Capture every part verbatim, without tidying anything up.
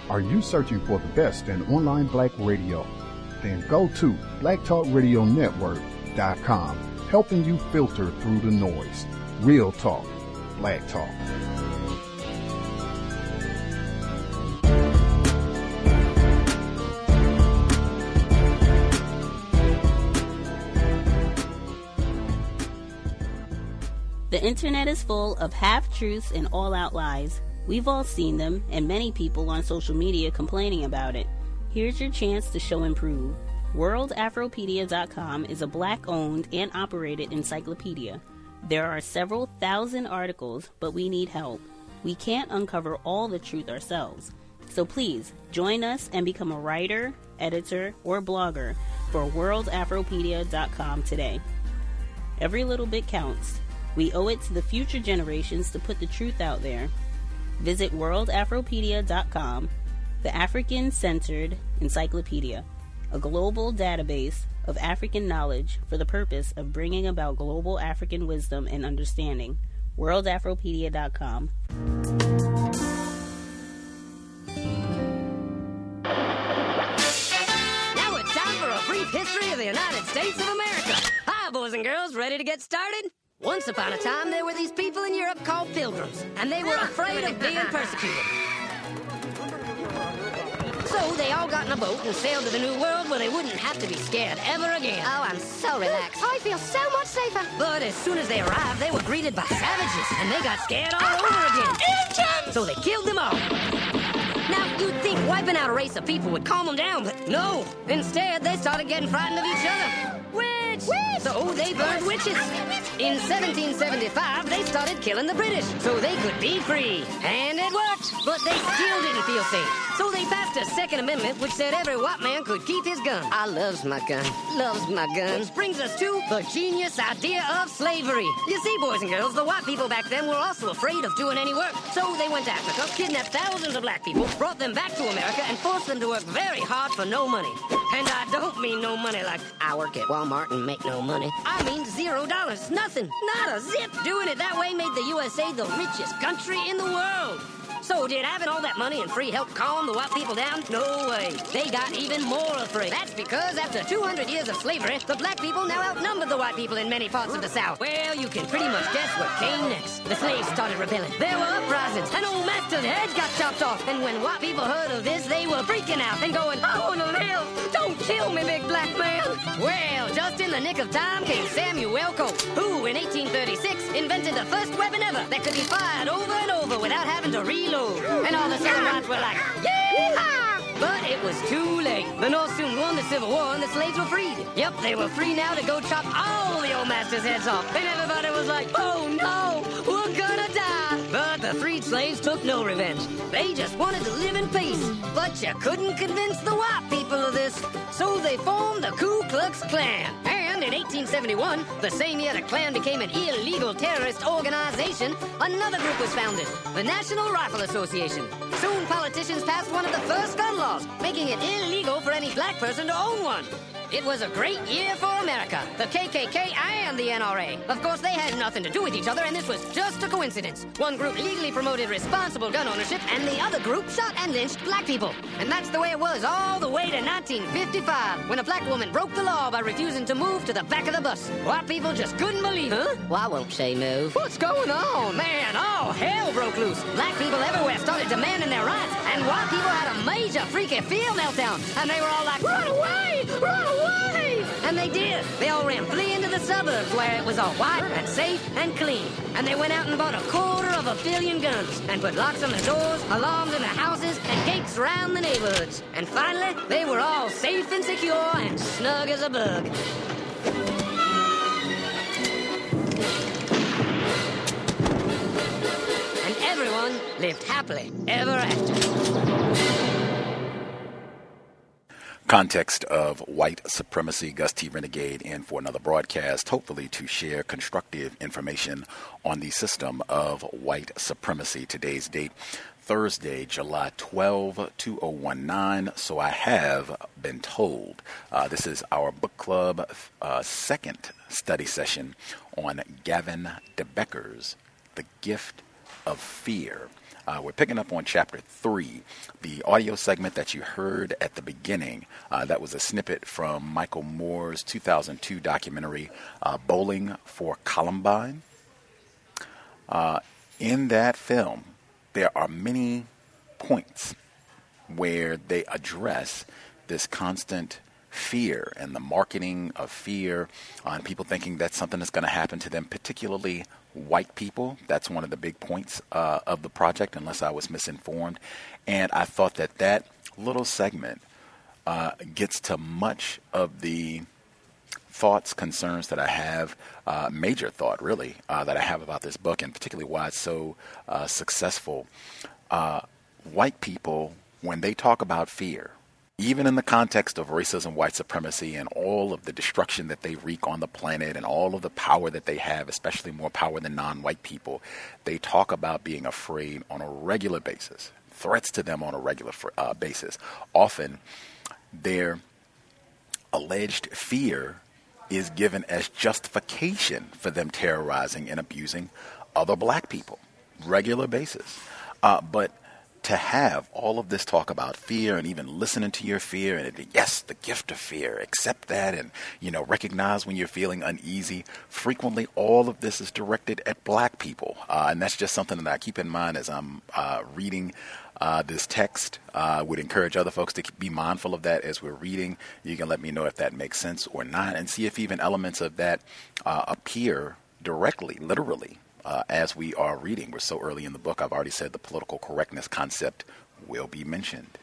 Are you searching for the best in online black radio? Then go to black talk radio network dot com, helping you filter through the noise. Real talk, black talk. The internet is full of half-truths and all-out lies. We've all seen them, and many people on social media complaining about it. Here's your chance to show and prove. world afropedia dot com is a black-owned and operated encyclopedia. There are several thousand articles, but we need help. We can't uncover all the truth ourselves. So please, join us and become a writer, editor, or blogger for world afropedia dot com today. Every little bit counts. We owe it to the future generations to put the truth out there. Visit world afropedia dot com, the African-centered encyclopedia, a global database of African knowledge for the purpose of bringing about global African wisdom and understanding. world afropedia dot com. Now it's time for a brief history of the United States of America. Hi, boys and girls, ready to get started? Once upon a time, there were these people in Europe called pilgrims, and they were afraid of being persecuted. So they all got in a boat and sailed to the New World where they wouldn't have to be scared ever again. Oh, I'm so relaxed. I feel so much safer. But as soon as they arrived, they were greeted by savages, and they got scared all over again. Indians! So they killed them all. Now, you'd think wiping out a race of people would calm them down, but no. Instead, they started getting frightened of each other. Witch! Witch! So they burned witches. In seventeen seventy-five, they started killing the British so they could be free. And it worked, but they still didn't feel safe. So they passed a Second Amendment which said every white man could keep his gun. I loves my gun. Loves my gun. Which brings us to the genius idea of slavery. You see, boys and girls, the white people back then were also afraid of doing any work. So they went to Africa, kidnapped thousands of black people, brought them back to America, and forced them to work very hard for no money. And I don't mean no money like I work at Walmart and make no money. I mean zero dollars. Nothing. Not a zip. Doing it that way made the U S A the richest country in the world. So did having all that money and free help calm the white people down? No way. They got even more afraid. That's because after two hundred years of slavery, the black people now outnumber the white people in many parts of the South. Well, you can pretty much guess what came next. The slaves started rebelling. There were uprisings, and old master's heads got chopped off. And when white people heard of this, they were freaking out and going, I want to live. Don't kill me, big black man. Well, just in the nick of time came Samuel Colt, who in eighteen thirty-six invented the first weapon ever that could be fired over and over without having to reload. And all the Southern whites were like, yeah! But it was too late. The North soon won the Civil War and the slaves were freed. Yep, they were free now to go chop all the old master's heads off. And everybody was like, oh no, we're gonna die. But the freed slaves took no revenge. They just wanted to live in peace. But you couldn't convince the white people of this. So they formed the Ku Klux Klan. And in eighteen seventy-one, the same year the Klan became an illegal terrorist organization, another group was founded, the National Rifle Association. Soon politicians passed one of the first gun laws, making it illegal for any black person to own one. It was a great year for America, the K K K and the N R A. Of course, they had nothing to do with each other, and this was just a coincidence. One group legally promoted responsible gun ownership, and the other group shot and lynched black people. And that's the way it was all the way to nineteen fifty-five, when a black woman broke the law by refusing to move to the back of the bus. White people just couldn't believe it. Huh? Why won't she move? What's going on? Man, all hell broke loose. Black people everywhere started demanding their rights, and white people had a major freaky fear meltdown, and they were all like, run away! Run away! And they did. They all ran flee into the suburbs where it was all white and safe and clean. And they went out and bought a quarter of a billion guns and put locks on the doors, alarms in the houses, and gates around the neighborhoods. And finally, they were all safe and secure and snug as a bug. And everyone lived happily ever after. Context of white supremacy. Gus T. Renegade in for another broadcast, hopefully to share constructive information on the system of white supremacy. Today's date, Thursday, July twelfth, two thousand nineteen. So I have been told uh, this is our book club uh, second study session on Gavin de Becker's The Gift of Fear. Uh, we're picking up on chapter three, the audio segment that you heard at the beginning. Uh, that was a snippet from Michael Moore's two thousand two documentary, uh, Bowling for Columbine. Uh, in that film, there are many points where they address this constant fear and the marketing of fear on people thinking that something is going to happen to them, particularly white people. That's one of the big points uh, of the project, unless I was misinformed. And I thought that that little segment uh, gets to much of the thoughts, concerns that I have, uh, major thought really, uh, that I have about this book, and particularly why it's so uh, successful. Uh, white people, when they talk about fear, even in the context of racism, white supremacy, and all of the destruction that they wreak on the planet and all of the power that they have, especially more power than non-white people, they talk about being afraid on a regular basis, threats to them on a regular uh, basis. Often, their alleged fear is given as justification for them terrorizing and abusing other black people, regular basis. Uh, but to have all of this talk about fear and even listening to your fear and yes, the gift of fear, accept that and, you know, recognize when you're feeling uneasy. Frequently, all of this is directed at black people. Uh, and that's just something that I keep in mind as I'm uh, reading uh, this text. I uh, would encourage other folks to be mindful of that as we're reading. You can let me know if that makes sense or not, and see if even elements of that uh, appear directly, literally, Uh, as we are reading. We're so early in the book. I've already said the political correctness concept will be mentioned.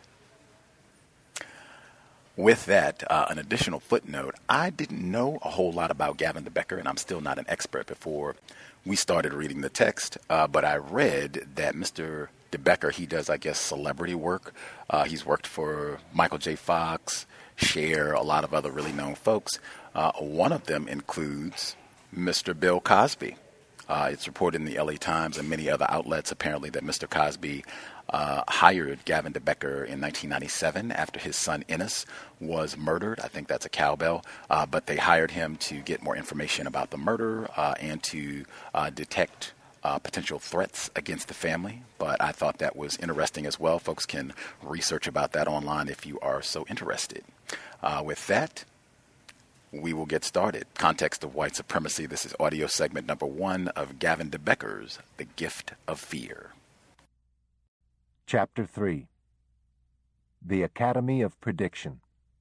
With that, uh, an additional footnote. I didn't know a whole lot about Gavin de Becker, and I'm still not an expert before we started reading the text, uh, but I read that Mister de Becker, he does, I guess, celebrity work. Uh, he's worked for Michael J. Fox, Cher, a lot of other really known folks. Uh, one of them includes Mister Bill Cosby. Uh, it's reported in the L A Times and many other outlets, apparently, that Mister Cosby uh, hired Gavin de Becker in nineteen ninety-seven after his son Ennis was murdered. I think that's a cowbell. Uh, but they hired him to get more information about the murder uh, and to uh, detect uh, potential threats against the family. But I thought that was interesting as well. Folks can research about that online if you are so interested. Uh, with that, we will get started. Context of white supremacy. This is audio segment number one of Gavin de Becker's The Gift of Fear. Chapter three. The Academy of Prediction.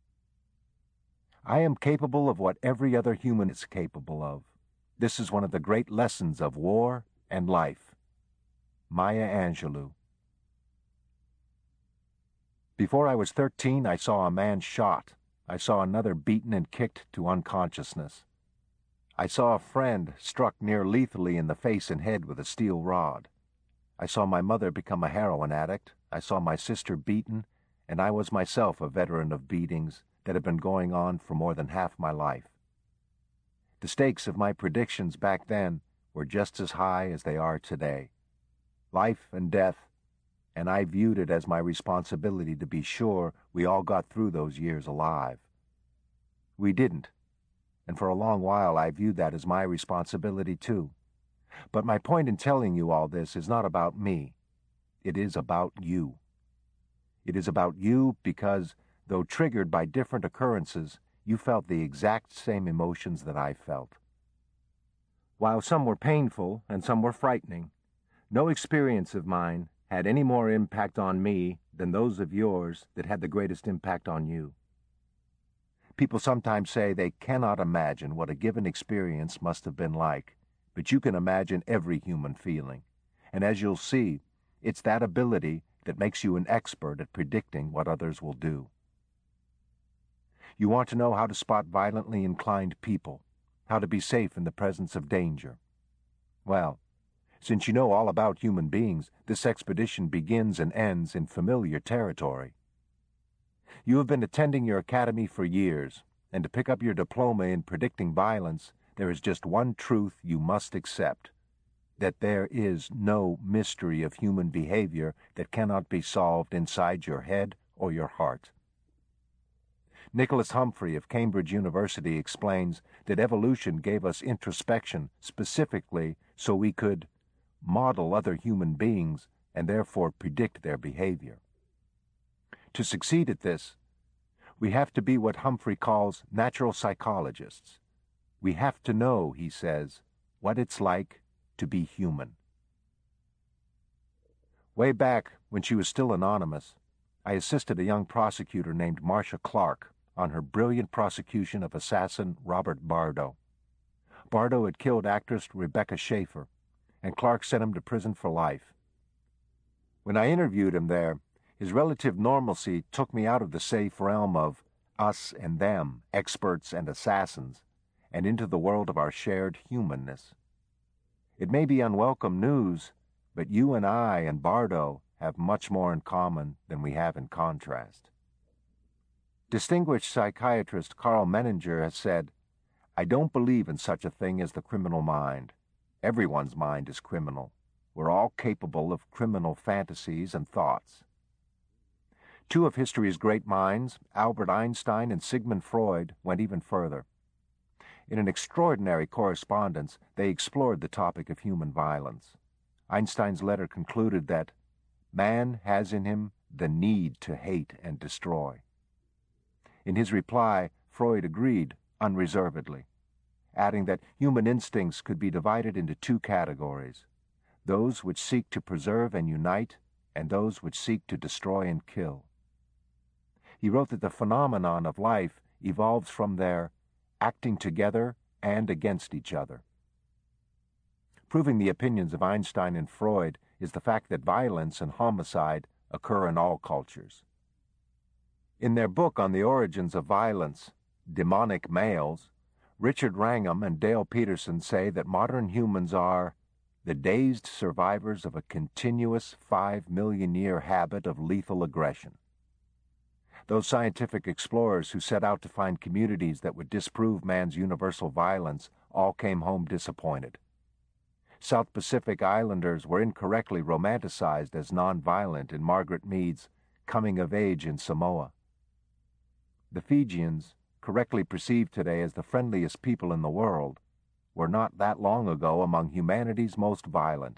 I am capable of what every other human is capable of. This is one of the great lessons of war and life. Maya Angelou. Before I was thirteen, I saw a man shot. I saw another beaten and kicked to unconsciousness. I saw a friend struck near lethally in the face and head with a steel rod. I saw my mother become a heroin addict. I saw my sister beaten, and I was myself a veteran of beatings that had been going on for more than half my life. The stakes of my predictions back then were just as high as they are today. Life and death, and I viewed it as my responsibility to be sure we all got through those years alive. We didn't, and for a long while I viewed that as my responsibility too. But my point in telling you all this is not about me. It is about you. It is about you because, though triggered by different occurrences, you felt the exact same emotions that I felt. While some were painful and some were frightening, no experience of mine had any more impact on me than those of yours that had the greatest impact on you. People sometimes say they cannot imagine what a given experience must have been like, but you can imagine every human feeling, and as you'll see, it's that ability that makes you an expert at predicting what others will do. You want to know how to spot violently inclined people, how to be safe in the presence of danger. Well, since you know all about human beings, this expedition begins and ends in familiar territory. You have been attending your academy for years, and to pick up your diploma in predicting violence, there is just one truth you must accept, that there is no mystery of human behavior that cannot be solved inside your head or your heart. Nicholas Humphrey of Cambridge University explains that evolution gave us introspection specifically so we could model other human beings and therefore predict their behavior. To succeed at this, we have to be what Humphrey calls natural psychologists. We have to know, he says, what it's like to be human. Way back when she was still anonymous, I assisted a young prosecutor named Marcia Clark on her brilliant prosecution of assassin Robert Bardo. Bardo had killed actress Rebecca Schaefer, and Clark sent him to prison for life. When I interviewed him there, his relative normalcy took me out of the safe realm of us and them, experts and assassins, and into the world of our shared humanness. It may be unwelcome news, but you and I and Bardo have much more in common than we have in contrast. Distinguished psychiatrist Carl Menninger has said, "I don't believe in such a thing as the criminal mind. Everyone's mind is criminal. We're all capable of criminal fantasies and thoughts." Two of history's great minds, Albert Einstein and Sigmund Freud, went even further. In an extraordinary correspondence, they explored the topic of human violence. Einstein's letter concluded that man has in him the need to hate and destroy. In his reply, Freud agreed unreservedly, adding that human instincts could be divided into two categories: those which seek to preserve and unite, and those which seek to destroy and kill. He wrote that the phenomenon of life evolves from their acting together and against each other. Proving the opinions of Einstein and Freud is the fact that violence and homicide occur in all cultures. In their book on the origins of violence, Demonic Males, Richard Wrangham and Dale Peterson say that modern humans are the dazed survivors of a continuous five-million-year habit of lethal aggression. Those scientific explorers who set out to find communities that would disprove man's universal violence all came home disappointed. South Pacific Islanders were incorrectly romanticized as nonviolent in Margaret Mead's Coming of Age in Samoa. The Fijians, correctly perceived today as the friendliest people in the world, were not that long ago among humanity's most violent.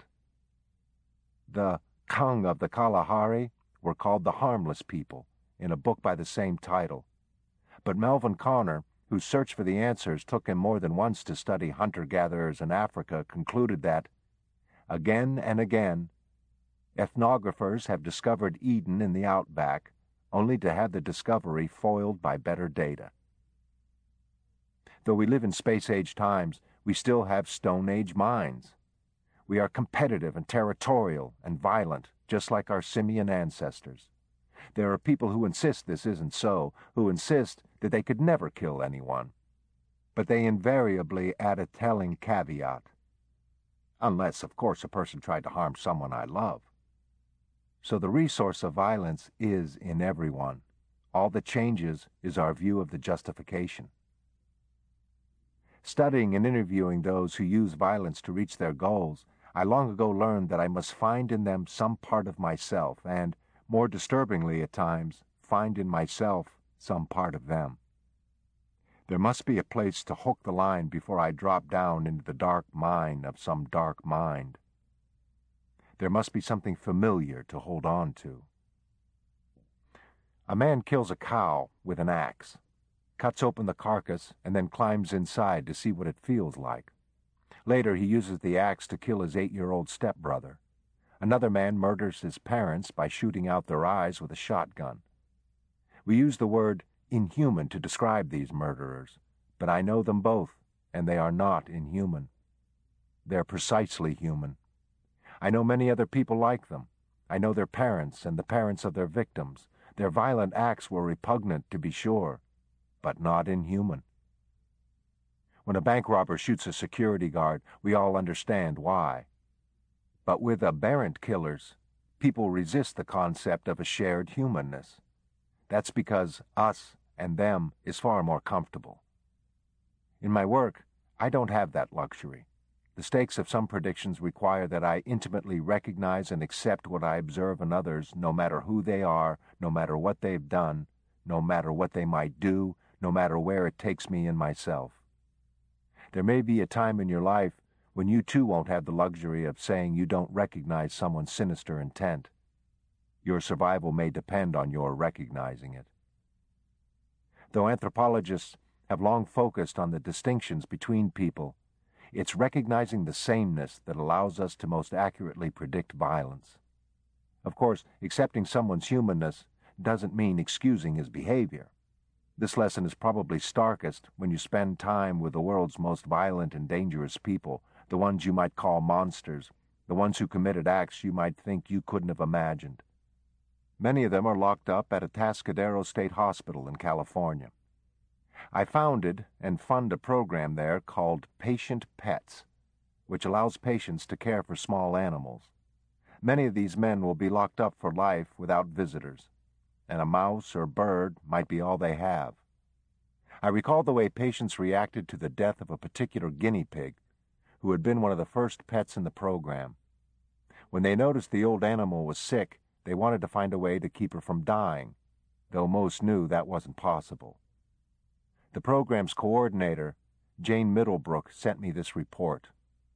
The Kung of the Kalahari were called the harmless people in a book by the same title. But Melvin Connor, whose search for the answers took him more than once to study hunter-gatherers in Africa, concluded that, again and again, ethnographers have discovered Eden in the outback, only to have the discovery foiled by better data. Though we live in space-age times, we still have Stone-Age minds. We are competitive and territorial and violent, just like our simian ancestors. There are people who insist this isn't so, who insist that they could never kill anyone. But they invariably add a telling caveat. Unless, of course, a person tried to harm someone I love. So the resource of violence is in everyone. All that changes is our view of the justification. Studying and interviewing those who use violence to reach their goals, I long ago learned that I must find in them some part of myself and, more disturbingly at times, find in myself some part of them. There must be a place to hook the line before I drop down into the dark mine of some dark mind. There must be something familiar to hold on to. A man kills a cow with an axe, cuts open the carcass, and then climbs inside to see what it feels like. Later, he uses the axe to kill his eight-year-old stepbrother. Another man murders his parents by shooting out their eyes with a shotgun. We use the word inhuman to describe these murderers, but I know them both, and they are not inhuman. They're precisely human. I know many other people like them. I know their parents and the parents of their victims. Their violent acts were repugnant, to be sure, but not inhuman. When a bank robber shoots a security guard, we all understand why. But with aberrant killers, people resist the concept of a shared humanness. That's because us and them is far more comfortable. In my work, I don't have that luxury. The stakes of some predictions require that I intimately recognize and accept what I observe in others, no matter who they are, no matter what they've done, no matter what they might do, no matter where it takes me in myself. There may be a time in your life when you too won't have the luxury of saying you don't recognize someone's sinister intent. Your survival may depend on your recognizing it. Though anthropologists have long focused on the distinctions between people, it's recognizing the sameness that allows us to most accurately predict violence. Of course, accepting someone's humanness doesn't mean excusing his behavior. This lesson is probably starkest when you spend time with the world's most violent and dangerous people, the ones you might call monsters, the ones who committed acts you might think you couldn't have imagined. Many of them are locked up at Atascadero State Hospital in California. I founded and fund a program there called Patient Pets, which allows patients to care for small animals. Many of these men will be locked up for life without visitors, and a mouse or bird might be all they have. I recall the way patients reacted to the death of a particular guinea pig, who had been one of the first pets in the program. When they noticed the old animal was sick, they wanted to find a way to keep her from dying, though most knew that wasn't possible. The program's coordinator, Jane Middlebrook, sent me this report.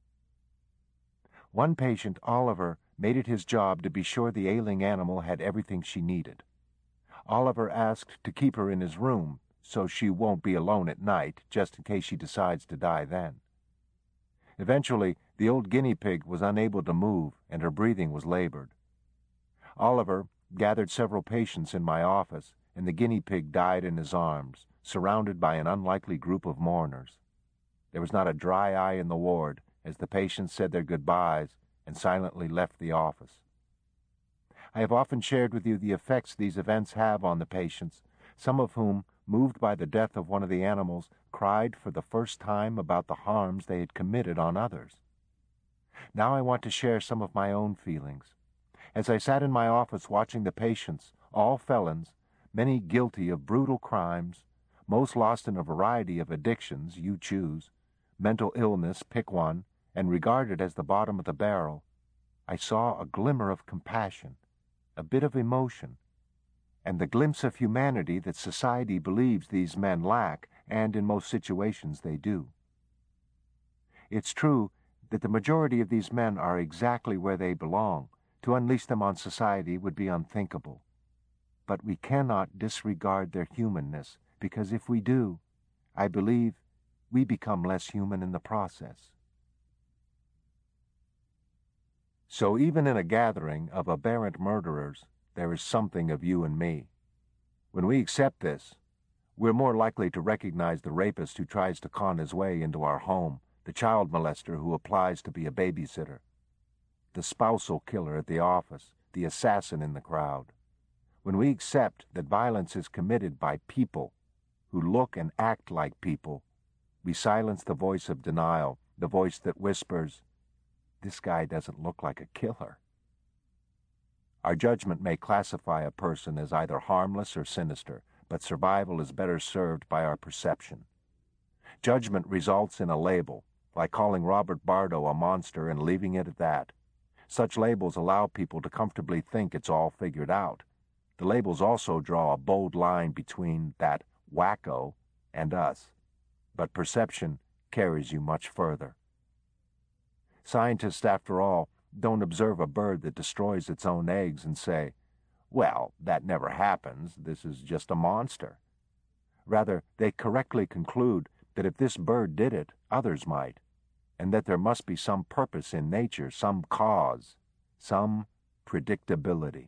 One patient, Oliver, made it his job to be sure the ailing animal had everything she needed. Oliver asked to keep her in his room so she won't be alone at night, just in case she decides to die then. Eventually, the old guinea pig was unable to move and her breathing was labored. Oliver gathered several patients in my office, and the guinea pig died in his arms, surrounded by an unlikely group of mourners. There was not a dry eye in the ward as the patients said their goodbyes and silently left the office. I have often shared with you the effects these events have on the patients, some of whom, moved by the death of one of the animals, cried for the first time about the harms they had committed on others. Now I want to share some of my own feelings. As I sat in my office watching the patients, all felons, many guilty of brutal crimes, most lost in a variety of addictions, you choose, mental illness, pick one, and regarded as the bottom of the barrel, I saw a glimmer of compassion, a bit of emotion, and the glimpse of humanity that society believes these men lack, and in most situations they do. It's true that the majority of these men are exactly where they belong. To unleash them on society would be unthinkable. But we cannot disregard their humanness, because if we do, I believe we become less human in the process. So even in a gathering of aberrant murderers, there is something of you and me. When we accept this, we're more likely to recognize the rapist who tries to con his way into our home, the child molester who applies to be a babysitter, the spousal killer at the office, the assassin in the crowd. When we accept that violence is committed by people who look and act like people, we silence the voice of denial, the voice that whispers, "This guy doesn't look like a killer." Our judgment may classify a person as either harmless or sinister, but survival is better served by our perception. Judgment results in a label, like calling Robert Bardo a monster and leaving it at that. Such labels allow people to comfortably think it's all figured out. The labels also draw a bold line between that wacko and us, but perception carries you much further. Scientists, after all, don't observe a bird that destroys its own eggs and say, "Well, that never happens, this is just a monster." Rather, they correctly conclude that if this bird did it, others might, and that there must be some purpose in nature, some cause, some predictability.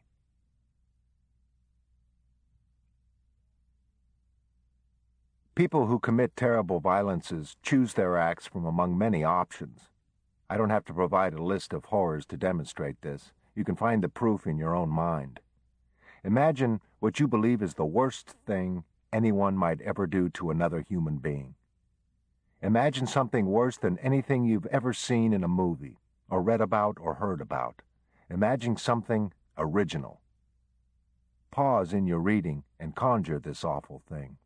People who commit terrible violences choose their acts from among many options. I don't have to provide a list of horrors to demonstrate this. You can find the proof in your own mind. Imagine what you believe is the worst thing anyone might ever do to another human being. Imagine something worse than anything you've ever seen in a movie, or read about or heard about. Imagine something original. Pause in your reading and conjure this awful thing.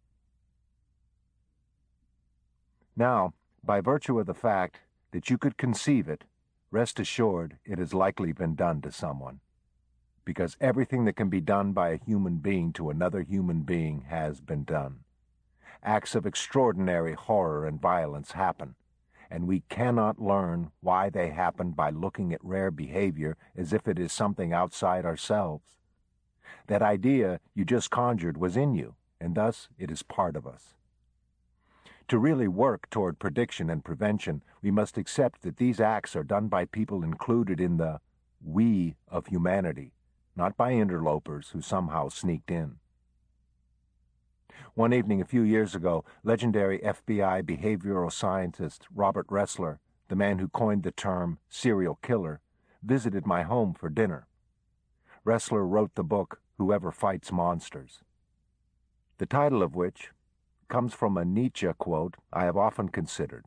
Now, by virtue of the fact that you could conceive it, rest assured it has likely been done to someone. Because everything that can be done by a human being to another human being has been done. Acts of extraordinary horror and violence happen, and we cannot learn why they happen by looking at rare behavior as if it is something outside ourselves. That idea you just conjured was in you, and thus it is part of us. To really work toward prediction and prevention, we must accept that these acts are done by people included in the we of humanity, not by interlopers who somehow sneaked in. One evening a few years ago, legendary F B I behavioral scientist Robert Ressler, the man who coined the term serial killer, visited my home for dinner. Ressler wrote the book Whoever Fights Monsters, the title of which comes from a Nietzsche quote I have often considered.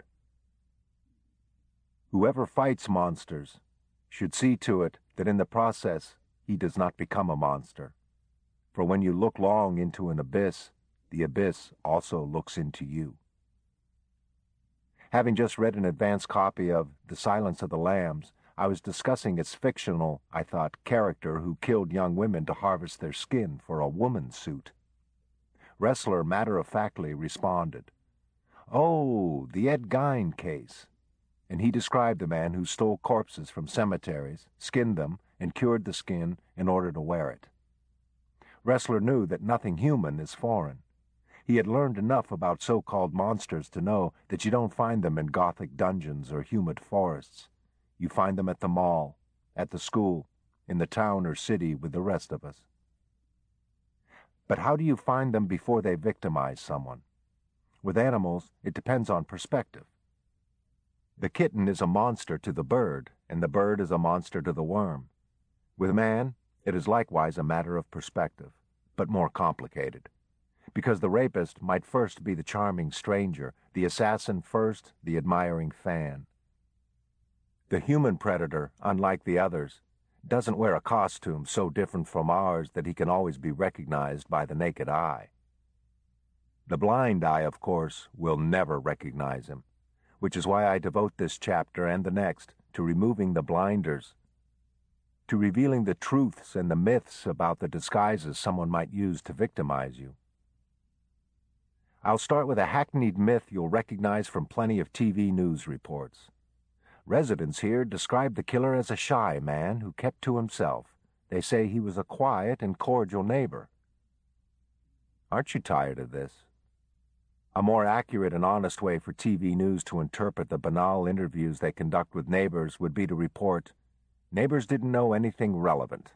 Whoever fights monsters should see to it that in the process he does not become a monster. For when you look long into an abyss, the abyss also looks into you. Having just read an advance copy of The Silence of the Lambs, I was discussing its fictional, I thought, character who killed young women to harvest their skin for a woman's suit. Ressler matter-of-factly responded, "Oh, the Ed Gein case." And he described the man who stole corpses from cemeteries, skinned them, and cured the skin in order to wear it. Ressler knew that nothing human is foreign. He had learned enough about so-called monsters to know that you don't find them in gothic dungeons or humid forests. You find them at the mall, at the school, in the town or city with the rest of us. But how do you find them before they victimize someone? With animals, it depends on perspective. The kitten is a monster to the bird, and the bird is a monster to the worm. With man, it is likewise a matter of perspective, but more complicated. Because the rapist might first be the charming stranger, the assassin first, the admiring fan. The human predator, unlike the others, doesn't wear a costume so different from ours that he can always be recognized by the naked eye. The blind eye, of course, will never recognize him, which is why I devote this chapter and the next to removing the blinders, to revealing the truths and the myths about the disguises someone might use to victimize you. I'll start with a hackneyed myth you'll recognize from plenty of T V news reports. Residents here describe the killer as a shy man who kept to himself. They say he was a quiet and cordial neighbor. Aren't you tired of this? A more accurate and honest way for T V news to interpret the banal interviews they conduct with neighbors would be to report, neighbors didn't know anything relevant.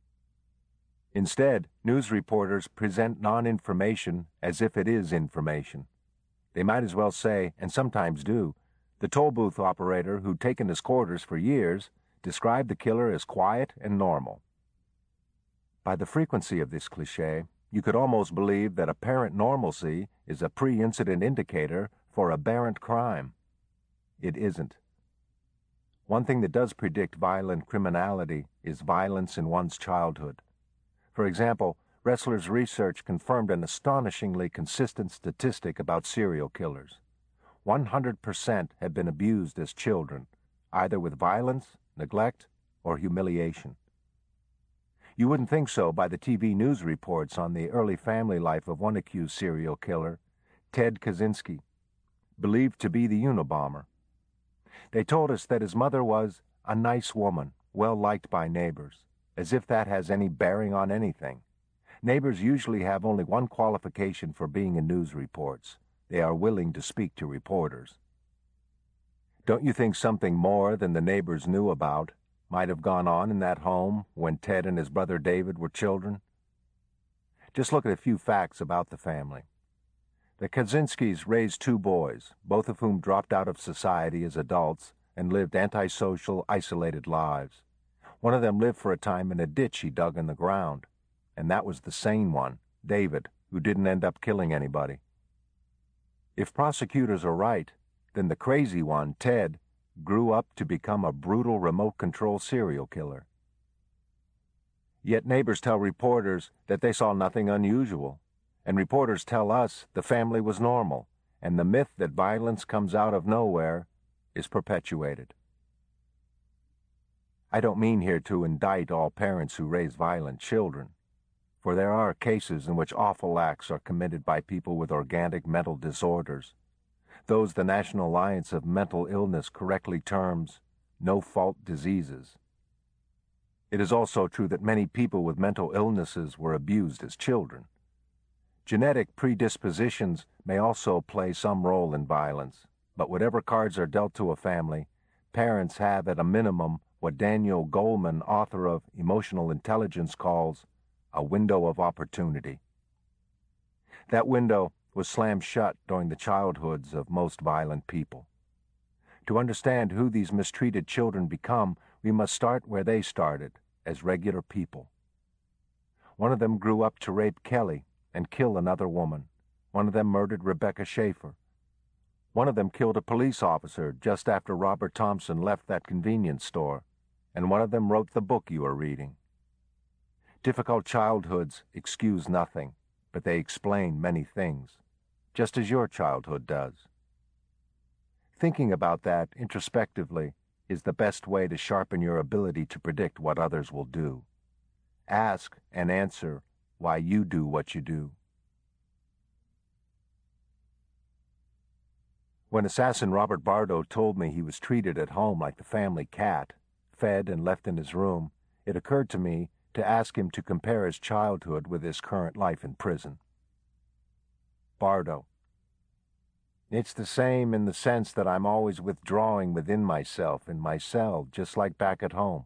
Instead, news reporters present non-information as if it is information. They might as well say, and sometimes do, the toll booth operator who'd taken his quarters for years described the killer as quiet and normal. By the frequency of this cliché, you could almost believe that apparent normalcy is a pre-incident indicator for aberrant crime. It isn't. One thing that does predict violent criminality is violence in one's childhood. For example, Ressler's research confirmed an astonishingly consistent statistic about serial killers. one hundred percent had been abused as children, either with violence, neglect, or humiliation. You wouldn't think so by the T V news reports on the early family life of one accused serial killer, Ted Kaczynski, believed to be the Unabomber. They told us that his mother was a nice woman, well-liked by neighbors, as if that has any bearing on anything. Neighbors usually have only one qualification for being in news reports. They are willing to speak to reporters. Don't you think something more than the neighbors knew about might have gone on in that home when Ted and his brother David were children? Just look at a few facts about the family. The Kaczynskis raised two boys, both of whom dropped out of society as adults and lived antisocial, isolated lives. One of them lived for a time in a ditch he dug in the ground, and that was the sane one, David, who didn't end up killing anybody. If prosecutors are right, then the crazy one, Ted, grew up to become a brutal remote-control serial killer. Yet neighbors tell reporters that they saw nothing unusual, and reporters tell us the family was normal, and the myth that violence comes out of nowhere is perpetuated. I don't mean here to indict all parents who raise violent children, for there are cases in which awful acts are committed by people with organic mental disorders. those the National Alliance of Mental Illness correctly terms no-fault diseases. It is also true that many people with mental illnesses were abused as children. Genetic predispositions may also play some role in violence, but whatever cards are dealt to a family, parents have at a minimum what Daniel Goleman, author of Emotional Intelligence, calls a window of opportunity. That window was slammed shut during the childhoods of most violent people. To understand who these mistreated children become, we must start where they started, as regular people. One of them grew up to rape Kelly and kill another woman. One of them murdered Rebecca Schaefer. One of them killed a police officer just after Robert Thompson left that convenience store, and one of them wrote the book you are reading. Difficult childhoods excuse nothing, but they explain many things, just as your childhood does. Thinking about that introspectively is the best way to sharpen your ability to predict what others will do. Ask and answer why you do what you do. When assassin Robert Bardo told me he was treated at home like the family cat, fed and left in his room, it occurred to me to ask him to compare his childhood with his current life in prison. Bardo: It's the same in the sense that I'm always withdrawing within myself in my cell, just like back at home.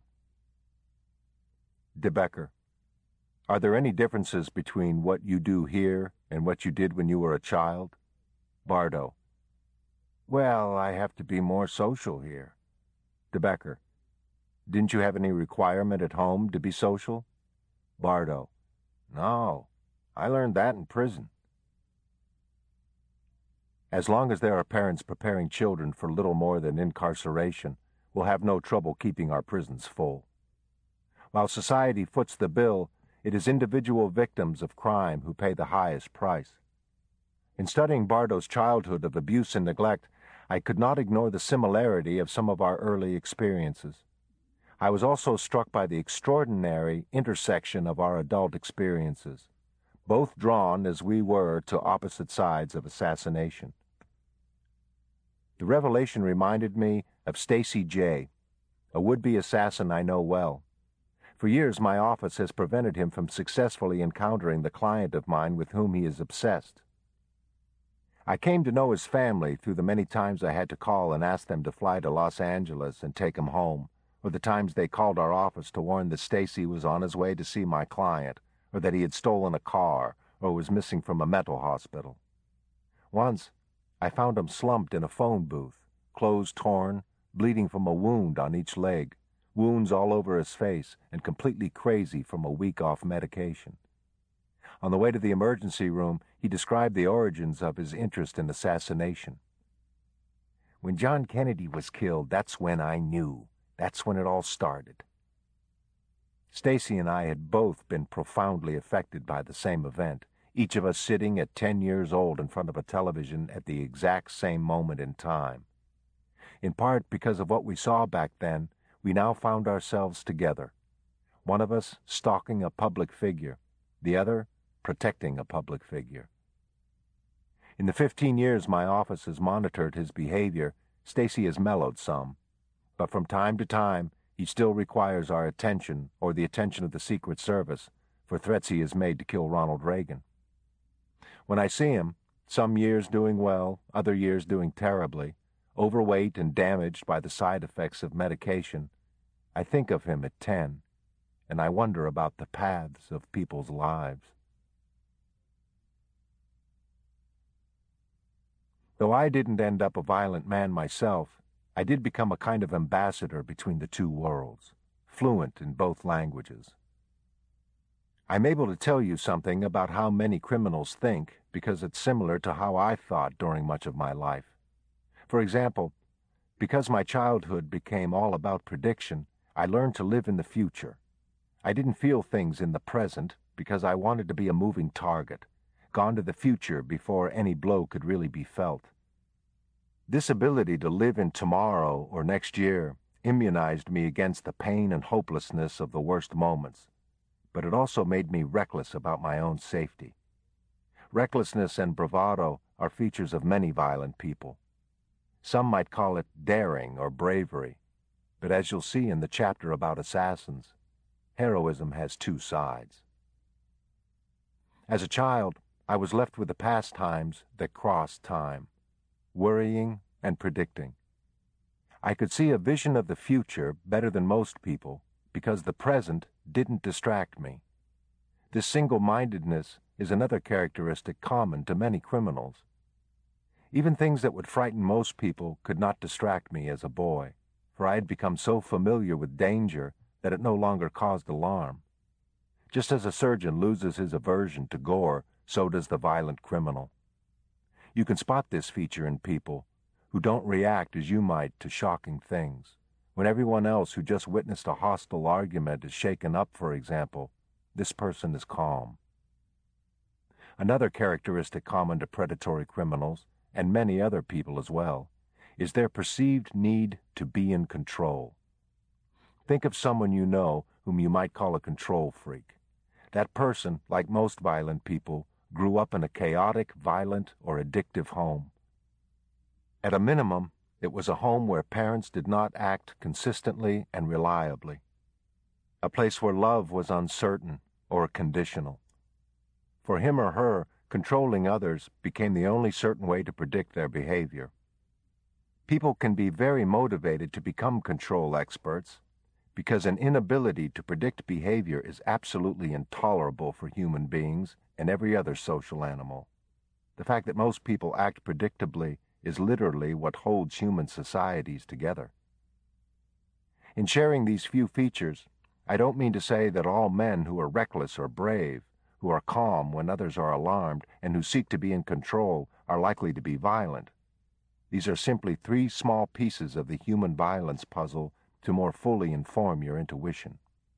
De Becker: Are there any differences between what you do here and what you did when you were a child? Bardo: Well, I have to be more social here. De Becker: Didn't you have any requirement at home to be social? Bardo: No, I learned that in prison. As long as there are parents preparing children for little more than incarceration, we'll have no trouble keeping our prisons full. While society foots the bill, it is individual victims of crime who pay the highest price. In studying Bardo's childhood of abuse and neglect, I could not ignore the similarity of some of our early experiences. I was also struck by the extraordinary intersection of our adult experiences, both drawn as we were to opposite sides of assassination. The revelation reminded me of Stacy J., a would-be assassin I know well. For years my office has prevented him from successfully encountering the client of mine with whom he is obsessed. I came to know his family through the many times I had to call and ask them to fly to Los Angeles and take him home, or the times they called our office to warn that Stacy was on his way to see my client, or that he had stolen a car, or was missing from a mental hospital. Once, I found him slumped in a phone booth, clothes torn, bleeding from a wound on each leg, wounds all over his face, and completely crazy from a week off medication. On the way to the emergency room, he described the origins of his interest in assassination. When John Kennedy was killed, that's when I knew. That's when it all started. Stacy and I had both been profoundly affected by the same event, each of us sitting at ten years old in front of a television at the exact same moment in time. In part because of what we saw back then, we now found ourselves together, one of us stalking a public figure, the other protecting a public figure. In the fifteen years my office has monitored his behavior, Stacy has mellowed some, but from time to time he still requires our attention or the attention of the Secret Service for threats he has made to kill Ronald Reagan. When I see him, some years doing well, other years doing terribly, overweight and damaged by the side effects of medication, I think of him at ten, and I wonder about the paths of people's lives. Though I didn't end up a violent man myself, I did become a kind of ambassador between the two worlds, fluent in both languages. I'm able to tell you something about how many criminals think because it's similar to how I thought during much of my life. For example, because my childhood became all about prediction, I learned to live in the future. I didn't feel things in the present because I wanted to be a moving target, gone to the future before any blow could really be felt. This ability to live in tomorrow or next year immunized me against the pain and hopelessness of the worst moments, but it also made me reckless about my own safety. Recklessness and bravado are features of many violent people, Some might call it daring or bravery, but as you'll see in the chapter about assassins, heroism has two sides. As a child, I was left with the pastimes that crossed time, worrying and predicting. I could see a vision of the future better than most people because the present didn't distract me. This single-mindedness is another characteristic common to many criminals. Even things that would frighten most people could not distract me as a boy, for I had become so familiar with danger that it no longer caused alarm. Just as a surgeon loses his aversion to gore, so does the violent criminal. You can spot this feature in people who don't react as you might to shocking things. When everyone else who just witnessed a hostile argument is shaken up, for example, this person is calm. Another characteristic common to predatory criminals, and many other people as well, is their perceived need to be in control. Think of someone you know whom you might call a control freak. That person, like most violent people, grew up in a chaotic, violent, or addictive home. At a minimum, it was a home where parents did not act consistently and reliably, a place where love was uncertain or conditional. For him or her, controlling others became the only certain way to predict their behavior. People can be very motivated to become control experts because an inability to predict behavior is absolutely intolerable for human beings and every other social animal. The fact that most people act predictably is literally what holds human societies together. In sharing these few features, I don't mean to say that all men who are reckless or brave, who are calm when others are alarmed, and who seek to be in control are likely to be violent. These are simply three small pieces of the human violence puzzle to more fully inform your intuition.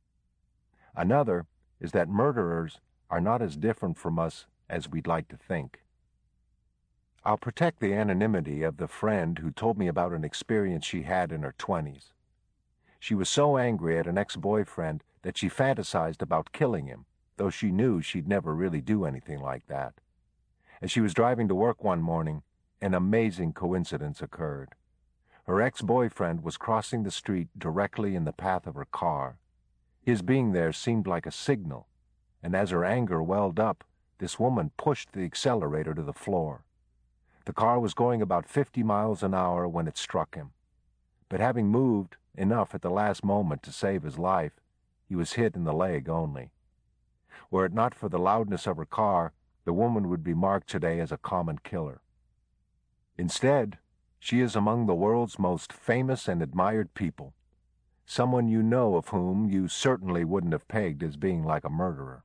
Another is that murderers are not as different from us as we'd like to think. I'll protect the anonymity of the friend who told me about an experience she had in her twenties. She was so angry at an ex-boyfriend that she fantasized about killing him, though she knew she'd never really do anything like that. As she was driving to work one morning, an amazing coincidence occurred. Her ex-boyfriend was crossing the street directly in the path of her car. His being there seemed like a signal, and as her anger welled up, this woman pushed the accelerator to the floor. The car was going about fifty miles an hour when it struck him, but having moved enough at the last moment to save his life, he was hit in the leg only. Were it not for the loudness of her car, the woman would be marked today as a common killer. Instead, she is among the world's most famous and admired people, someone you know of whom you certainly wouldn't have pegged as being like a murderer.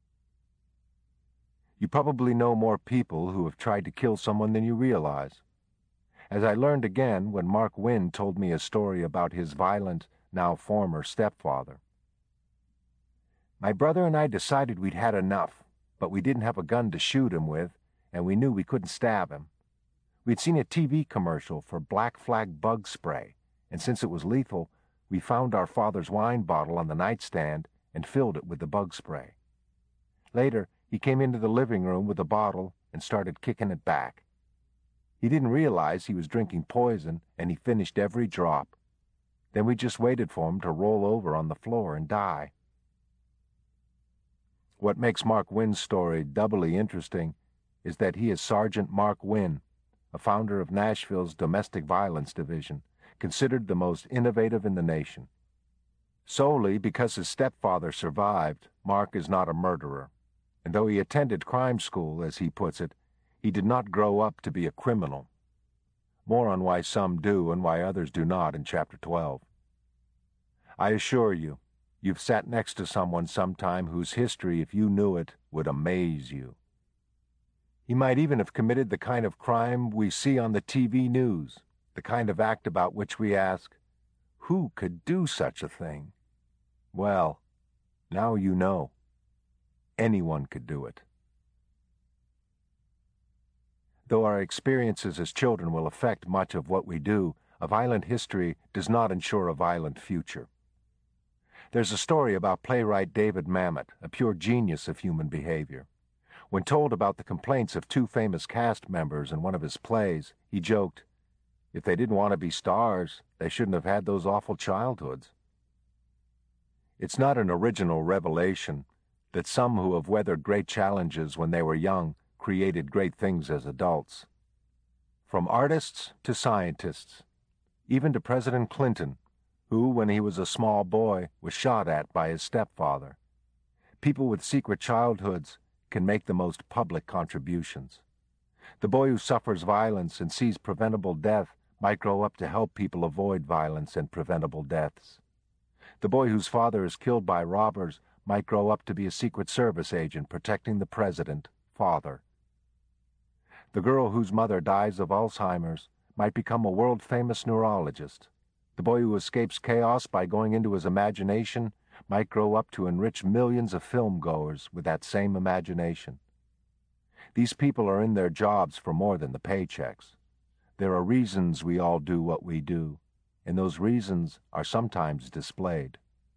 You probably know more people who have tried to kill someone than you realize. As I learned again when Mark Wynn told me a story about his violent, now former stepfather. My brother and I decided we'd had enough, but we didn't have a gun to shoot him with, and we knew we couldn't stab him. We'd seen a T V commercial for Black Flag bug spray, and since it was lethal, we found our father's wine bottle on the nightstand and filled it with the bug spray. Later, he came into the living room with the bottle and started kicking it back. He didn't realize he was drinking poison, and he finished every drop. Then we just waited for him to roll over on the floor and die. What makes Mark Wynn's story doubly interesting is that he is Sergeant Mark Wynn, a founder of Nashville's Domestic Violence Division, considered the most innovative in the nation. Solely because his stepfather survived, Mark is not a murderer. And though he attended crime school, as he puts it, he did not grow up to be a criminal. More on why some do and why others do not in Chapter twelve. I assure you, you've sat next to someone sometime whose history, if you knew it, would amaze you. He might even have committed the kind of crime we see on the T V news, the kind of act about which we ask, who could do such a thing? Well, now you know. Anyone could do it. Though our experiences as children will affect much of what we do, a violent history does not ensure a violent future. There's a story about playwright David Mamet, a pure genius of human behavior. When told about the complaints of two famous cast members in one of his plays, he joked, If they didn't want to be stars, they shouldn't have had those awful childhoods. It's not an original revelation that some who have weathered great challenges when they were young created great things as adults. From artists to scientists, even to President Clinton, who, when he was a small boy, was shot at by his stepfather. People with secret childhoods can make the most public contributions. The boy who suffers violence and sees preventable death might grow up to help people avoid violence and preventable deaths. The boy whose father is killed by robbers might grow up to be a Secret Service agent protecting the president, father. The girl whose mother dies of Alzheimer's might become a world-famous neurologist. The boy who escapes chaos by going into his imagination might grow up to enrich millions of film-goers with that same imagination. These people are in their jobs for more than the paychecks. There are reasons we all do what we do, and those reasons are sometimes displayed.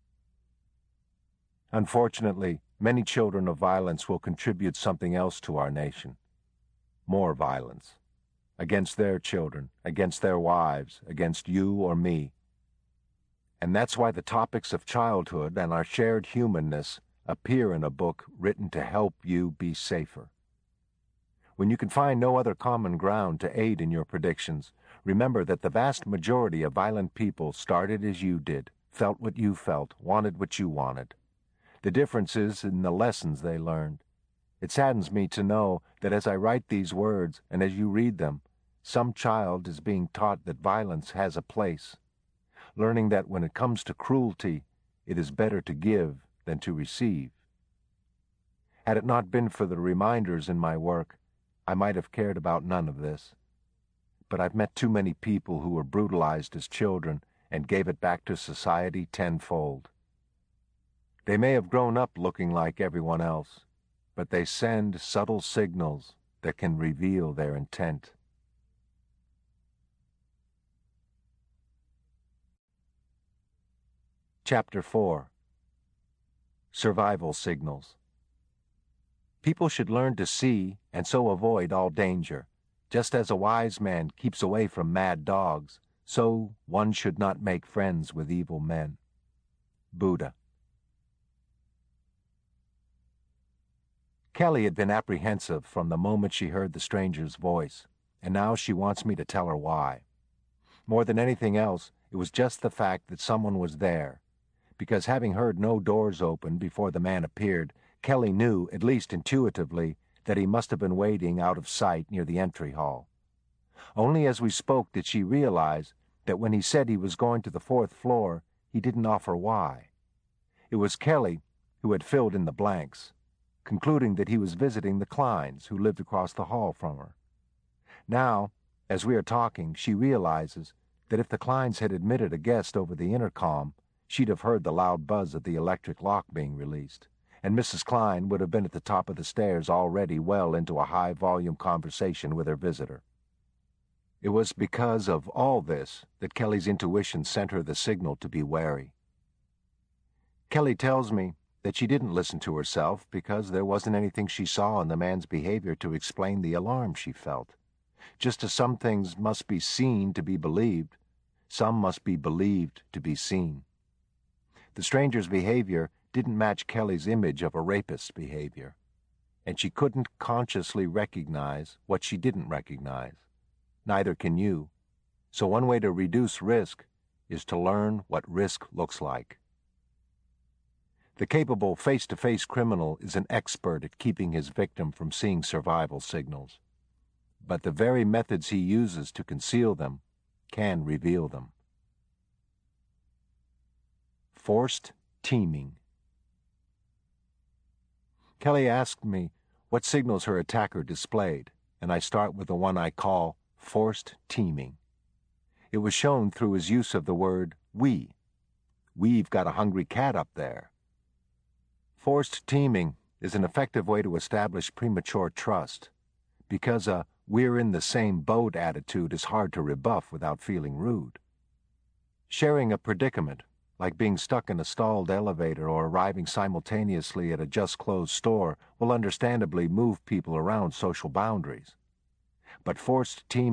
Unfortunately, many children of violence will contribute something else to our nation. More violence. Against their children, against their wives, against you or me. And that's why the topics of childhood and our shared humanness appear in a book written to help you be safer. When you can find no other common ground to aid in your predictions, remember that the vast majority of violent people started as you did, felt what you felt, wanted what you wanted. The difference is in the lessons they learned. It saddens me to know that as I write these words and as you read them, some child is being taught that violence has a place, learning that when it comes to cruelty, it is better to give than to receive. Had it not been for the reminders in my work, I might have cared about none of this. But I've met too many people who were brutalized as children and gave it back to society tenfold. They may have grown up looking like everyone else, but they send subtle signals that can reveal their intent. Chapter four. Survival Signals. People should learn to see and so avoid all danger. Just as a wise man keeps away from mad dogs, so one should not make friends with evil men. Buddha. Kelly had been apprehensive from the moment she heard the stranger's voice, and now she wants me to tell her why. More than anything else, it was just the fact that someone was there, because having heard no doors open before the man appeared, Kelly knew, at least intuitively, that he must have been waiting out of sight near the entry hall. Only as we spoke did she realize that when he said he was going to the fourth floor, he didn't offer why. It was Kelly who had filled in the blanks, concluding that he was visiting the Kleins, who lived across the hall from her. Now, as we are talking, she realizes that if the Kleins had admitted a guest over the intercom, she'd have heard the loud buzz of the electric lock being released, and Missus Klein would have been at the top of the stairs already well into a high-volume conversation with her visitor. It was because of all this that Kelly's intuition sent her the signal to be wary. Kelly tells me that she didn't listen to herself because there wasn't anything she saw in the man's behavior to explain the alarm she felt. Just as some things must be seen to be believed, some must be believed to be seen. The stranger's behavior didn't match Kelly's image of a rapist's behavior, and she couldn't consciously recognize what she didn't recognize. Neither can you. So one way to reduce risk is to learn what risk looks like. The capable face-to-face criminal is an expert at keeping his victim from seeing survival signals, but the very methods he uses to conceal them can reveal them. Forced teaming. Kelly asked me what signals her attacker displayed, and I start with the one I call forced teaming. It was shown through his use of the word we. We've got a hungry cat up there. Forced teaming is an effective way to establish premature trust, because a we're in the same boat attitude is hard to rebuff without feeling rude. Sharing a predicament, like being stuck in a stalled elevator or arriving simultaneously at a just-closed store, will understandably move people around social boundaries. But forced teaming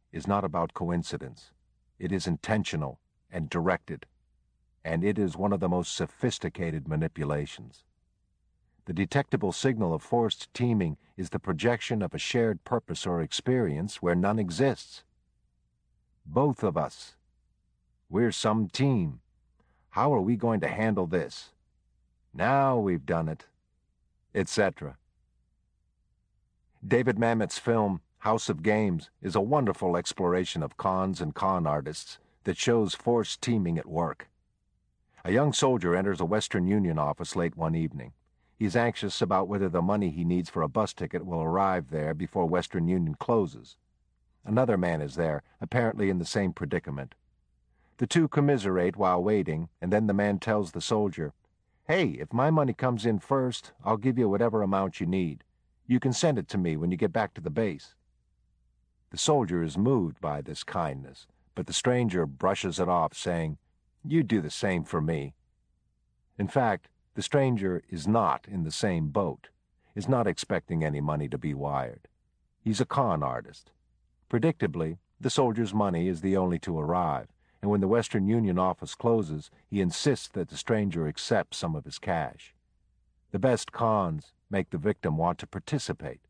is not about coincidence. It is intentional and directed, and it is one of the most sophisticated manipulations. The detectable signal of forced teaming is the projection of a shared purpose or experience where none exists. Both of us. We're some team. How are we going to handle this? Now we've done it, et cetera. David Mamet's film, House of Games, is a wonderful exploration of cons and con artists that shows forced teaming at work. A young soldier enters a Western Union office late one evening. He's anxious about whether the money he needs for a bus ticket will arrive there before Western Union closes. Another man is there, apparently in the same predicament. The two commiserate while waiting, and then the man tells the soldier, "Hey, if my money comes in first, I'll give you whatever amount you need. You can send it to me when you get back to the base." The soldier is moved by this kindness, but the stranger brushes it off, saying, "You do the same for me." In fact, the stranger is not in the same boat, is not expecting any money to be wired. He's a con artist. Predictably, the soldier's money is the only to arrive, and when the Western Union office closes, he insists that the stranger accept some of his cash. The best cons make the victim want to participate.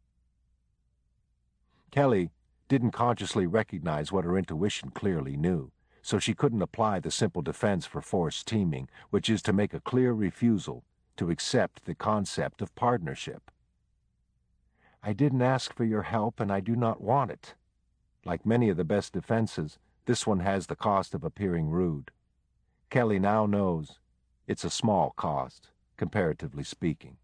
Kelly didn't consciously recognize what her intuition clearly knew, so she couldn't apply the simple defense for forced teaming, which is to make a clear refusal to accept the concept of partnership. "I didn't ask for your help, and I do not want it." Like many of the best defenses, this one has the cost of appearing rude. Kelly now knows it's a small cost, comparatively speaking.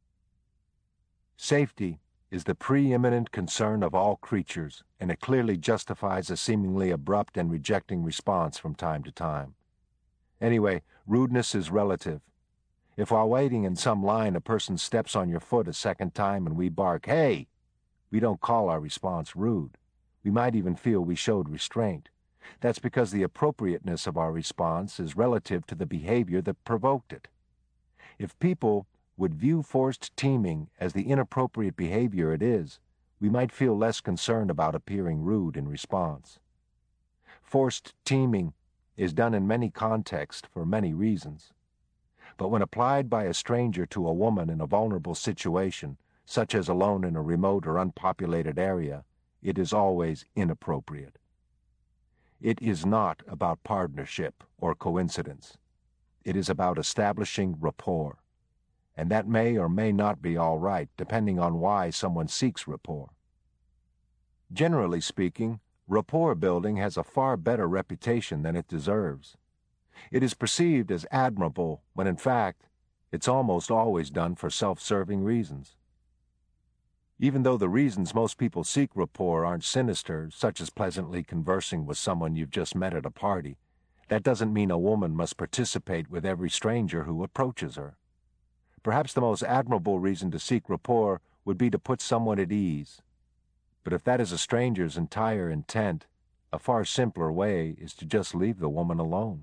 Safety is the preeminent concern of all creatures, and it clearly justifies a seemingly abrupt and rejecting response from time to time. Anyway, rudeness is relative. If while waiting in some line a person steps on your foot a second time and we bark, "Hey!" we don't call our response rude. We might even feel we showed restraint. That's because the appropriateness of our response is relative to the behavior that provoked it. If people would view forced teaming as the inappropriate behavior it is, we might feel less concerned about appearing rude in response. Forced teaming is done in many contexts for many reasons. But when applied by a stranger to a woman in a vulnerable situation, such as alone in a remote or unpopulated area, it is always inappropriate. It is not about partnership or coincidence. It is about establishing rapport. And that may or may not be all right, depending on why someone seeks rapport. Generally speaking, rapport building has a far better reputation than it deserves. It is perceived as admirable when, in fact, it's almost always done for self-serving reasons. Even though the reasons most people seek rapport aren't sinister, such as pleasantly conversing with someone you've just met at a party, that doesn't mean a woman must participate with every stranger who approaches her. Perhaps the most admirable reason to seek rapport would be to put someone at ease. But if that is a stranger's entire intent, a far simpler way is to just leave the woman alone.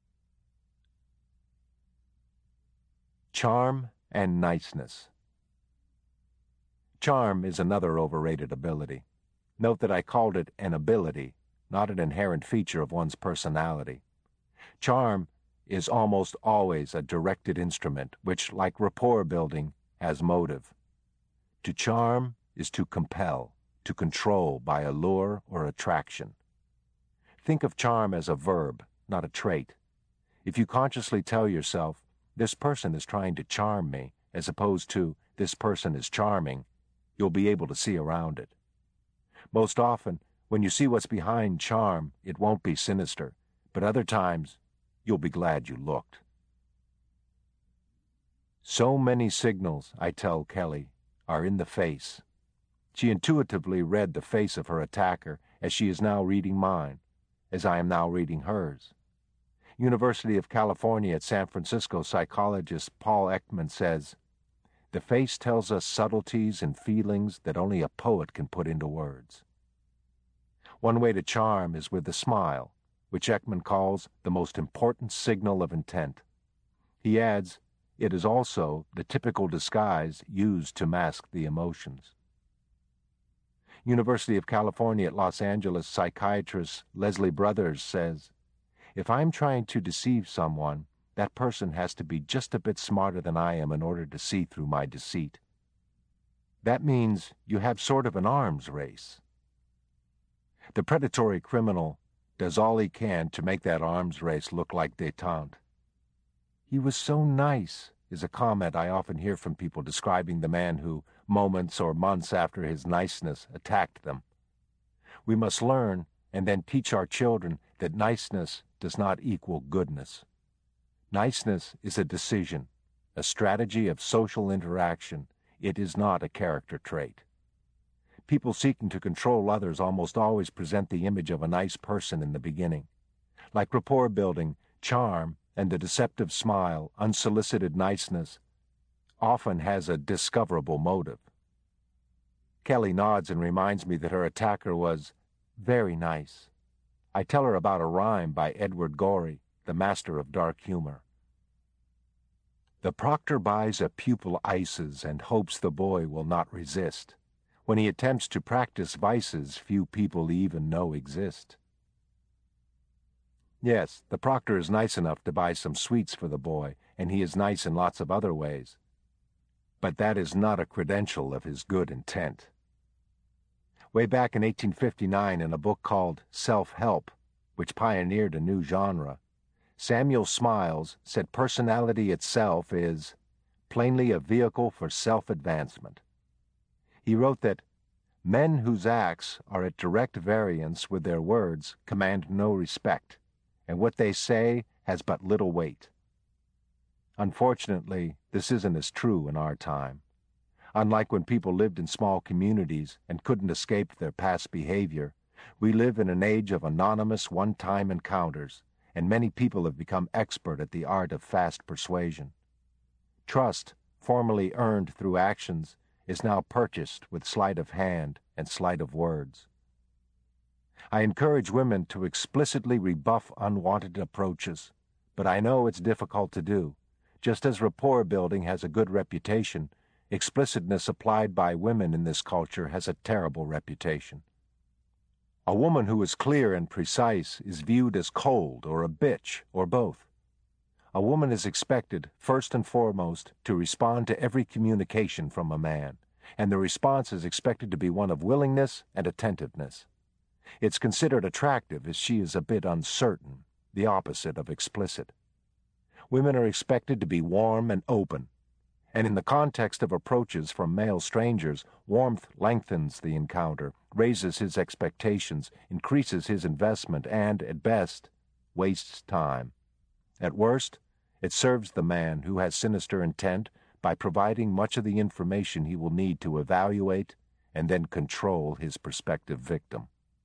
Charm and niceness. Charm is another overrated ability. Note that I called it an ability, not an inherent feature of one's personality. Charm is almost always a directed instrument, which, like rapport building, has motive. To charm is to compel, to control by allure or attraction. Think of charm as a verb, not a trait. If you consciously tell yourself, "This person is trying to charm me," as opposed to "This person is charming," you'll be able to see around it. Most often, when you see what's behind charm, it won't be sinister, but other times, you'll be glad you looked. So many signals, I tell Kelly, are in the face. She intuitively read the face of her attacker as she is now reading mine, as I am now reading hers. University of California at San Francisco psychologist Paul Ekman says, "The face tells us subtleties and feelings that only a poet can put into words." One way to charm is with the smile, which Ekman calls the most important signal of intent. He adds, it is also the typical disguise used to mask the emotions. University of California at Los Angeles psychiatrist Leslie Brothers says, "If I'm trying to deceive someone, that person has to be just a bit smarter than I am in order to see through my deceit. That means you have sort of an arms race." The predatory criminal does all he can to make that arms race look like détente. "He was so nice," is a comment I often hear from people describing the man who, moments or months after his niceness, attacked them. We must learn and then teach our children that niceness does not equal goodness. Niceness is a decision, a strategy of social interaction. It is not a character trait. People seeking to control others almost always present the image of a nice person in the beginning. Like rapport building, charm, and the deceptive smile, unsolicited niceness often has a discoverable motive. Kelly nods and reminds me that her attacker was very nice. I tell her about a rhyme by Edward Gorey, the master of dark humor. "The proctor buys a pupil ices and hopes the boy will not resist. When he attempts to practice vices few people even know exist." Yes, the proctor is nice enough to buy some sweets for the boy, and he is nice in lots of other ways. But that is not a credential of his good intent. Way back in eighteen fifty-nine, in a book called Self-Help, which pioneered a new genre, Samuel Smiles said personality itself is plainly a vehicle for self-advancement. He wrote that men whose acts are at direct variance with their words command no respect, and what they say has but little weight. Unfortunately, this isn't as true in our time. Unlike when people lived in small communities and couldn't escape their past behavior, we live in an age of anonymous one-time encounters, and many people have become expert at the art of fast persuasion. Trust, formerly earned through actions, is now purchased with sleight of hand and sleight of words. I encourage women to explicitly rebuff unwanted approaches, but I know it's difficult to do. Just as rapport building has a good reputation, explicitness applied by women in this culture has a terrible reputation. A woman who is clear and precise is viewed as cold or a bitch or both. A woman is expected, first and foremost, to respond to every communication from a man, and the response is expected to be one of willingness and attentiveness. It's considered attractive as she is a bit uncertain, the opposite of explicit. Women are expected to be warm and open, and in the context of approaches from male strangers, warmth lengthens the encounter, raises his expectations, increases his investment, and, at best, wastes time. At worst, it serves the man who has sinister intent by providing much of the information he will need to evaluate and then control his prospective victim.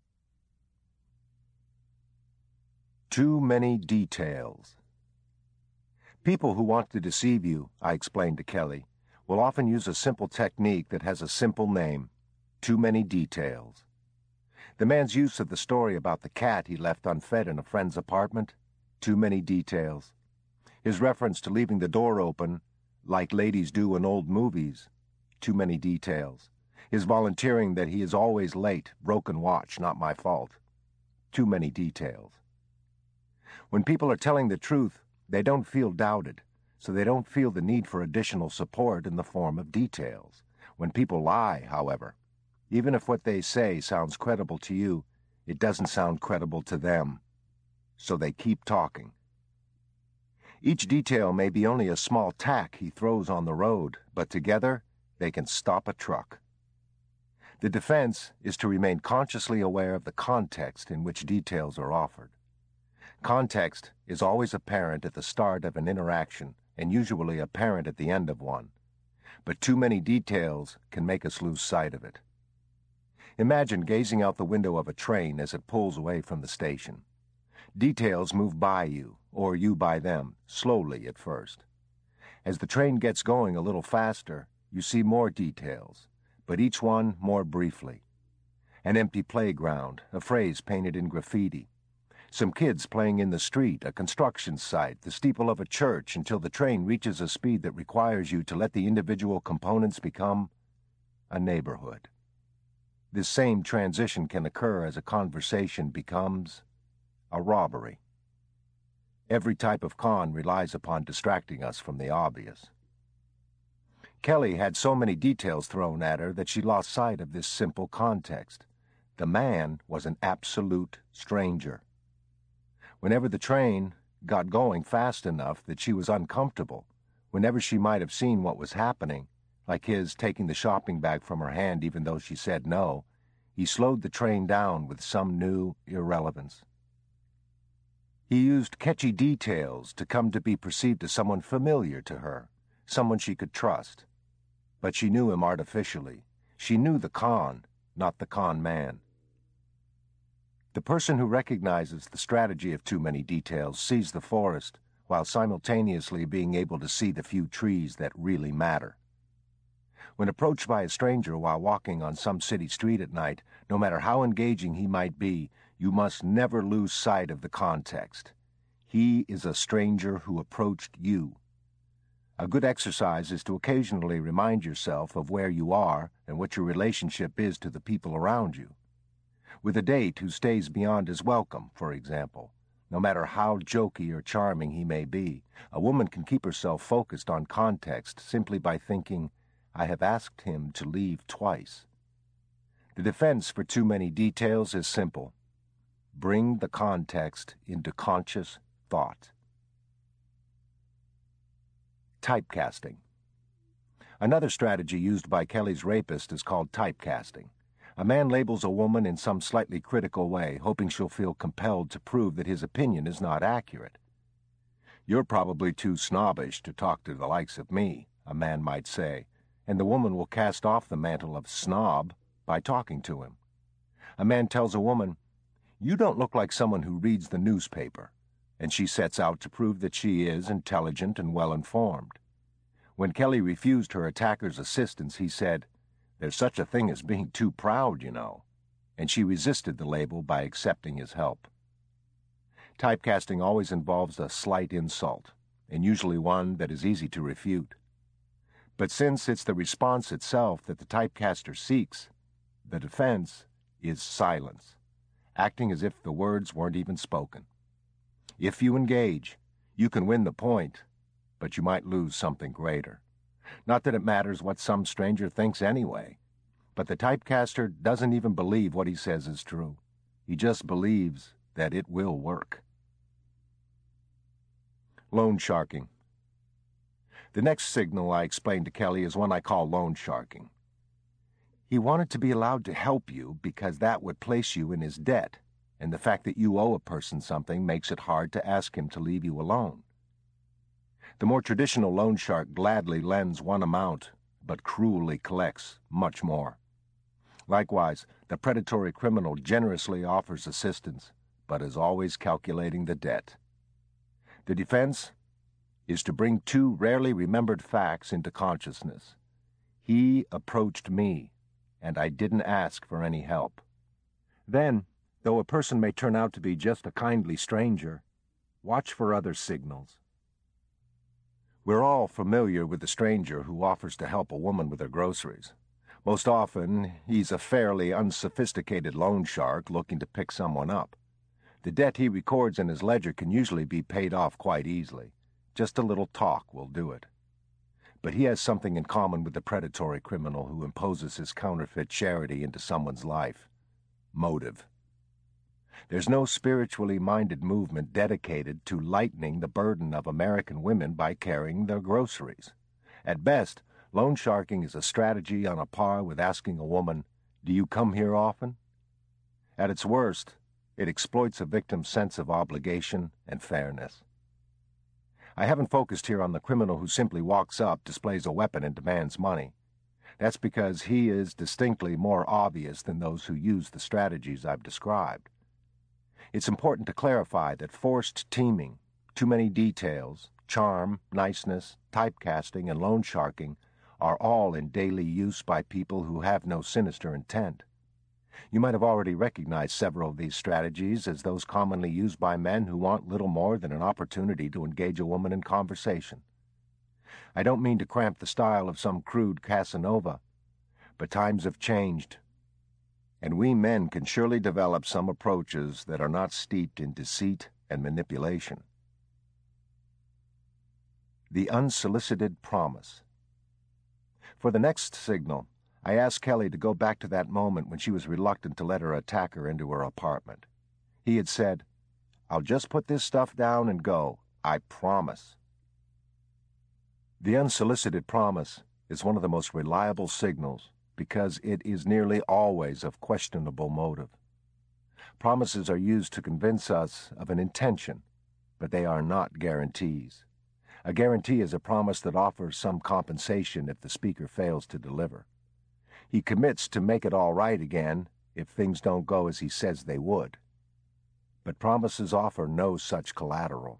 Too many details. People who want to deceive you, I explained to Kelly, will often use a simple technique that has a simple name: too many details. The man's use of the story about the cat he left unfed in a friend's apartment: too many details. His reference to leaving the door open, like ladies do in old movies: too many details. His volunteering that he is always late: broken watch, not my fault. Too many details. When people are telling the truth, they don't feel doubted, so they don't feel the need for additional support in the form of details. When people lie, however, even if what they say sounds credible to you, it doesn't sound credible to them, so they keep talking. Each detail may be only a small tack he throws on the road, but together they can stop a truck. The defense is to remain consciously aware of the context in which details are offered. Context is always apparent at the start of an interaction and usually apparent at the end of one, but too many details can make us lose sight of it. Imagine gazing out the window of a train as it pulls away from the station. Details move by you, or you by them, slowly at first. As the train gets going a little faster, you see more details, but each one more briefly. An empty playground, a phrase painted in graffiti, some kids playing in the street, a construction site, the steeple of a church, until the train reaches a speed that requires you to let the individual components become a neighborhood. this same transition can occur as a conversation becomes a robbery. Every type of con relies upon distracting us from the obvious. Kelly had so many details thrown at her that she lost sight of this simple context. The man was an absolute stranger. Whenever the train got going fast enough that she was uncomfortable, whenever she might have seen what was happening, like his taking the shopping bag from her hand even though she said no, he slowed the train down with some new irrelevance. He used catchy details to come to be perceived as someone familiar to her, someone she could trust. But she knew him artificially. She knew the con, not the con man. The person who recognizes the strategy of too many details sees the forest while simultaneously being able to see the few trees that really matter. When approached by a stranger while walking on some city street at night, no matter how engaging he might be, you must never lose sight of the context. He is a stranger who approached you. A good exercise is to occasionally remind yourself of where you are and what your relationship is to the people around you. With a date who stays beyond his welcome, for example, no matter how jokey or charming he may be, a woman can keep herself focused on context simply by thinking, I have asked him to leave twice. The defense for too many details is simple. Bring the context into conscious thought. Typecasting. Another strategy used by Kelly's rapist is called typecasting. A man labels a woman in some slightly critical way, hoping she'll feel compelled to prove that his opinion is not accurate. You're probably too snobbish to talk to the likes of me, a man might say, and the woman will cast off the mantle of snob by talking to him. A man tells a woman, you don't look like someone who reads the newspaper, and she sets out to prove that she is intelligent and well-informed. When Kelly refused her attacker's assistance, he said, there's such a thing as being too proud, you know, and she resisted the label by accepting his help. Typecasting always involves a slight insult, and usually one that is easy to refute. But since it's the response itself that the typecaster seeks, the defense is silence, acting as if the words weren't even spoken. If you engage, you can win the point, but you might lose something greater. Not that it matters what some stranger thinks anyway, but the typecaster doesn't even believe what he says is true. He just believes that it will work. Loan sharking. The next signal I explained to Kelly is one I call loan sharking. He wanted to be allowed to help you because that would place you in his debt, and the fact that you owe a person something makes it hard to ask him to leave you alone. The more traditional loan shark gladly lends one amount, but cruelly collects much more. Likewise, the predatory criminal generously offers assistance, but is always calculating the debt. The defense is to bring two rarely remembered facts into consciousness. He approached me, and I didn't ask for any help. Then, though a person may turn out to be just a kindly stranger, watch for other signals. We're all familiar with the stranger who offers to help a woman with her groceries. Most often, he's a fairly unsophisticated loan shark looking to pick someone up. The debt he records in his ledger can usually be paid off quite easily. Just a little talk will do it. But he has something in common with the predatory criminal who imposes his counterfeit charity into someone's life. Motive. There's no spiritually minded movement dedicated to lightening the burden of American women by carrying their groceries. At best, loan sharking is a strategy on a par with asking a woman, "Do you come here often?" At its worst, it exploits a victim's sense of obligation and fairness. I haven't focused here on the criminal who simply walks up, displays a weapon, and demands money. That's because he is distinctly more obvious than those who use the strategies I've described. It's important to clarify that forced teaming, too many details, charm, niceness, typecasting, and loan sharking are all in daily use by people who have no sinister intent. You might have already recognized several of these strategies as those commonly used by men who want little more than an opportunity to engage a woman in conversation. I don't mean to cramp the style of some crude Casanova, but times have changed. and we men can surely develop some approaches that are not steeped in deceit and manipulation. The unsolicited promise. For the next signal, I asked Kelly to go back to that moment when she was reluctant to let her attacker into her apartment. He had said, "I'll just put this stuff down and go. I promise." The unsolicited promise is one of the most reliable signals because it is nearly always of questionable motive. Promises are used to convince us of an intention, but they are not guarantees. A guarantee is a promise that offers some compensation if the speaker fails to deliver. He commits to make it all right again if things don't go as he says they would. But promises offer no such collateral.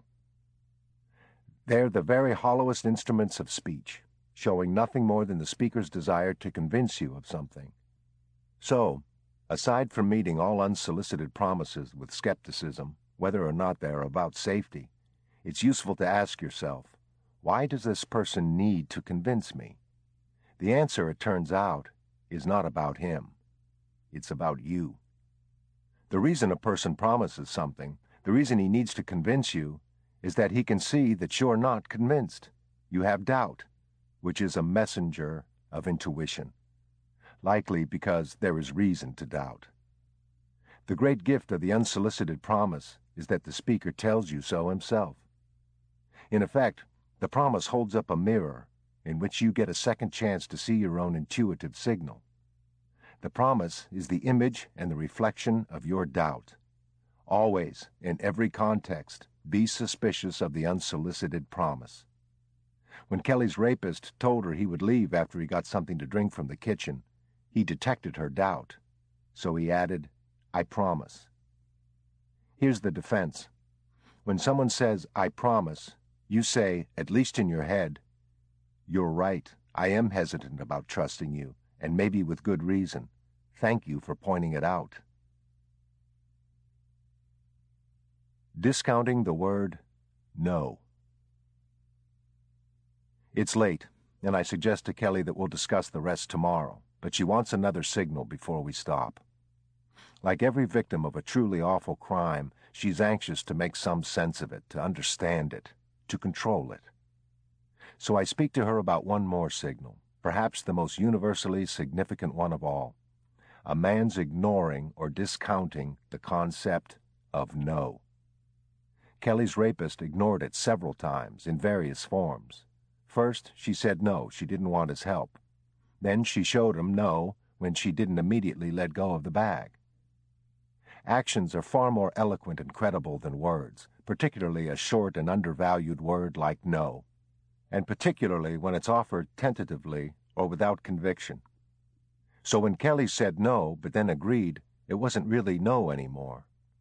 They're the very hollowest instruments of speech, showing nothing more than the speaker's desire to convince you of something. So, aside from meeting all unsolicited promises with skepticism, whether or not they are about safety, it's useful to ask yourself, why does this person need to convince me? The answer, it turns out, is not about him. It's about you. The reason a person promises something, the reason he needs to convince you, is that he can see that you're not convinced. You have doubt, which is a messenger of intuition, likely because there is reason to doubt. The great gift of the unsolicited promise is that the speaker tells you so himself. In effect, the promise holds up a mirror in which you get a second chance to see your own intuitive signal. The promise is the image and the reflection of your doubt. Always, in every context, be suspicious of the unsolicited promise. When Kelly's rapist told her he would leave after he got something to drink from the kitchen, he detected her doubt. So he added, "I promise." Here's the defense. When someone says, "I promise," you say, at least in your head, "You're right. I am hesitant about trusting you, and maybe with good reason. Thank you for pointing it out." Discounting the word no. It's late, and I suggest to Kelly that we'll discuss the rest tomorrow, but she wants another signal before we stop. Like every victim of a truly awful crime, she's anxious to make some sense of it, to understand it, to control it. So I speak to her about one more signal, perhaps the most universally significant one of all, a man's ignoring or discounting the concept of no. Kelly's rapist ignored it several times in various forms. First, she said no, she didn't want his help. Then she showed him no when she didn't immediately let go of the bag. Actions are far more eloquent and credible than words, particularly a short and undervalued word like no, and particularly when it's offered tentatively or without conviction. So when Kelly said no, but then agreed, it wasn't really no anymore.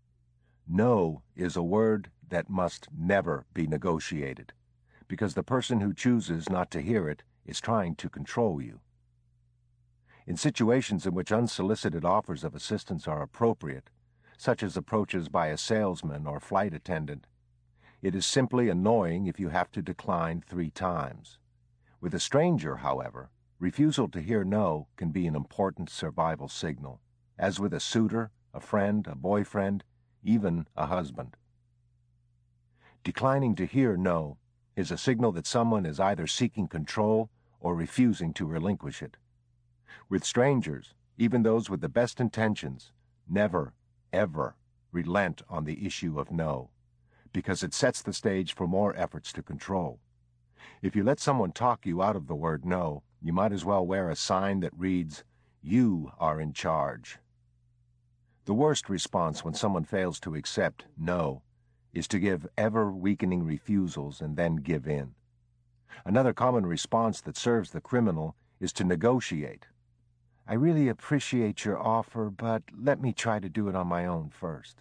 No is a word that must never be negotiated, because the person who chooses not to hear it is trying to control you. In situations in which unsolicited offers of assistance are appropriate, such as approaches by a salesman or flight attendant, it is simply annoying if you have to decline three times. With a stranger, however, refusal to hear no can be an important survival signal, as with a suitor, a friend, a boyfriend, even a husband. Declining to hear no is a signal that someone is either seeking control or refusing to relinquish it. With strangers, even those with the best intentions, never, ever relent on the issue of no, because it sets the stage for more efforts to control. If you let someone talk you out of the word no, you might as well wear a sign that reads, "You are in charge." The worst response when someone fails to accept no is to give ever-weakening refusals and then give in. Another common response that serves the criminal is to negotiate. "I really appreciate your offer, but let me try to do it on my own first."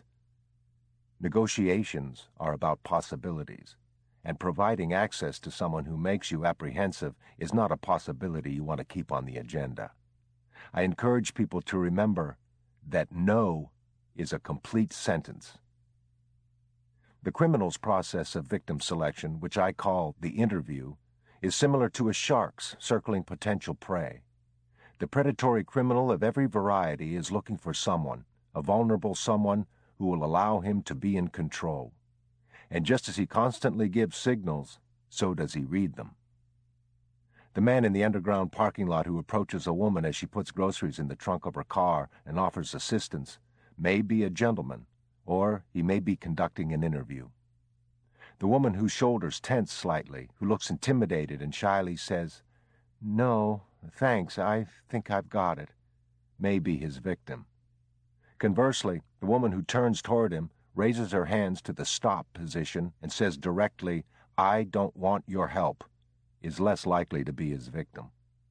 Negotiations are about possibilities, and providing access to someone who makes you apprehensive is not a possibility you want to keep on the agenda. I encourage people to remember that no is a complete sentence. The criminal's process of victim selection, which I call the interview, is similar to a shark's circling potential prey. The predatory criminal of every variety is looking for someone, a vulnerable someone, who will allow him to be in control. And just as he constantly gives signals, so does he read them. The man in the underground parking lot who approaches a woman as she puts groceries in the trunk of her car and offers assistance may be a gentleman, or he may be conducting an interview. The woman whose shoulders tense slightly, who looks intimidated and shyly says, "No, thanks, I think I've got it," may be his victim. Conversely, the woman who turns toward him, raises her hands to the stop position, and says directly, "I don't want your help," is less likely to be his victim.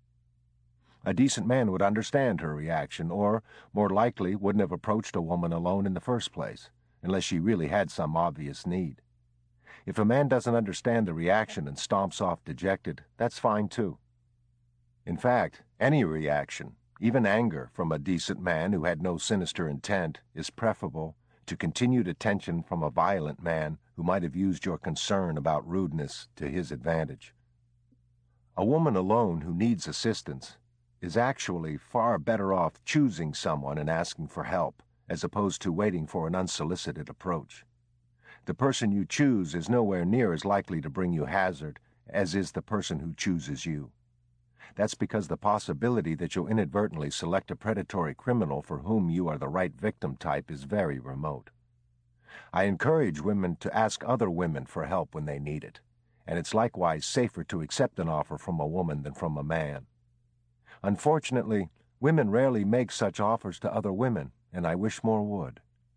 A decent man would understand her reaction, or, more likely, wouldn't have approached a woman alone in the first place, unless she really had some obvious need. If a man doesn't understand the reaction and stomps off dejected, that's fine too. In fact, any reaction, even anger, from a decent man who had no sinister intent, is preferable to continued attention from a violent man who might have used your concern about rudeness to his advantage. A woman alone who needs assistance is actually far better off choosing someone and asking for help, as opposed to waiting for an unsolicited approach. The person you choose is nowhere near as likely to bring you hazard as is the person who chooses you. That's because the possibility that you'll inadvertently select a predatory criminal for whom you are the right victim type is very remote. I encourage women to ask other women for help when they need it, and it's likewise safer to accept an offer from a woman than from a man. Unfortunately, women rarely make such offers to other women, and I wish more would.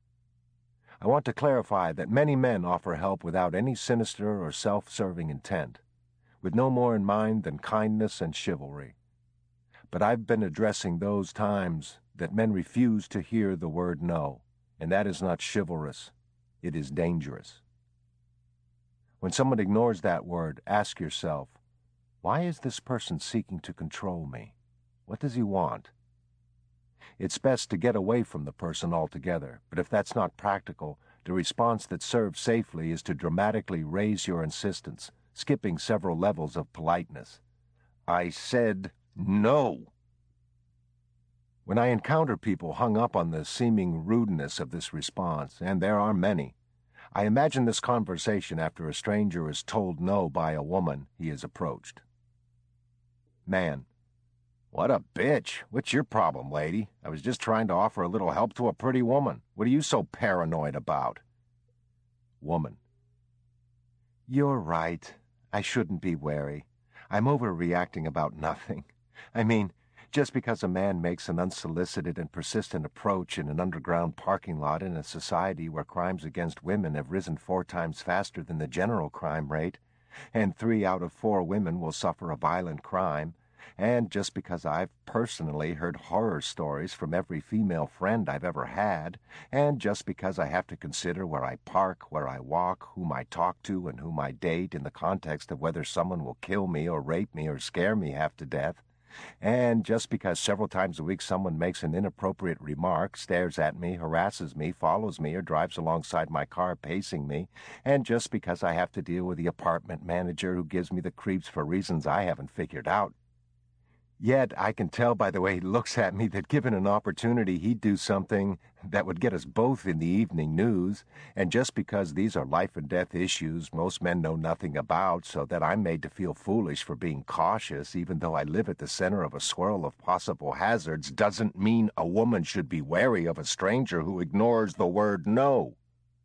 I want to clarify that many men offer help without any sinister or self-serving intent, with no more in mind than kindness and chivalry. But I've been addressing those times that men refuse to hear the word no, and that is not chivalrous, it is dangerous. When someone ignores that word, ask yourself, why is this person seeking to control me? What does he want? It's best to get away from the person altogether, but if that's not practical, the response that serves safely is to dramatically raise your insistence, skipping several levels of politeness. I said no. When I encounter people hung up on the seeming rudeness of this response, and there are many, I imagine this conversation after a stranger is told no by a woman he has approached. Man: "What a bitch. What's your problem, lady? I was just trying to offer a little help to a pretty woman. What are you so paranoid about?" Woman: "You're right. I shouldn't be wary. I'm overreacting about nothing. I mean, just because a man makes an unsolicited and persistent approach in an underground parking lot in a society where crimes against women have risen four times faster than the general crime rate, and three out of four women will suffer a violent crime, and just because I've personally heard horror stories from every female friend I've ever had, and just because I have to consider where I park, where I walk, whom I talk to, and whom I date in the context of whether someone will kill me or rape me or scare me half to death, and just because several times a week someone makes an inappropriate remark, stares at me, harasses me, follows me, or drives alongside my car pacing me, and just because I have to deal with the apartment manager who gives me the creeps for reasons I haven't figured out. Yet I can tell by the way he looks at me that given an opportunity he'd do something that would get us both in the evening news, and just because these are life-and-death issues most men know nothing about, so that I'm made to feel foolish for being cautious even though I live at the center of a swirl of possible hazards, doesn't mean a woman should be wary of a stranger who ignores the word no.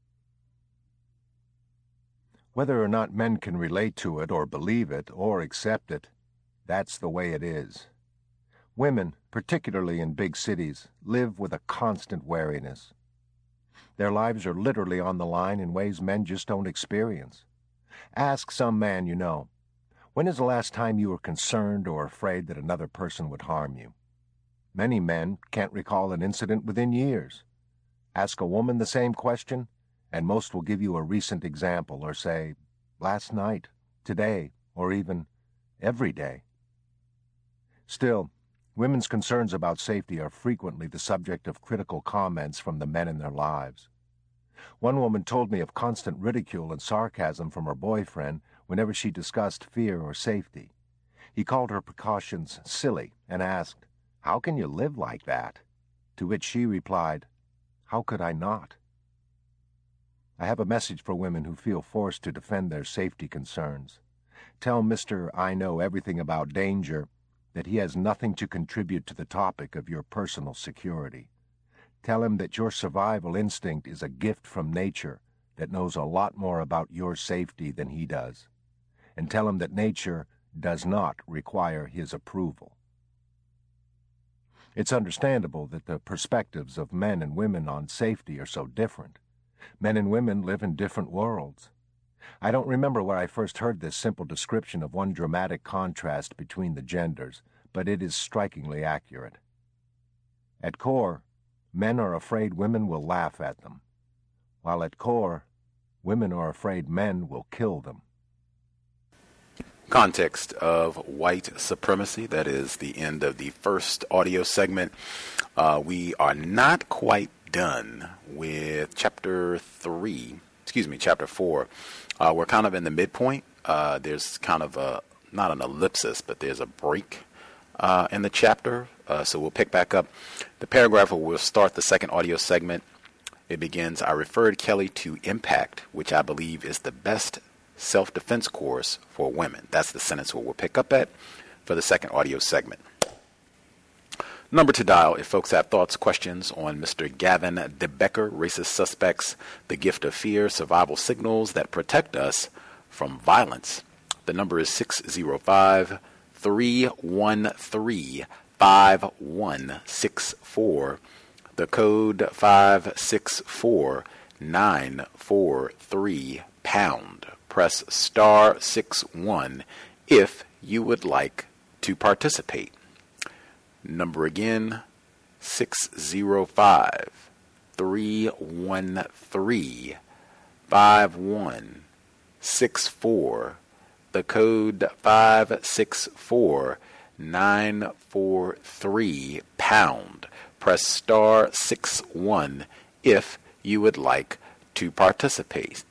Whether or not men can relate to it or believe it or accept it, that's the way it is. Women, particularly in big cities, live with a constant wariness. Their lives are literally on the line in ways men just don't experience. Ask some man you know, when is the last time you were concerned or afraid that another person would harm you? Many men can't recall an incident within years. Ask a woman the same question, and most will give you a recent example or say, last night, today, or even every day. Still, women's concerns about safety are frequently the subject of critical comments from the men in their lives. One woman told me of constant ridicule and sarcasm from her boyfriend whenever she discussed fear or safety. He called her precautions silly and asked, "How can you live like that?" To which she replied, "How could I not?" I have a message for women who feel forced to defend their safety concerns. Tell Mister I know everything about danger that he has nothing to contribute to the topic of your personal security. Tell him that your survival instinct is a gift from nature that knows a lot more about your safety than he does. And tell him that nature does not require his approval. It's understandable that the perspectives of men and women on safety are so different. Men and women live in different worlds. I don't remember where I first heard this simple description of one dramatic contrast between the genders, but it is strikingly accurate. At core, men are afraid women will laugh at them, while at core, women are afraid men will kill them. Context of white supremacy. That is the end of the first audio segment. Uh, we are not quite done with chapter three, excuse me, chapter four. Uh, we're kind of in the midpoint. Uh, there's kind of a, not an ellipsis, but there's a break uh, in the chapter. Uh, so we'll pick back up. The paragraph where we'll start the second audio segment. It begins, I referred Kelly to Impact, which I believe is the best self-defense course for women. That's the sentence where we'll pick up at for the second audio segment. Number to dial if folks have thoughts, questions on Mister Gavin DeBecker, Racist Suspects, The Gift of Fear, Survival Signals That Protect Us from Violence. The number is six oh five, three one three, five one six four. The code five six four nine four three pound. Press star six one if you would like to participate. Number again, six oh five, three one three, five one six four. The code five six four nine four three pound. Press star six one if you would like to participate.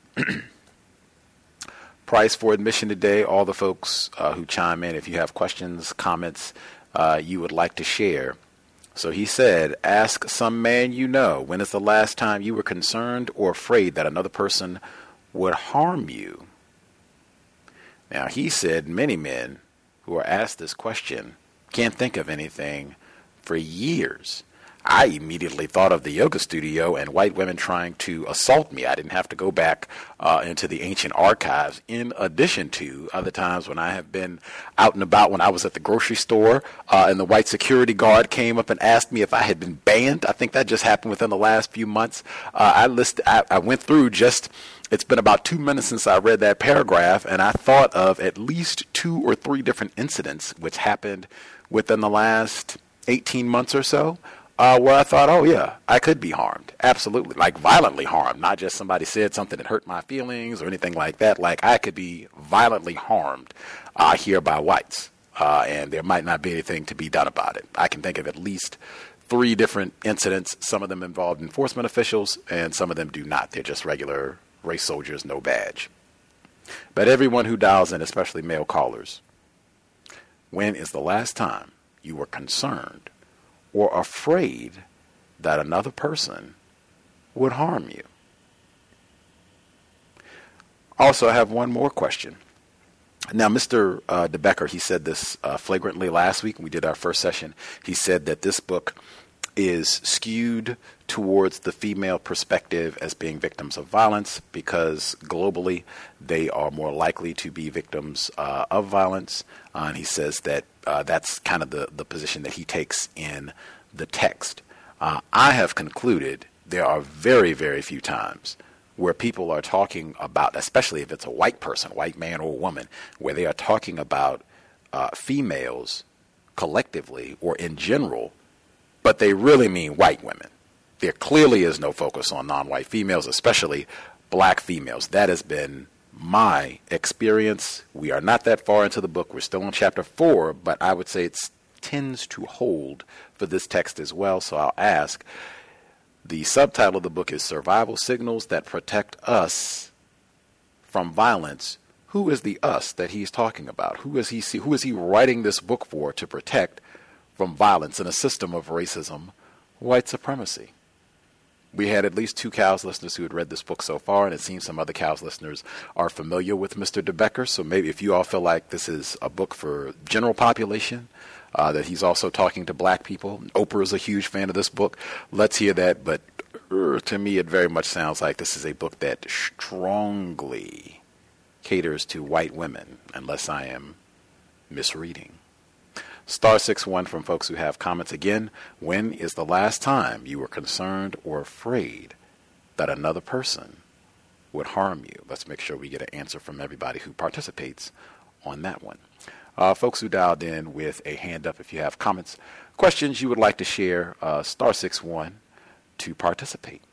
Price for admission today, all the folks uh, who chime in, if you have questions, comments, uh, you would like to share. So he said, ask some man you know, when is the last time you were concerned or afraid that another person would harm you? Now, he said many men who are asked this question can't think of anything for years. I immediately thought of the yoga studio and white women trying to assault me. I didn't have to go back uh, into the ancient archives, in addition to other times when I have been out and about when I was at the grocery store uh, and the white security guard came up and asked me if I had been banned. I think that just happened within the last few months. Uh, I, list, I, I went through just, it's been about two minutes since I read that paragraph, and I thought of at least two or three different incidents which happened within the last eighteen months or so. Uh, where I thought, oh, yeah, I could be harmed. Absolutely. Like violently harmed. Not just somebody said something that hurt my feelings or anything like that. Like I could be violently harmed uh, here by whites. Uh, and there might not be anything to be done about it. I can think of at least three different incidents. Some of them involved enforcement officials and some of them do not. They're just regular race soldiers, no badge. But everyone who dials in, especially male callers, when is the last time you were concerned or afraid that another person would harm you? Also, I have one more question. Now, Mister Uh, DeBecker, he said this uh, flagrantly last week when we did our first session. He said that this book is skewed towards the female perspective as being victims of violence because globally they are more likely to be victims uh, of violence. Uh, and he says that uh, that's kind of the, the position that he takes in the text. Uh, I have concluded there are very, very few times where people are talking about, especially if it's a white person, white man or woman, where they are talking about uh, females collectively or in general, but they really mean white women. There clearly is no focus on non-white females, especially black females. That has been my experience. We are not that far into the book. We're still on chapter four, but I would say it tends to hold for this text as well. So I'll ask, the subtitle of the book is Survival Signals That Protect Us from Violence. Who is the us that he's talking about? Who is he, who is he writing this book for to protect from violence in a system of racism, white supremacy. We had at least two Cows listeners who had read this book so far, and it seems some other Cows listeners are familiar with Mister DeBecker. So maybe if you all feel like this is a book for general population, uh, that he's also talking to black people. Oprah is a huge fan of this book. Let's hear that. But uh, to me, it very much sounds like this is a book that strongly caters to white women, unless I am misreading. Star six one from folks who have comments. Again, when is the last time you were concerned or afraid that another person would harm you? Let's make sure we get an answer from everybody who participates on that one. Uh, folks who dialed in with a hand up, if you have comments, questions you would like to share, uh, star six one to participate.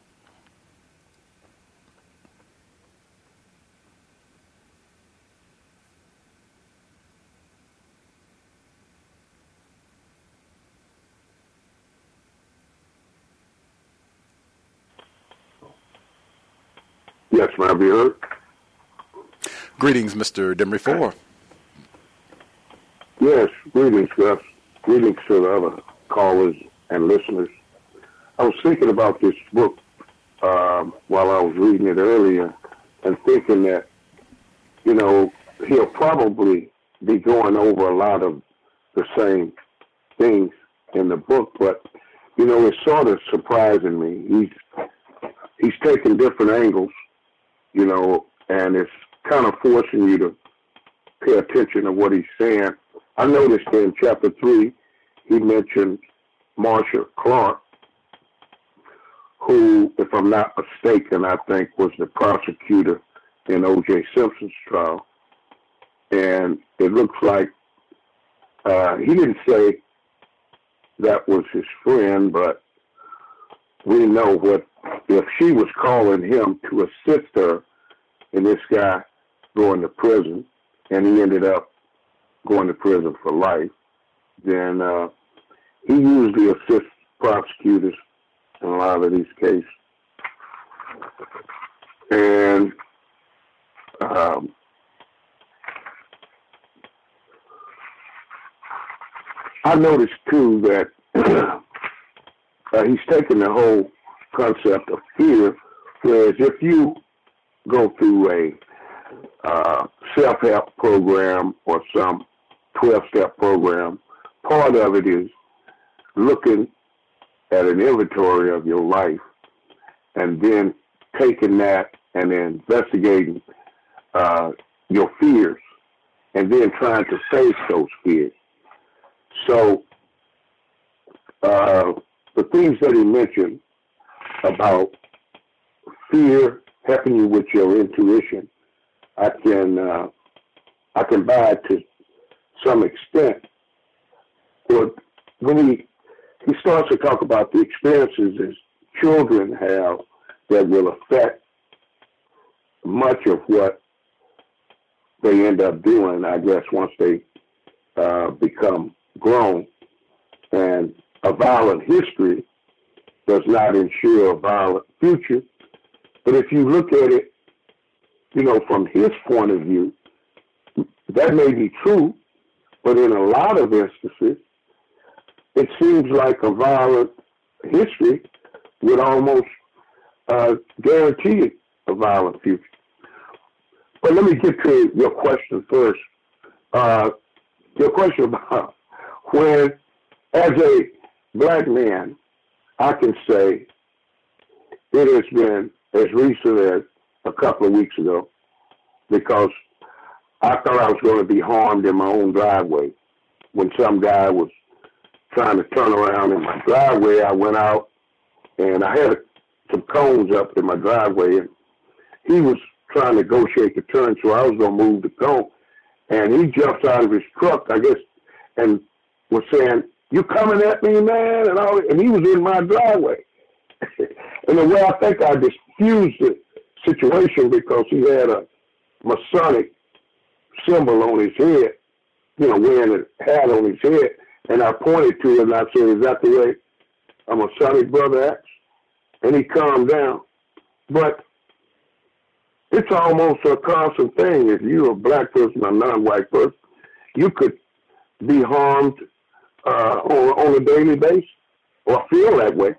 Yes, may I be heard? Greetings, Mister Demery Four. Yes, greetings, Gus. Greetings to the other callers and listeners. I was thinking about this book um, while I was reading it earlier and thinking that, you know, he'll probably be going over a lot of the same things in the book, but, you know, it's sort of surprising me. He's, he's taking different angles, you know, and it's kind of forcing you to pay attention to what he's saying. I noticed in chapter three, he mentioned Marcia Clark, who, if I'm not mistaken, I think was the prosecutor in O J Simpson's trial. And it looks like uh, he didn't say that was his friend, but we know what, if she was calling him to assist her in this guy going to prison, and he ended up going to prison for life, then uh, he usually assists prosecutors in a lot of these cases. And um, I noticed, too, that uh, he's taking the whole concept of fear, whereas if you go through a uh, self-help program or some twelve-step program, part of it is looking at an inventory of your life and then taking that and then investigating uh, your fears and then trying to face those fears. So uh, the things that he mentioned about fear helping you with your intuition, I can uh, I can buy it to some extent. But when he he starts to talk about the experiences his children have that will affect much of what they end up doing, I guess, once they uh, become grown. And a violent history does not ensure a violent future. But if you look at it, you know, from his point of view, that may be true, but in a lot of instances, it seems like a violent history would almost uh, guarantee a violent future. But let me get to your question first. Uh, your question about when, as a black man, I can say it has been as recent as a couple of weeks ago, because I thought I was going to be harmed in my own driveway. When some guy was trying to turn around in my driveway, I went out and I had some cones up in my driveway, and he was trying to negotiate the turn, so I was going to move the cone. And he jumps out of his truck, I guess, and was saying, "You coming at me, man?" And all, and he was in my driveway. In a way, I think I diffused the situation because he had a Masonic symbol on his head, you know, wearing a hat on his head. And I pointed to it and I said, "Is that the way a Masonic brother acts?" And he calmed down. But it's almost a constant thing. If you're a black person or non-white person, you could be harmed uh, on, on a daily basis or feel that way.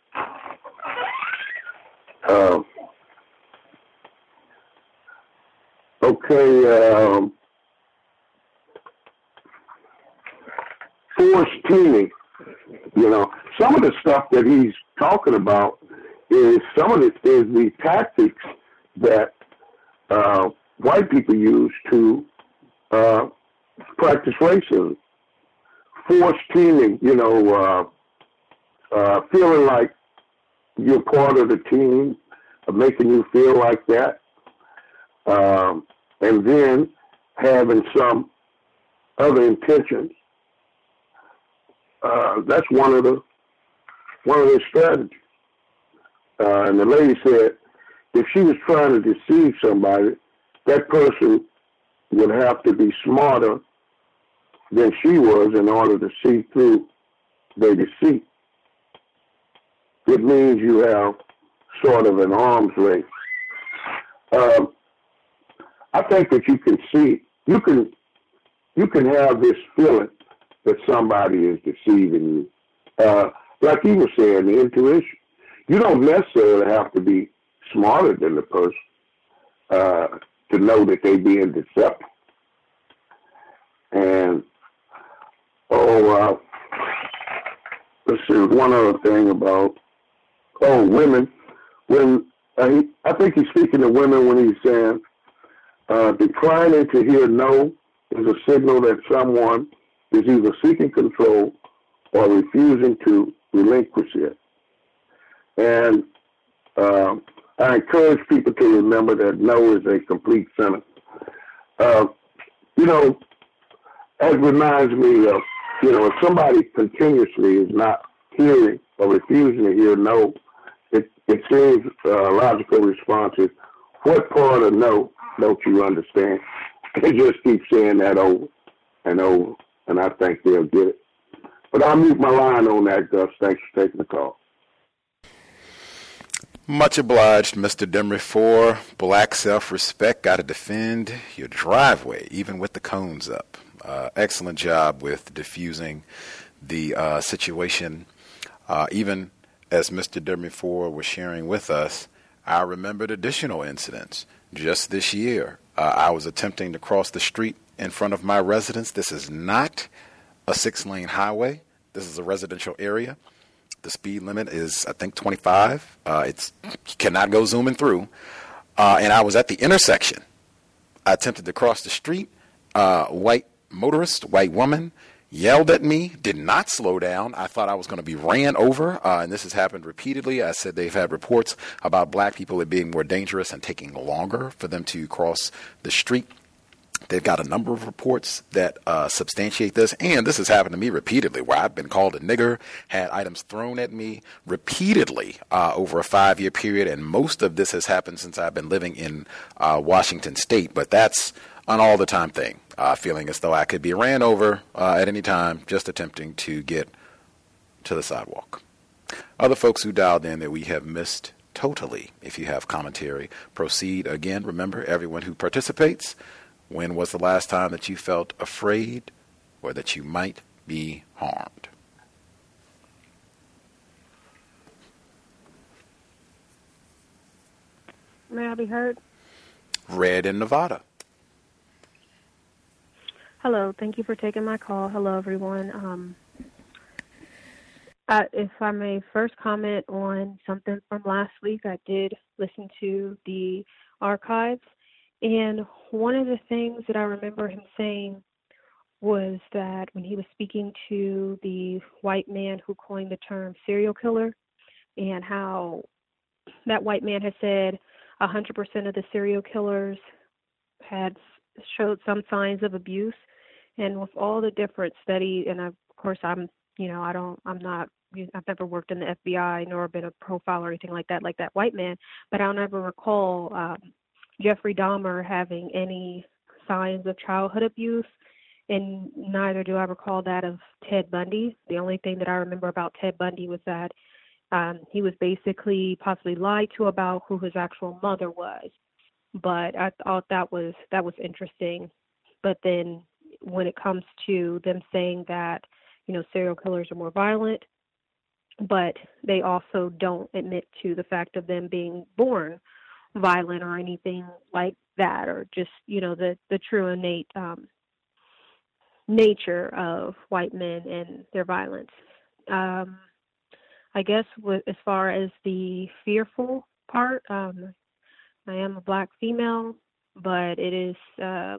Uh, okay, um, forced teaming. You know, some of the stuff that he's talking about is some of it is the tactics that uh, white people use to uh, practice racism. Forced teaming, you know, uh, uh, feeling like you're part of the team, uh, making you feel like that, um, and then having some other intentions. Uh, that's one of the one of their strategies. Uh, and the lady said, if she was trying to deceive somebody, that person would have to be smarter than she was in order to see through their deceit. It means you have sort of an arms race. Um, I think that you can see, you can, you can have this feeling that somebody is deceiving you. Uh, like he was saying, the intuition. You don't necessarily have to be smarter than the person uh, to know that they're being deceptive. And, oh, uh, let's see, one other thing about, oh, women. When uh, he, I think he's speaking to women when he's saying, uh, declining to hear no is a signal that someone is either seeking control or refusing to relinquish it. And uh, I encourage people to remember that no is a complete sentence. Uh, you know, it reminds me of, you know, if somebody continuously is not hearing or refusing to hear no, it, it seems a uh, logical response is, what part of no don't you understand? They just keep saying that over and over, and I think they'll get it. But I'll mute my line on that, Gus. Thanks for taking the call. Much obliged, Mister Demery. For black self-respect, got to defend your driveway, even with the cones up. Uh, excellent job with diffusing the uh, situation. Uh, even as Mister Demery was sharing with us, I remembered additional incidents. Just this year, uh, I was attempting to cross the street in front of my residence. This is not a six-lane highway. This is a residential area. The speed limit is, I think, twenty-five. Uh, it's you cannot go zooming through. Uh, and I was at the intersection. I attempted to cross the street. Uh, white motorist, white woman, yelled at me, did not slow down. I thought I was going to be ran over, uh, and this has happened repeatedly. I said they've had reports about black people it being more dangerous and taking longer for them to cross the street. They've got a number of reports that uh, substantiate this, and this has happened to me repeatedly, where I've been called a nigger, had items thrown at me repeatedly uh, over a five-year period, and most of this has happened since I've been living in uh, Washington State, but that's an all-the-time thing, uh, feeling as though I could be ran over uh, at any time, just attempting to get to the sidewalk. Other folks who dialed in that we have missed totally, if you have commentary, proceed. Again, remember, everyone who participates, when was the last time that you felt afraid or that you might be harmed? May I be heard? Red in Nevada. Hello, thank you for taking my call. Hello, everyone. Um, I, if I may first comment on something from last week, I did listen to the archives, and one of the things that I remember him saying was that when he was speaking to the white man who coined the term serial killer, and how that white man had said one hundred percent of the serial killers had showed some signs of abuse. And with all the different study, and of course I'm, you know, I don't, I'm not, I've never worked in the F B I nor been a profile or anything like that, like that white man, but I'll never recall um, Jeffrey Dahmer having any signs of childhood abuse, and neither do I recall that of Ted Bundy. The only thing that I remember about Ted Bundy was that um, he was basically possibly lied to about who his actual mother was. But I thought that was that was interesting. But then when it comes to them saying that, you know, serial killers are more violent, but they also don't admit to the fact of them being born violent or anything like that, or just, you know, the, the true innate um, nature of white men and their violence. Um, I guess with, as far as the fearful part, um, I am a black female, but it is, um,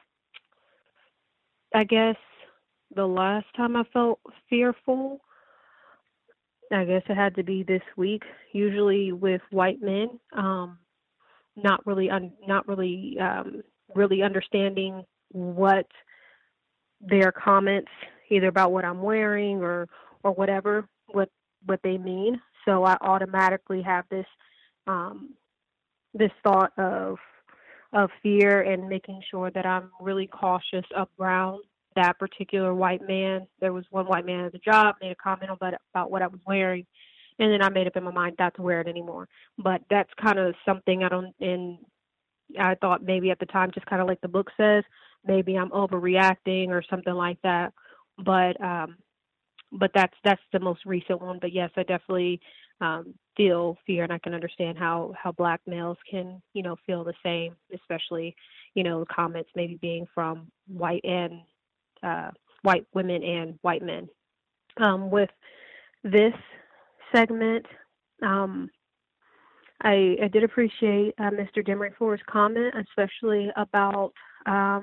I guess, the last time I felt fearful, I guess it had to be this week, usually with white men, um, not really, un- not really, um, really understanding what their comments, either about what I'm wearing or, or whatever, what, what they mean. So I automatically have this, um, this thought of, of fear and making sure that I'm really cautious around that particular white man. There was one white man at the job made a comment about, about what I was wearing, and then I made up in my mind not to wear it anymore. But that's kind of something I don't, and I thought maybe at the time, just kind of like the book says, maybe I'm overreacting or something like that. But um, but that's that's the most recent one. But yes, I definitely um, feel fear, and I can understand how, how black males can, you know, feel the same, especially, you know, the comments maybe being from white and uh, white women and white men. Um, with this segment, um, I, I did appreciate uh, Mister Demery for his comment, especially about um,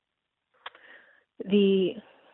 the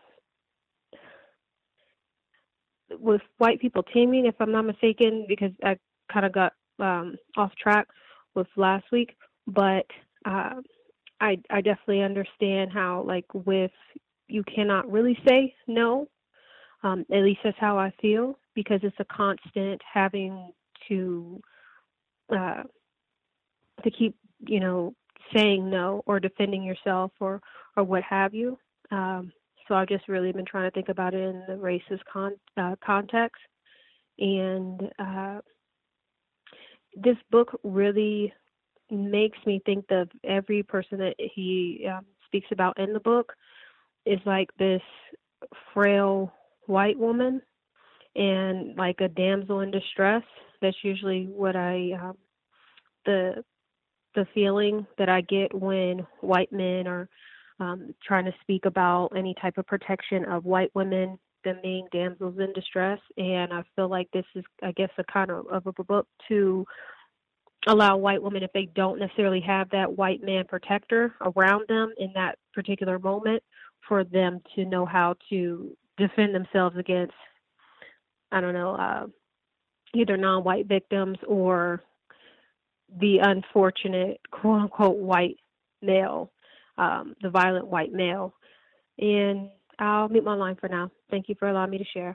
with white people teaming, if I'm not mistaken, because I kind of got um, off track with last week. But uh, I I definitely understand how, like, with you cannot really say no. Um, at least that's how I feel, because it's a constant having to uh, to keep, you know, saying no or defending yourself or, or what have you. Um, so I've just really been trying to think about it in the racist con- uh, context. And uh, this book really makes me think of every person that he um, speaks about in the book is like this frail white woman and like a damsel in distress. That's usually what I, um, the the feeling that I get when white men are um, trying to speak about any type of protection of white women, them being damsels in distress. And I feel like this is, I guess, a kind of, of a book to allow white women, if they don't necessarily have that white man protector around them in that particular moment, for them to know how to defend themselves against, I don't know, uh, either non-white victims or the unfortunate, quote-unquote, white male, um, the violent white male. And I'll mute my line for now. Thank you for allowing me to share.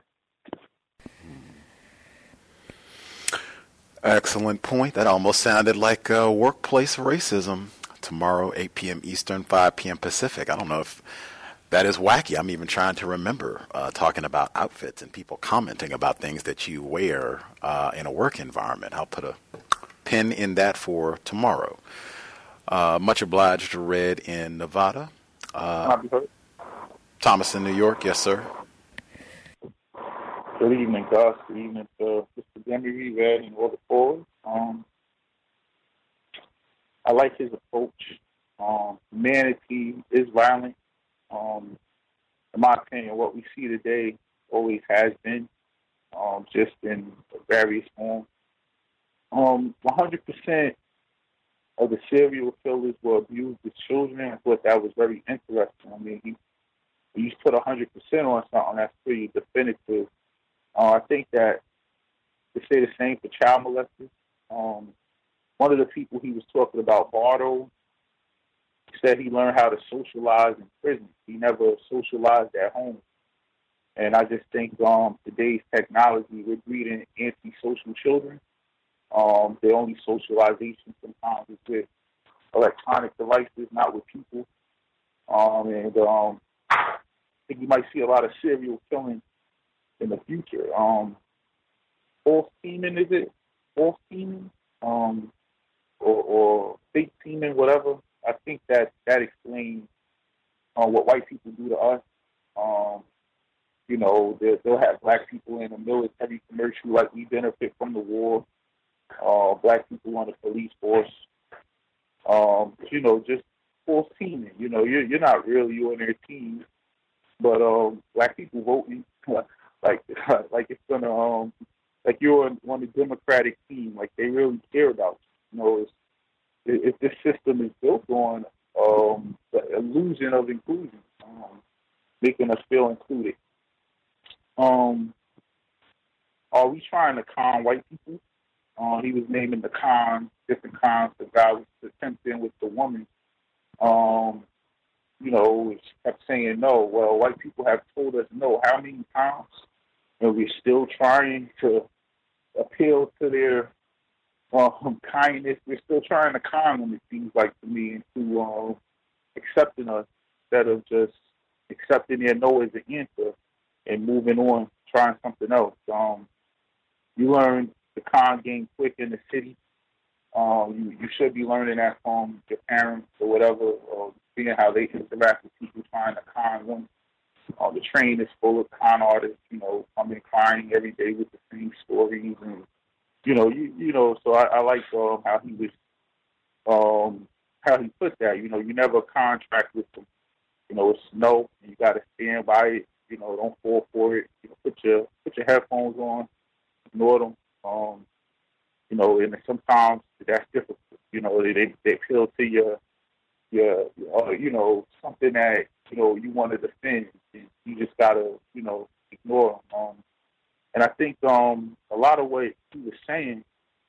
Excellent point. That almost sounded like uh, workplace racism. Tomorrow, eight p.m. Eastern, five p.m. Pacific. I don't know if that is wacky. I'm even trying to remember uh, talking about outfits and people commenting about things that you wear uh, in a work environment. I'll put a pin in that for tomorrow. Uh, much obliged to Red in Nevada. Uh, Thomas in New York. Yes, sir. Good evening, Gus. Good evening to Mister Demery, Red, and all the callers. Um, I like his approach. Um, humanity is violent. Um, in my opinion, what we see today always has been, um, just in various forms. Um, one hundred percent of the serial killers were abused as children. I thought that was very interesting. I mean, he, when you put one hundred percent on something, that's pretty definitive. Uh, I think that to say the same for child molesters. Um, one of the people he was talking about, Bardo, said he learned how to socialize in prison. He never socialized at home. And I just think um, today's technology, we're breeding antisocial children. Um, their only socialization sometimes is with electronic devices, not with people. Um, and um, I think you might see a lot of serial killing in the future. Um, false teaming, is it? False teaming? Um, or, or fake teaming, whatever. I think that that explains uh, what white people do to us. Um, You know, they'll, they'll have black people in a military commercial like we benefit from the war. Uh, black people on the police force. Um, you know, just full teaming. You know, you're, you're not really on their team, but um, black people voting like like it's gonna um, like you're on, on the Democratic team. Like they really care about you. You know, it's, if this system is built on um, the illusion of inclusion, um, making us feel included. Um, are we trying to con white people? Uh, he was naming the cons, different cons the guy was attempting with the woman. Um, you know, kept saying no. Well, white people have told us no how many times? And we're still trying to appeal to their um, kindness. We're still trying to con them, it seems like to me, into uh, accepting us instead of just accepting their no as an answer and moving on, trying something else. Um, you learn the con game quick in the city. Um, you, you should be learning that from your parents or whatever, or seeing how they interact with people trying to con them. Uh, the train is full of con artists, you know, coming crying every day with the same stories, and you know, you you know. So I, I like um, how he was, um, how he put that. You know, you never contract with them. You know, it's no. You got to stand by it. You know, don't fall for it. You know, put your put your headphones on, ignore them. Um, you know, and sometimes that's difficult. You know, they they appeal to your your uh, you know, something that you know you want to defend. And you just gotta you know ignore them. Um, and I think um a lot of what he was saying,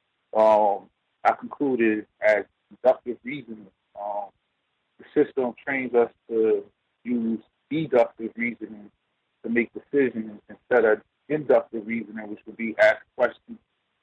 um, I concluded as deductive reasoning. Um, the system trains us to use deductive reasoning to make decisions instead of inductive reasoning, which would be ask questions.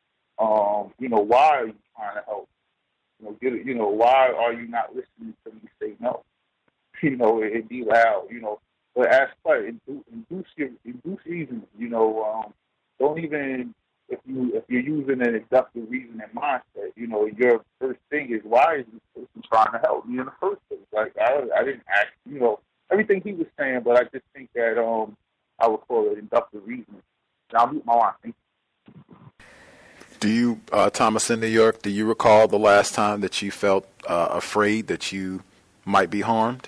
Um, you know, why are you trying to help? You know, get it, you know, why are you not listening to me say no? You know, it, it be loud, you know, but ask questions, induce your induce reasoning, you know, um, don't even if you if you're using an inductive reasoning mindset, you know, your first thing is why is this person trying to help me in the first place? Like I I didn't ask, you know, everything he was saying, but I just think that um I would call it inductive reasoning. And I'll mute my line. Thank you. Do you, uh, Thomas in New York, do you recall the last time that you felt uh, afraid that you might be harmed?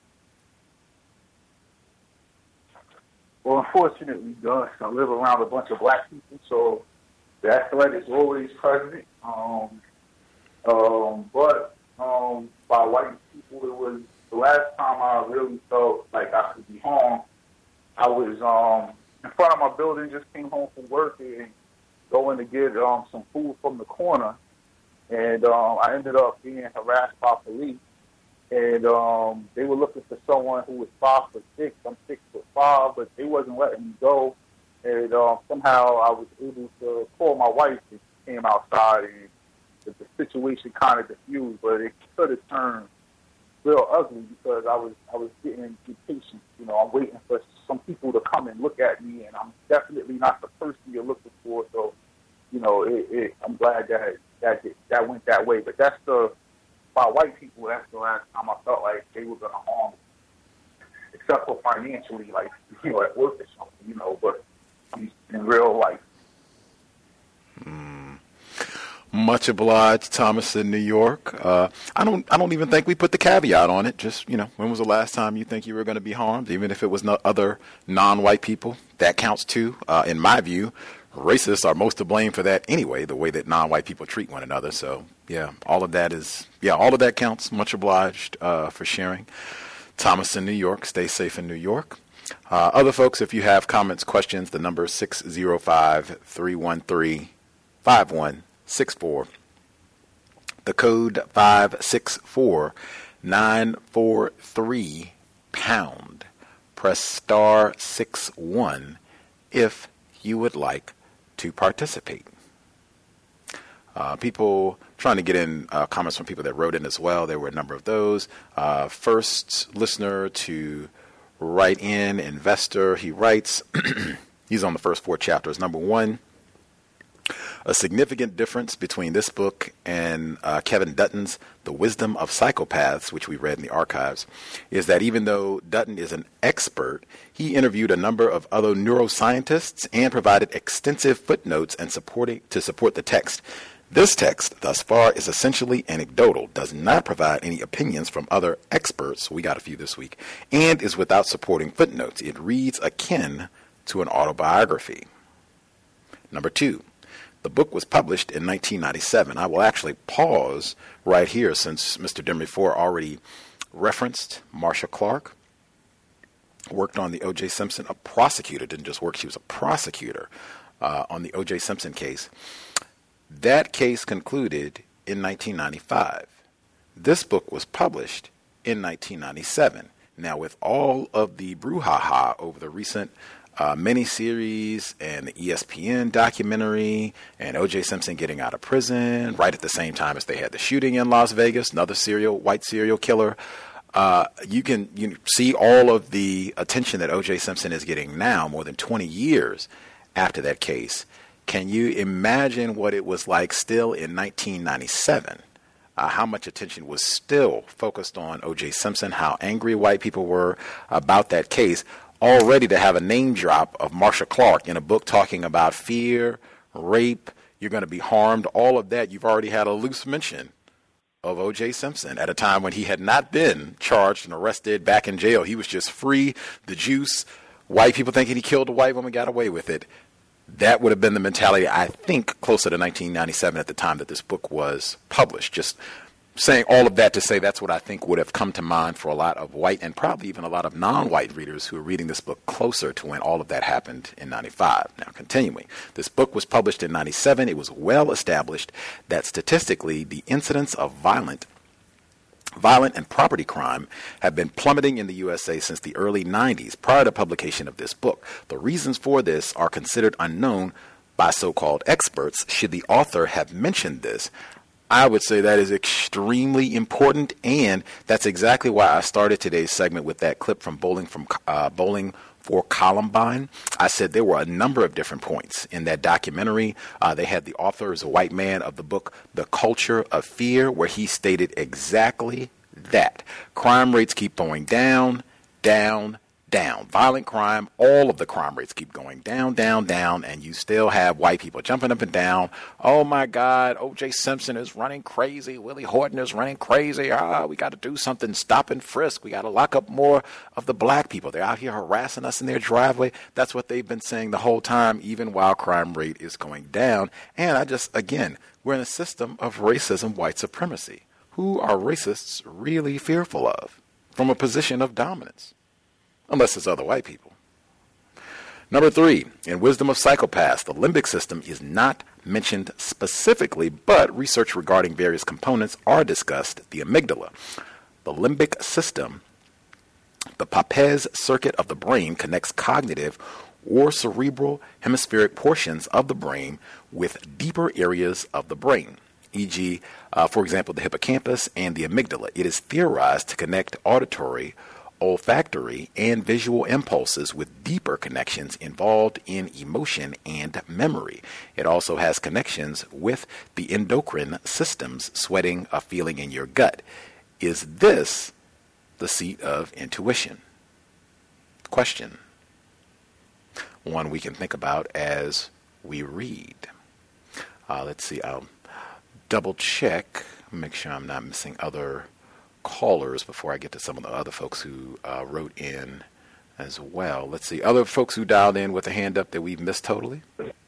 Well, unfortunately, Gus, I live around a bunch of black people, so that threat is always present. Um, um, but um, by white people, it was the last time I really felt like I could be harmed. I was um, in front of my building, just came home from work and going to get um, some food from the corner, and um, I ended up being harassed by police. And um, they were looking for someone who was five foot six. I'm six foot five, but they wasn't letting me go. And uh, somehow I was able to call my wife, and she came outside, and the, the situation kind of diffused. But it could have turned real ugly because I was I was getting impatient. You know, I'm waiting for some people to come and look at me, and I'm definitely not the person you're looking for. So, you know, it, it, I'm glad that that that went that way. But that's the by white people. That's the last time I felt like they were going to harm me, except for financially, like you know, at work or something. You know, but in real life. Mm. Much obliged, Thomas in New York. Uh, I don't. I don't even think we put the caveat on it. Just you know, when was the last time you think you were going to be harmed? Even if it was no other non-white people, that counts too. Uh, in my view, racists are most to blame for that anyway. The way that non-white people treat one another. So yeah, all of that is yeah, all of that counts. Much obliged uh, for sharing, Thomas in New York. Stay safe in New York. Uh, other folks, if you have comments, questions, the number is six zero five, three one three, five one six four. The code five six four nine four three pound. Press star six one if you would like to participate. Uh, people trying to get in uh, comments from people that wrote in as well. There were a number of those. Uh, first listener to write in, investor, he writes, he's on the first four chapters. Number one, A significant difference between this book and uh, Kevin Dutton's The Wisdom of Psychopaths, which we read in the archives, is that even though Dutton is an expert, he interviewed a number of other neuroscientists and provided extensive footnotes and supporting to support the text. This text, thus far, is essentially anecdotal, does not provide any opinions from other experts, we got a few this week, and is without supporting footnotes. It reads akin to an autobiography. Number two, the book was published in nineteen ninety-seven. I will actually pause right here since Mister Demefour already referenced Marcia Clark, worked on the O J. Simpson, a prosecutor, didn't just work, she was a prosecutor uh, on the O J. Simpson case. That case concluded in nineteen ninety-five. This book was published in nineteen ninety-seven. Now, with all of the brouhaha over the recent uh, miniseries and the E S P N documentary and O J. Simpson getting out of prison right at the same time as they had the shooting in Las Vegas, another serial white serial killer, uh, you can you see all of the attention that O J. Simpson is getting now, more than twenty years after that case. Can you imagine what it was like still in nineteen ninety-seven? Uh, how much attention was still focused on O J. Simpson, how angry white people were about that case, already to have a name drop of Marcia Clark in a book talking about fear, rape, you're going to be harmed, all of that. You've already had a loose mention of O J. Simpson at a time when he had not been charged and arrested, back in jail. He was just free, the juice, white people thinking he killed a white woman, got away with it. That would have been the mentality, I think, closer to nineteen ninety-seven at the time that this book was published. Just saying all of that to say that's what I think would have come to mind for a lot of white and probably even a lot of non-white readers who are reading this book closer to when all of that happened in ninety-five. Now, continuing, this book was published in ninety-seven. It was well established that statistically the incidence of violent Violent and property crime have been plummeting in the U S A since the early nineties, prior to publication of this book. The reasons for this are considered unknown by so-called experts. Should the author have mentioned this, I would say that is extremely important, and that's exactly why I started today's segment with that clip from Bowling from uh, Bowling for Columbine. I said there were a number of different points in that documentary. Uh, they had the author as a white man of the book, The Culture of Fear, where he stated exactly that. Crime rates keep going down, down, down. Violent crime, all of the crime rates keep going down, down, down, and you still have white people jumping up and down. Oh my God, O J. Simpson is running crazy. Willie Horton is running crazy. Ah, we got to do something. Stop and frisk. We got to lock up more of the black people. They're out here harassing us in their driveway. That's what they've been saying the whole time, even while crime rate is going down. And I just, again, we're in a system of racism, white supremacy. Who are racists really fearful of from a position of dominance? Unless it's other white people. Number three, in Wisdom of Psychopaths, the limbic system is not mentioned specifically, but research regarding various components are discussed. The amygdala, the limbic system, the Papez circuit of the brain connects cognitive or cerebral hemispheric portions of the brain with deeper areas of the brain, for example, uh, for example, the hippocampus and the amygdala. It is theorized to connect auditory, olfactory, and visual impulses with deeper connections involved in emotion and memory. It also has connections with the endocrine systems, sweating, a feeling in your gut. Is this the seat of intuition? Question. One we can think about as we read. Uh, let's see, I'll double check, make sure I'm not missing other callers before I get to some of the other folks who uh, wrote in as well. Let's see, other folks who dialed in with a hand up that we've missed totally.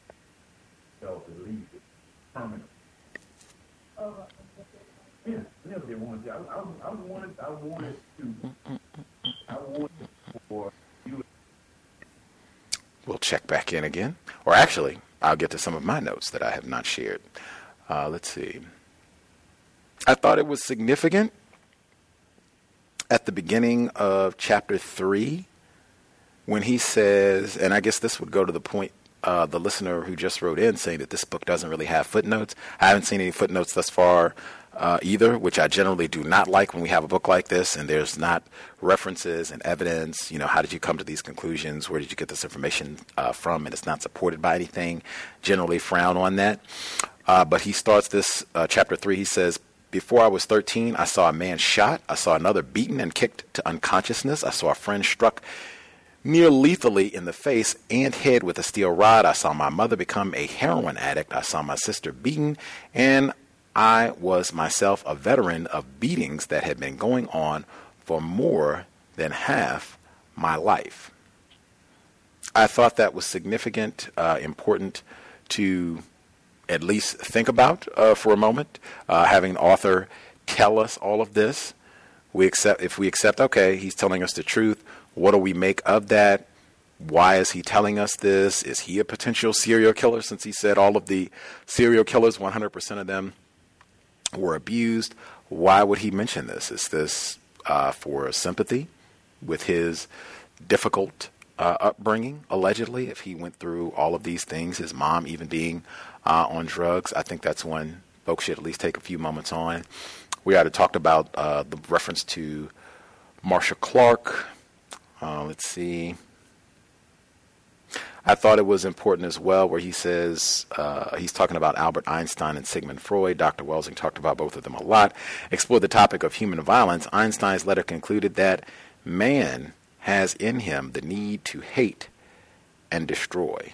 We'll check back in again. Or actually, I'll get to some of my notes that I have not shared. Uh, let's see. I thought it was significant at the beginning of chapter three, when he says, and I guess this would go to the point, uh, the listener who just wrote in saying that this book doesn't really have footnotes. I haven't seen any footnotes thus far uh, either, which I generally do not like when we have a book like this and there's not references and evidence. You know, how did you come to these conclusions? Where did you get this information uh, from? And it's not supported by anything. Generally frown on that. Uh, but he starts this uh, chapter three. He says, before I was thirteen, I saw a man shot. I saw another beaten and kicked to unconsciousness. I saw a friend struck near lethally in the face and head with a steel rod. I saw my mother become a heroin addict. I saw my sister beaten, and I was myself a veteran of beatings that had been going on for more than half my life. I thought that was significant, uh, important to at least think about uh, for a moment, uh, having an author tell us all of this. We accept, if we accept, okay, he's telling us the truth, what do we make of that? Why is he telling us this? Is he a potential serial killer, since he said all of the serial killers, one hundred percent of them were abused? Why would he mention this? Is this uh, for sympathy with his difficult uh, upbringing, allegedly, if he went through all of these things, his mom even being uh, on drugs? I think that's one folks should at least take a few moments on. We already talked about uh, the reference to Marcia Clark. Uh, let's see. I thought it was important as well where he says, uh, he's talking about Albert Einstein and Sigmund Freud. Doctor Welsing talked about both of them a lot. Explored the topic of human violence. Einstein's letter concluded that man has in him the need to hate and destroy.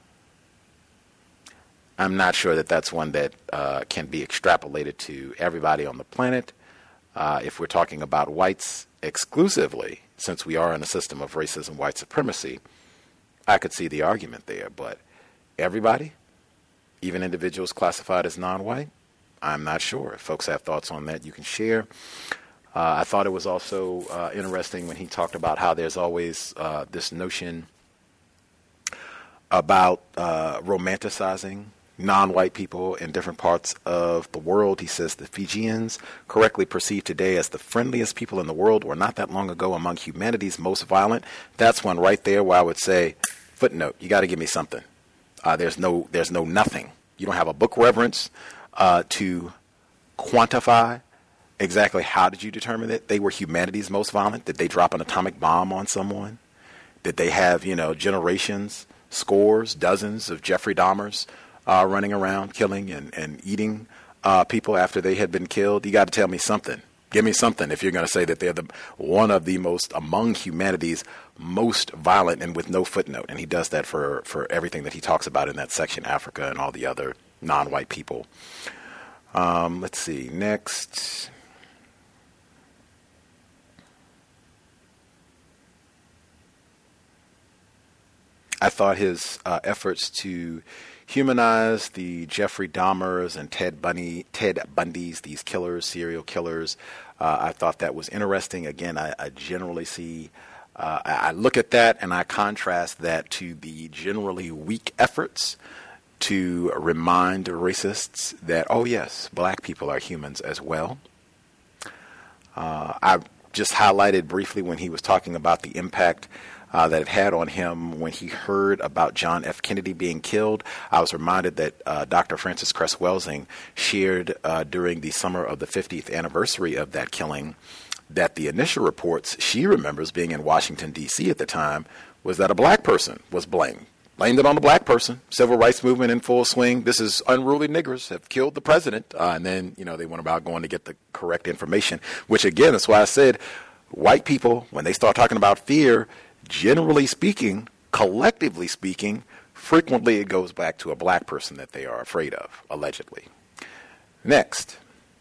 I'm not sure that that's one that uh, can be extrapolated to everybody on the planet. Uh, if we're talking about whites exclusively, since we are in a system of racism, white supremacy, I could see the argument there. But everybody, even individuals classified as non-white, I'm not sure. If folks have thoughts on that, you can share. Uh, I thought it was also uh, interesting when he talked about how there's always uh, this notion about uh, romanticizing non-white people in different parts of the world. He says the Fijians, correctly perceived today as the friendliest people in the world, were not that long ago among humanity's most violent. That's one right there where I would say, footnote, you got to give me something. Uh, there's no, there's no nothing. You don't have a book reference uh, to quantify exactly how did you determine that they were humanity's most violent. Did they drop an atomic bomb on someone? Did they have, you know, generations, scores, dozens of Jeffrey Dahmers Uh, running around killing and, and eating uh, people after they had been killed? You got to tell me something. Give me something if you're going to say that they're the one of the most, among humanity's most violent, and with no footnote. And he does that for, for everything that he talks about in that section, Africa and all the other non-white people. Um, let's see. Next. I thought his uh, efforts to humanize the Jeffrey Dahmers and Ted Bundy, Ted Bundys, these killers, serial killers, uh, I thought that was interesting. Again, I, I generally see, uh, I, I look at that and I contrast that to the generally weak efforts to remind racists that, oh yes, black people are humans as well. Uh, I just highlighted briefly when he was talking about the impact Uh, that it had on him when he heard about John F. Kennedy being killed. I was reminded that uh, Doctor Frances Cress Welsing shared uh, during the summer of the fiftieth anniversary of that killing that the initial reports she remembers being in Washington, D C at the time was that a black person was blamed. Blamed it on the black person. Civil rights movement in full swing. This is unruly niggers have killed the president. Uh, and then, you know, they went about going to get the correct information, which again, that's why I said white people, when they start talking about fear, generally speaking, collectively speaking, frequently it goes back to a black person that they are afraid of, allegedly. Next.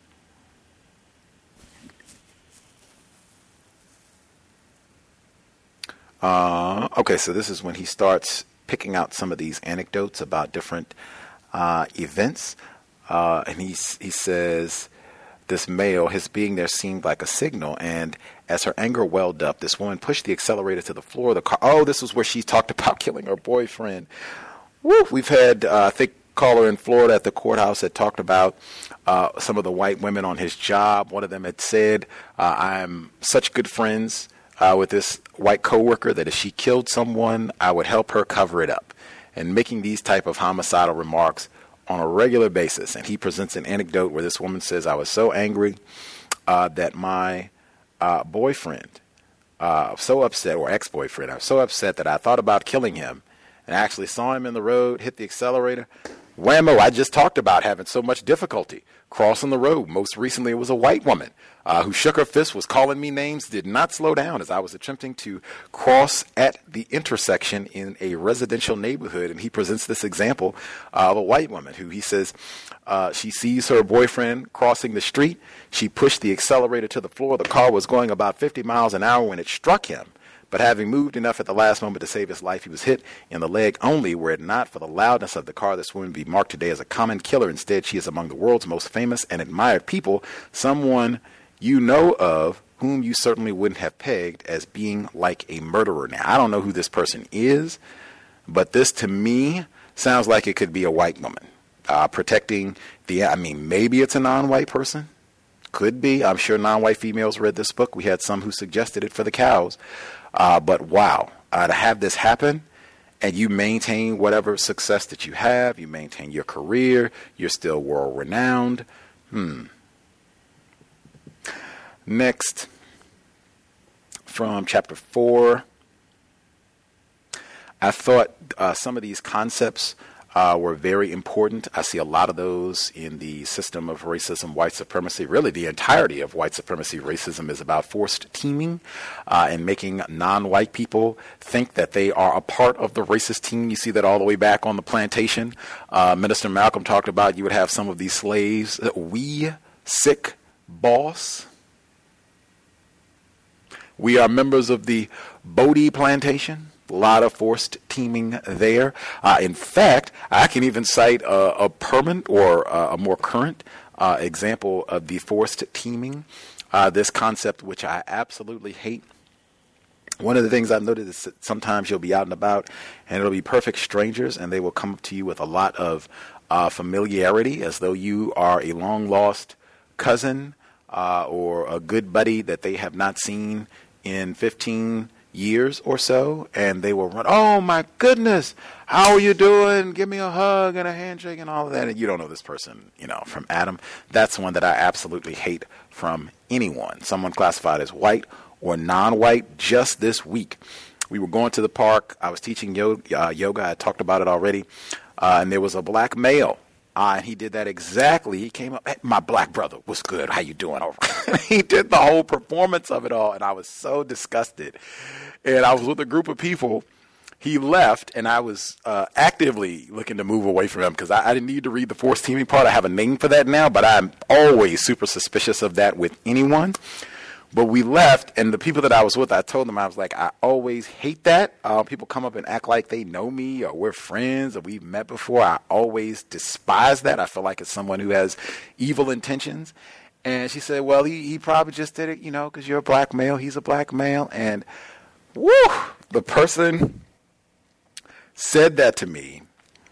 Uh, okay, so this is when he starts picking out some of these anecdotes about different uh, events. Uh, and he, he says, this male, his being there seemed like a signal, and as her anger welled up, this woman pushed the accelerator to the floor of the car. Oh, this was where she talked about killing her boyfriend. Woo! We've had, uh, I think, caller in Florida at the courthouse had talked about uh, some of the white women on his job. One of them had said, uh, I'm such good friends uh, with this white coworker that if she killed someone, I would help her cover it up. And making these type of homicidal remarks on a regular basis. And he presents an anecdote where this woman says, I was so angry uh, that my uh, boyfriend, uh, so upset, or ex-boyfriend, I was so upset that I thought about killing him and actually saw him in the road, hit the accelerator. Whammo, I just talked about having so much difficulty crossing the road. Most recently, it was a white woman uh, who shook her fist, was calling me names, did not slow down as I was attempting to cross at the intersection in a residential neighborhood. And he presents this example of a white woman who he says uh, she sees her boyfriend crossing the street. She pushed the accelerator to the floor. The car was going about fifty miles an hour when it struck him. But having moved enough at the last moment to save his life, he was hit in the leg only. Were it not for the loudness of the car, this woman would be marked today as a common killer. Instead, she is among the world's most famous and admired people, someone you know of whom you certainly wouldn't have pegged as being like a murderer. Now, I don't know who this person is, but this to me sounds like it could be a white woman uh, protecting the, I mean, maybe it's a non-white person. Could be. I'm sure non-white females read this book. We had some who suggested it for the cows. Uh, but wow, uh, to have this happen and you maintain whatever success that you have, you maintain your career, you're still world renowned. Hmm. Next, from chapter four, I thought uh, some of these concepts Uh, were very important. I see a lot of those in the system of racism, white supremacy. Really, the entirety of white supremacy racism is about forced teaming uh, and making non-white people think that they are a part of the racist team. You see that all the way back on the plantation. Uh, Minister Malcolm talked about you would have some of these slaves, we sick boss. We are members of the Bodie plantation. A lot of forced teaming there. Uh, in fact, I can even cite a, a permanent or a, a more current uh, example of the forced teaming, uh, this concept which I absolutely hate. One of the things I've noticed is that sometimes you'll be out and about and it'll be perfect strangers and they will come up to you with a lot of uh, familiarity as though you are a long-lost cousin uh, or a good buddy that they have not seen in fifteen years or so, and they will run, oh my goodness, how are you doing? Give me a hug and a handshake and all of that. And you don't know this person, you know, from Adam. That's one that I absolutely hate from anyone. Someone classified as white or non-white. Just this week, we were going to the park. I was teaching yoga. Uh, yoga. I talked about it already. Uh, and there was a black male. Uh, and he did that exactly. He came up, hey, my black brother, what's good? How you doing? He did the whole performance of it all, and I was so disgusted. And I was with a group of people. He left, and I was uh, actively looking to move away from him because I, I didn't need to read the forced teaming part. I have a name for that now, but I'm always super suspicious of that with anyone. But we left, and the people that I was with, I told them, I was like, I always hate that. Uh, people come up and act like they know me or we're friends or we've met before. I always despise that. I feel like it's someone who has evil intentions. And she said, well, he, he probably just did it, you know, because you're a black male. He's a black male. And woo, the person said that to me.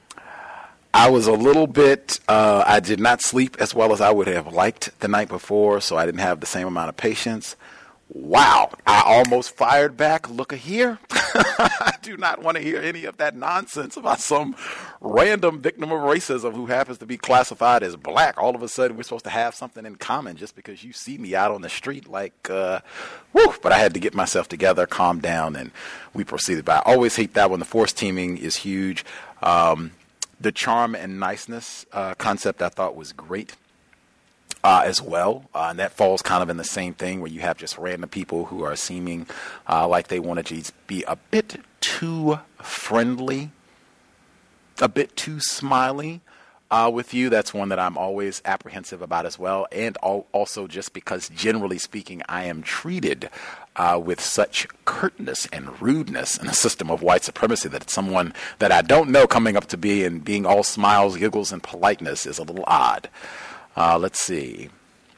I was a little bit, uh, I did not sleep as well as I would have liked the night before, so I didn't have the same amount of patience. Wow, I almost fired back. Look at here. I do not want to hear any of that nonsense about some random victim of racism who happens to be classified as black. All of a sudden, we're supposed to have something in common just because you see me out on the street. Like, uh, whew, but I had to get myself together, calm down, and we proceeded. But I always hate that when the forced teaming is huge. Um, The charm and niceness uh, concept I thought was great uh, as well. Uh, and that falls kind of in the same thing where you have just random people who are seeming uh, like they want to be a bit too friendly, a bit too smiley uh, with you. That's one that I'm always apprehensive about as well. And al- also just because generally speaking, I am treated Uh, with such curtness and rudeness in a system of white supremacy that someone that I don't know coming up to be and being all smiles, giggles, and politeness is a little odd. Uh, let's see.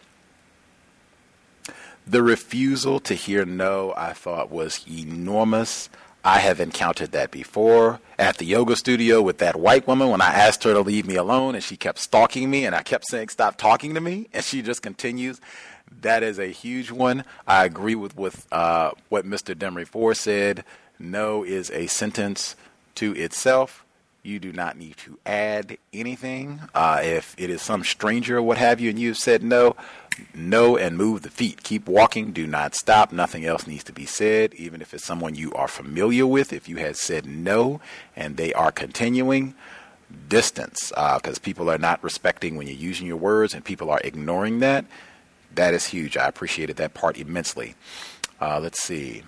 The refusal to hear no, I thought, was enormous. I have encountered that before at the yoga studio with that white woman when I asked her to leave me alone and she kept stalking me and I kept saying, stop talking to me. And she just continues. That is a huge one. I agree with, with uh, what Mister Demery Ford said. No is a sentence to itself. You do not need to add anything. Uh, if it is some stranger or what have you and you've said no, no and move the feet. Keep walking. Do not stop. Nothing else needs to be said. Even if it's someone you are familiar with, if you had said no and they are continuing, distance. Because uh, people are not respecting when you're using your words and people are ignoring that. That is huge. I appreciated that part immensely. Uh, let's see.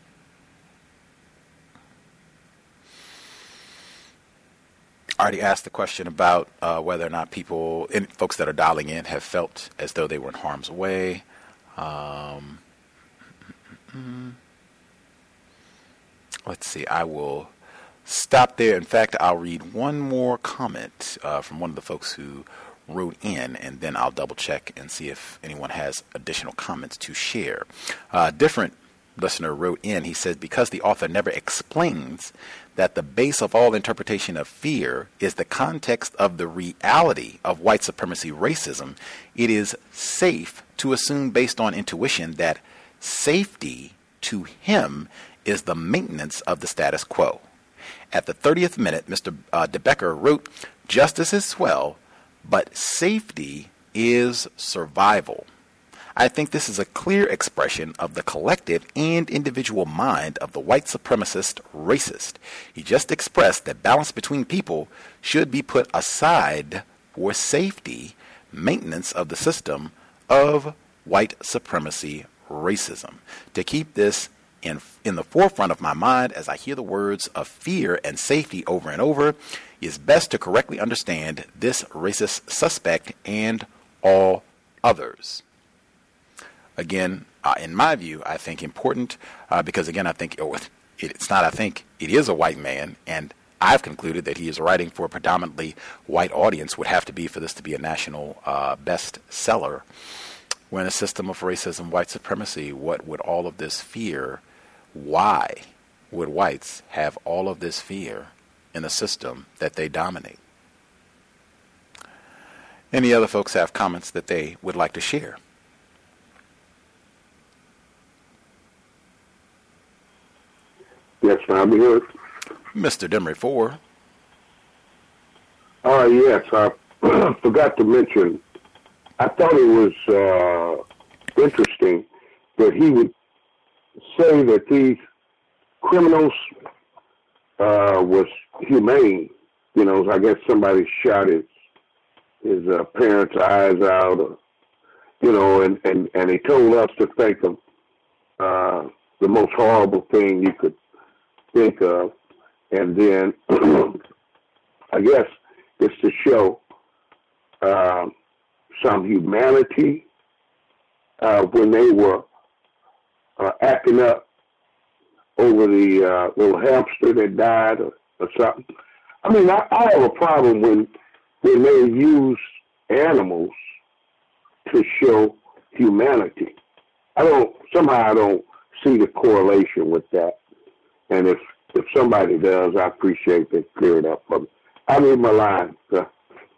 I already asked the question about uh, whether or not people, in, folks that are dialing in, have felt as though they were in harm's way. Um, let's see. I will stop there. In fact, I'll read one more comment uh, from one of the folks who wrote in, and then I'll double check and see if anyone has additional comments to share. Uh, different listener wrote in. He says, because the author never explains that the base of all interpretation of fear is the context of the reality of white supremacy racism, it is safe to assume based on intuition that safety to him is the maintenance of the status quo. At the thirtieth minute, Mister Uh, DeBecker wrote, justice is swell, but safety is survival. I think this is a clear expression of the collective and individual mind of the white supremacist racist. He just expressed that balance between people should be put aside for safety, maintenance of the system of white supremacy racism. To keep this in, in the forefront of my mind as I hear the words of fear and safety over and over, is best to correctly understand this racist suspect and all others. Again, uh, in my view, I think important uh, because, again, I think oh, it, it's not, I think it is a white man, and I've concluded that he is writing for a predominantly white audience, would have to be for this to be a national uh, bestseller. We're in a system of racism, white supremacy. What would all of this fear, why would whites have all of this fear in a system that they dominate? Any other folks have comments that they would like to share? Yes, I'm here. Mister Demery Four. Oh, uh, yes. I forgot to mention, I thought it was uh, interesting that he would say that these criminals uh, was humane. You know, I guess somebody shot his, his uh, parents' eyes out, or, you know, and, and, and he told us to think of uh, the most horrible thing you could think of, and then I guess it's to show uh, some humanity uh, when they were uh, acting up over the uh, little hamster that died or, or something. I mean, I, I have a problem when when they use animals to show humanity. I don't somehow I don't see the correlation with that. And if, if somebody does, I appreciate they clear it up for me. I need my line, sir.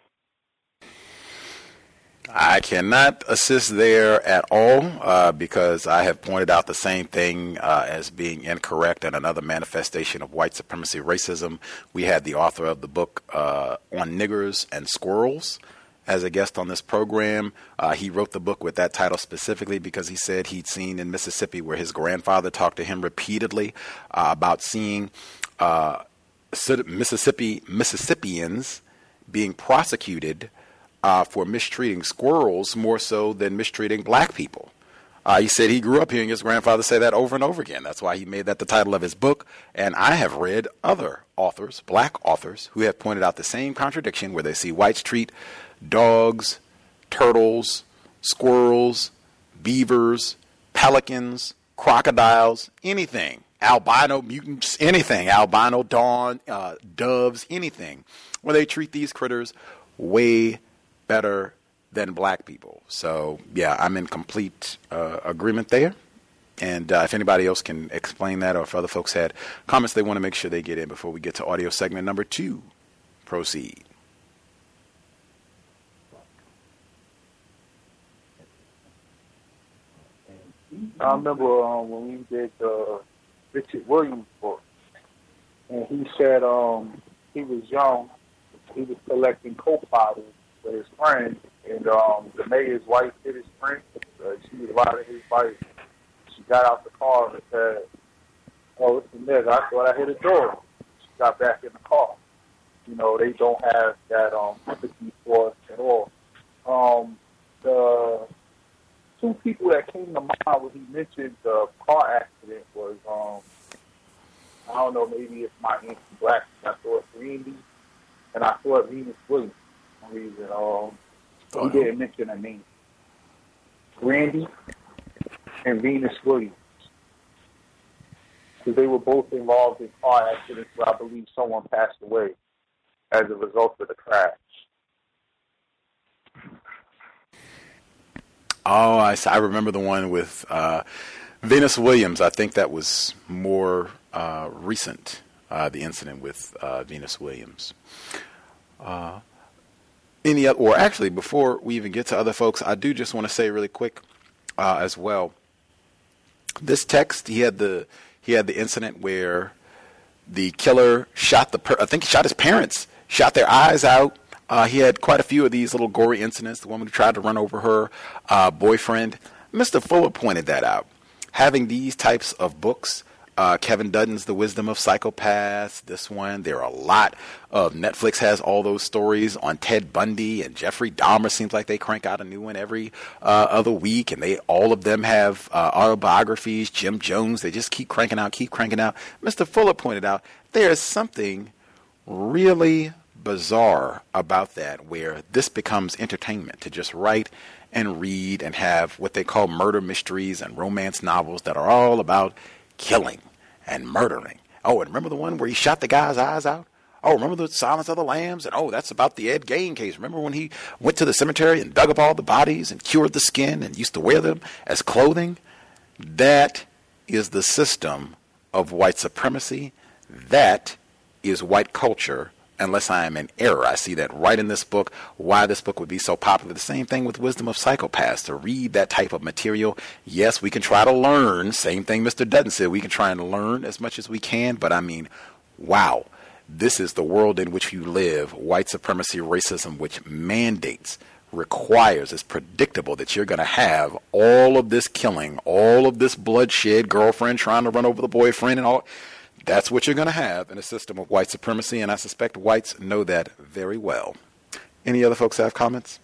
I cannot assist there at all uh, because I have pointed out the same thing uh, as being incorrect and another manifestation of white supremacy racism. We had the author of the book uh, on niggers and squirrels as a guest on this program. Uh, he wrote the book with that title specifically because he said he'd seen in Mississippi where his grandfather talked to him repeatedly uh, about seeing uh, Mississippi Mississippians being prosecuted uh, for mistreating squirrels more so than mistreating black people. Uh, he said he grew up hearing his grandfather say that over and over again. That's why he made that the title of his book. And I have read other authors, black authors, who have pointed out the same contradiction where they see whites treat dogs, turtles, squirrels, beavers, pelicans, crocodiles, anything, albino mutants, anything, albino dawn, uh, doves, anything, where they treat these critters way better than black people. So, yeah, I'm in complete uh, agreement there. And uh, if anybody else can explain that, or if other folks had comments they want to make sure they get in before we get to audio segment number two, proceed. I remember um, when we did the Richard Williams book, and he said um, he was young, he was collecting coke bottles with his friend, and um, the mayor's wife hit his friend. Uh, she was riding his bike. She got out the car and said, "Oh, it's the nigga. I thought I hit a door." She got back in the car. You know, they don't have that um, empathy for us at all. Um, the two people that came to mind when he mentioned the car accident was, um, I don't know, maybe it's my anti-black. I thought Randy, and I thought Venus Williams. For some reason, um, he didn't mention a name. Randy and Venus Williams, because they were both involved in car accidents where I believe someone passed away as a result of the crash. Oh, I, I remember the one with uh, Venus Williams. I think that was more uh, recent, uh, the incident with uh, Venus Williams. Uh, any other, or actually, before we even get to other folks, I do just want to say really quick uh, as well. This text, he had the he had the incident where the killer shot the, per- I think he shot his parents, shot their eyes out. Uh, he had quite a few of these little gory incidents. The woman who tried to run over her uh, boyfriend. Mister Fuller pointed that out. Having these types of books, uh, Kevin Dutton's The Wisdom of Psychopaths, this one, there are a lot of, Netflix has all those stories on Ted Bundy and Jeffrey Dahmer. Seems like they crank out a new one every uh, other week, and they all of them have uh, autobiographies. Jim Jones, they just keep cranking out, keep cranking out. Mister Fuller pointed out there is something really bizarre about that, where this becomes entertainment to just write and read and have what they call murder mysteries and romance novels that are all about killing and murdering. Oh, and remember the one where he shot the guy's eyes out? Oh, remember the Silence of the Lambs? And oh, that's about the Ed Gein case. Remember when he went to the cemetery and dug up all the bodies and cured the skin and used to wear them as clothing? That is the system of white supremacy. That is white culture. Unless I am in error. I see that right in this book, why this book would be so popular. The same thing with Wisdom of Psychopaths. To read that type of material, yes, we can try to learn. Same thing Mister Dutton said. We can try and learn as much as we can. But I mean, wow, this is the world in which you live. White supremacy, racism, which mandates, requires, is predictable that you're going to have all of this killing, all of this bloodshed, girlfriend trying to run over the boyfriend and all. That's what you're going to have in a system of white supremacy, and I suspect whites know that very well. Any other folks have comments?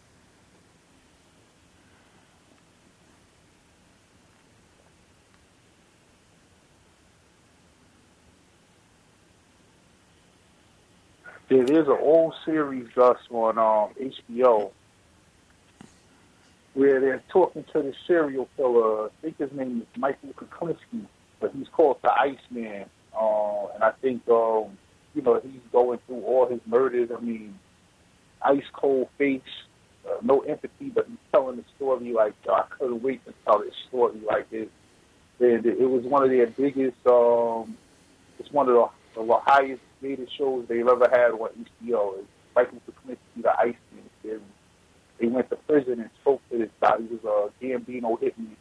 Yeah, there's an old series, Gus, on um, H B O where they're talking to the serial killer. I think his name is Michael Kuklinski, but he's called the Iceman. Uh, and I think, um, you know, he's going through all his murders. I mean, ice cold face, uh, no empathy, but he's telling the story like, uh, I couldn't wait to tell this story like this. And it was one of their biggest, um, it's one of the, the highest rated shows they've ever had on H B O. It's Michael Kuklinski, the Iceman. And they went to prison and spoke to this guy. He was a Gambino hitman.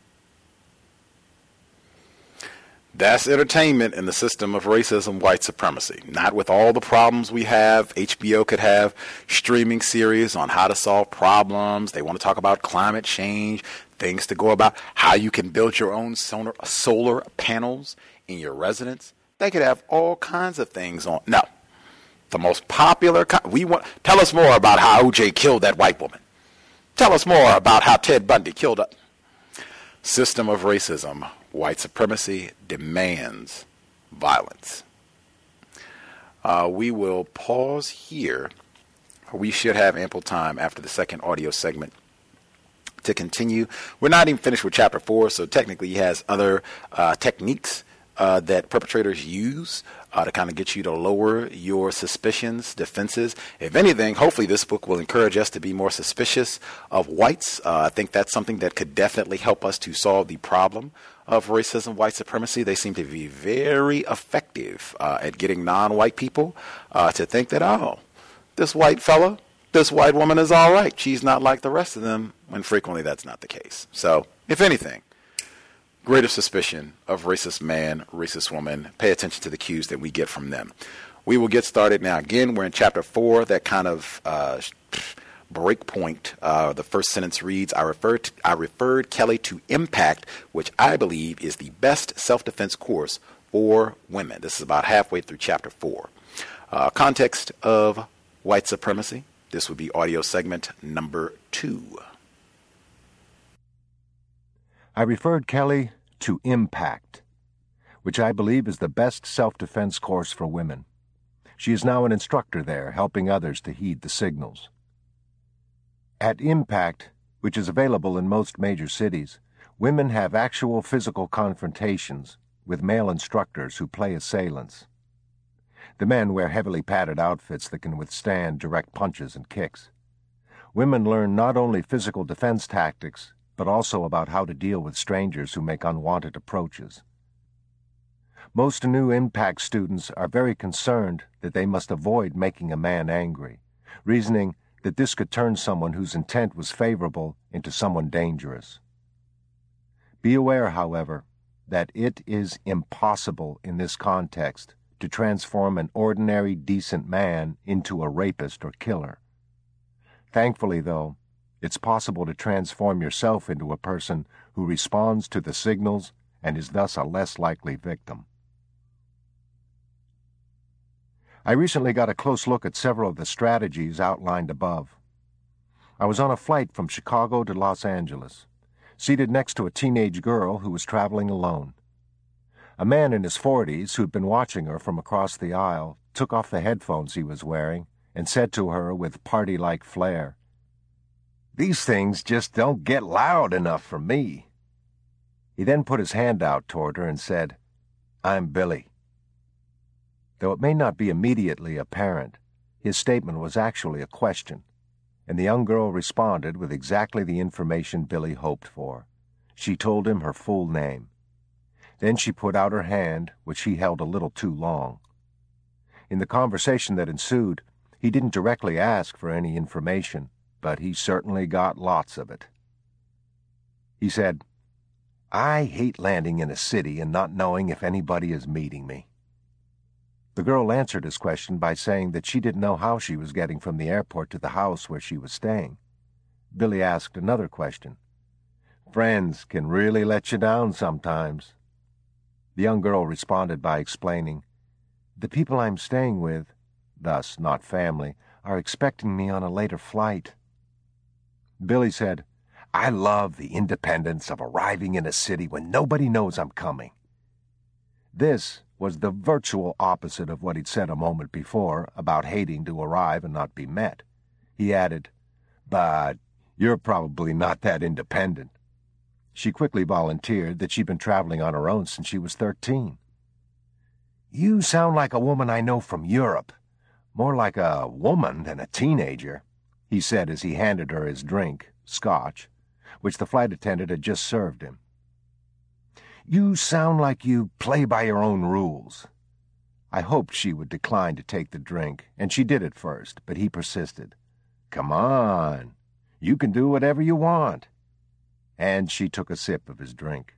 That's entertainment in the system of racism, white supremacy. Not with all the problems we have. H B O could have streaming series on how to solve problems. They want to talk about climate change, things to go about how you can build your own solar, solar panels in your residence. They could have all kinds of things on. No, the most popular. We want. Tell us more about how O J killed that white woman. Tell us more about how Ted Bundy killed a system of racism. White supremacy demands violence. Uh, we will pause here. We should have ample time after the second audio segment to continue. We're not even finished with chapter four, so technically he has other uh, techniques uh, that perpetrators use uh, to kind of get you to lower your suspicions, defenses. If anything, hopefully this book will encourage us to be more suspicious of whites. Uh, I think that's something that could definitely help us to solve the problem of racism, white supremacy. They seem to be very effective uh, at getting non-white people uh, to think that, oh, this white fella, this white woman is all right. She's not like the rest of them, when frequently that's not the case. So, if anything, greater suspicion of racist man, racist woman. Pay attention to the cues that we get from them. We will get started now. Again, we're in chapter four, that kind of uh, break point. Uh, the first sentence reads, I referred, to, I referred Kelly to Impact, which I believe is the best self-defense course for women. This is about halfway through chapter four. Uh, context of white supremacy. This would be audio segment number two. I referred Kelly to Impact, which I believe is the best self-defense course for women. She is now an instructor there, helping others to heed the signals. At Impact, which is available in most major cities, women have actual physical confrontations with male instructors who play assailants. The men wear heavily padded outfits that can withstand direct punches and kicks. Women learn not only physical defense tactics, but also about how to deal with strangers who make unwanted approaches. Most new Impact students are very concerned that they must avoid making a man angry, reasoning that this could turn someone whose intent was favorable into someone dangerous. Be aware, however, that it is impossible in this context to transform an ordinary, decent man into a rapist or killer. Thankfully, though, it's possible to transform yourself into a person who responds to the signals and is thus a less likely victim. I recently got a close look at several of the strategies outlined above. I was on a flight from Chicago to Los Angeles, seated next to a teenage girl who was traveling alone. A man in his forties who'd been watching her from across the aisle took off the headphones he was wearing and said to her with party-like flair, "These things just don't get loud enough for me." He then put his hand out toward her and said, "I'm Billy." Though it may not be immediately apparent, his statement was actually a question, and the young girl responded with exactly the information Billy hoped for. She told him her full name. Then she put out her hand, which he held a little too long. In the conversation that ensued, he didn't directly ask for any information, but he certainly got lots of it. He said, "I hate landing in a city and not knowing if anybody is meeting me." The girl answered his question by saying that she didn't know how she was getting from the airport to the house where she was staying. Billy asked another question. "Friends can really let you down sometimes." The young girl responded by explaining, "The people I'm staying with, thus not family, are expecting me on a later flight." Billy said, "I love the independence of arriving in a city when nobody knows I'm coming." This was the virtual opposite of what he'd said a moment before about hating to arrive and not be met. He added, "But you're probably not that independent." She quickly volunteered that she'd been traveling on her own since she was thirteen. "You sound like a woman I know from Europe. More like a woman than a teenager," he said as he handed her his drink, scotch, which the flight attendant had just served him. "You sound like you play by your own rules." I hoped she would decline to take the drink, and she did at first, but he persisted. "Come on, you can do whatever you want." And she took a sip of his drink.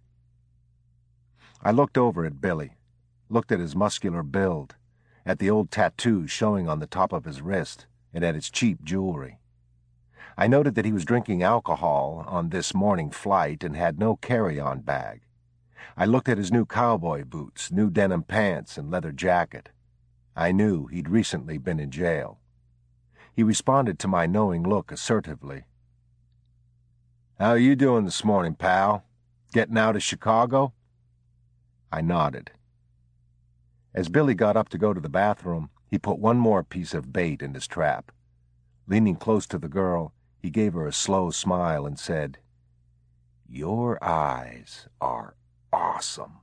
I looked over at Billy, looked at his muscular build, at the old tattoos showing on the top of his wrist, and at his cheap jewelry. I noted that he was drinking alcohol on this morning flight and had no carry-on bag. I looked at his new cowboy boots, new denim pants, and leather jacket. I knew he'd recently been in jail. He responded to my knowing look assertively. "How you doing this morning, pal? Getting out of Chicago?" I nodded. As Billy got up to go to the bathroom, he put one more piece of bait in his trap. Leaning close to the girl, he gave her a slow smile and said, "Your eyes are awesome."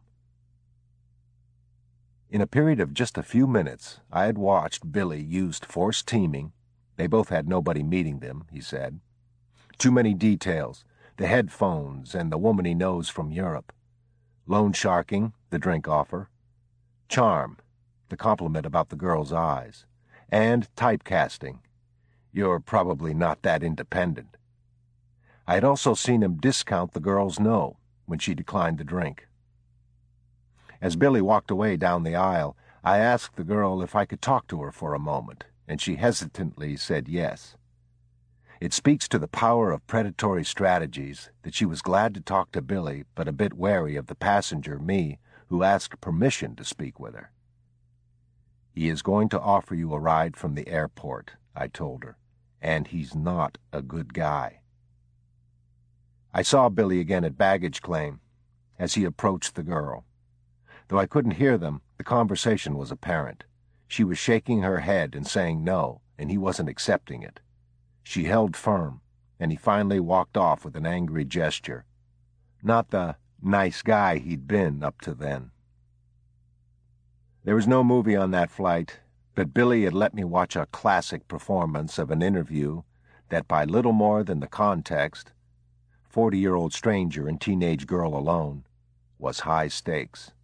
In a period of just a few minutes, I had watched Billy used forced teaming. They both had nobody meeting them, he said. Too many details, the headphones and the woman he knows from Europe. Loan sharking, the drink offer. Charm, the compliment about the girl's eyes. And typecasting. You're probably not that independent. I had also seen him discount the girl's no when she declined the drink. As Billy walked away down the aisle, I asked the girl if I could talk to her for a moment, and she hesitantly said yes. It speaks to the power of predatory strategies that she was glad to talk to Billy, but a bit wary of the passenger, me, who asked permission to speak with her. "He is going to offer you a ride from the airport," I told her, "and he's not a good guy." I saw Billy again at baggage claim as he approached the girl. Though I couldn't hear them, the conversation was apparent. She was shaking her head and saying no, and he wasn't accepting it. She held firm, and he finally walked off with an angry gesture. Not the nice guy he'd been up to then. There was no movie on that flight, but Billy had let me watch a classic performance of an interview that, by little more than the context, forty-year-old stranger and teenage girl alone, was high stakes.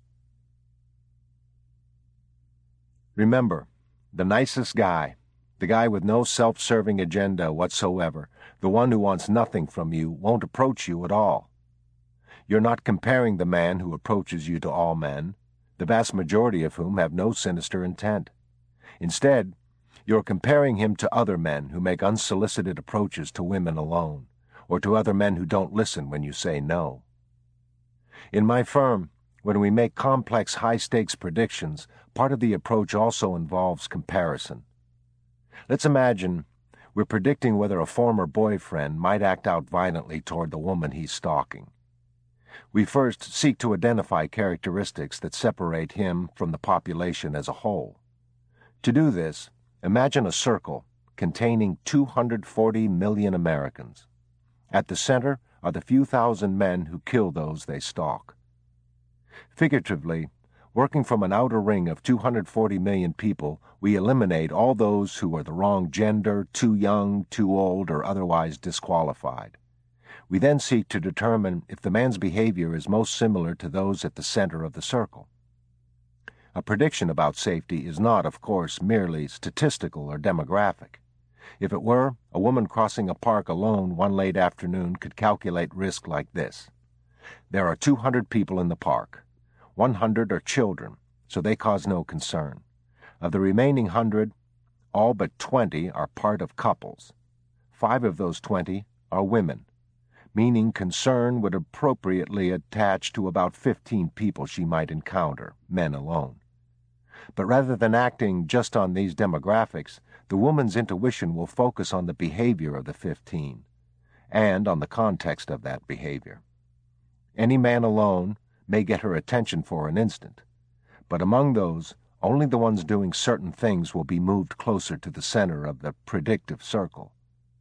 Remember, the nicest guy, the guy with no self-serving agenda whatsoever, the one who wants nothing from you, won't approach you at all. You're not comparing the man who approaches you to all men, the vast majority of whom have no sinister intent. Instead, you're comparing him to other men who make unsolicited approaches to women alone, or to other men who don't listen when you say no. In my firm, when we make complex high-stakes predictions, part of the approach also involves comparison. Let's imagine we're predicting whether a former boyfriend might act out violently toward the woman he's stalking. We first seek to identify characteristics that separate him from the population as a whole. To do this, imagine a circle containing two hundred forty million Americans. At the center are the few thousand men who kill those they stalk. Figuratively, working from an outer ring of two hundred forty million people, we eliminate all those who are the wrong gender, too young, too old, or otherwise disqualified. We then seek to determine if the man's behavior is most similar to those at the center of the circle. A prediction about safety is not, of course, merely statistical or demographic. If it were, a woman crossing a park alone one late afternoon could calculate risk like this. There are two hundred people in the park. one hundred are children, so they cause no concern. Of the remaining one hundred, all but twenty are part of couples. Five of those twenty are women, meaning concern would appropriately attach to about fifteen people she might encounter, men alone. But rather than acting just on these demographics, the woman's intuition will focus on the behavior of the fifteen, and on the context of that behavior. Any man alone may get her attention for an instant, but among those, only the ones doing certain things will be moved closer to the center of the predictive circle.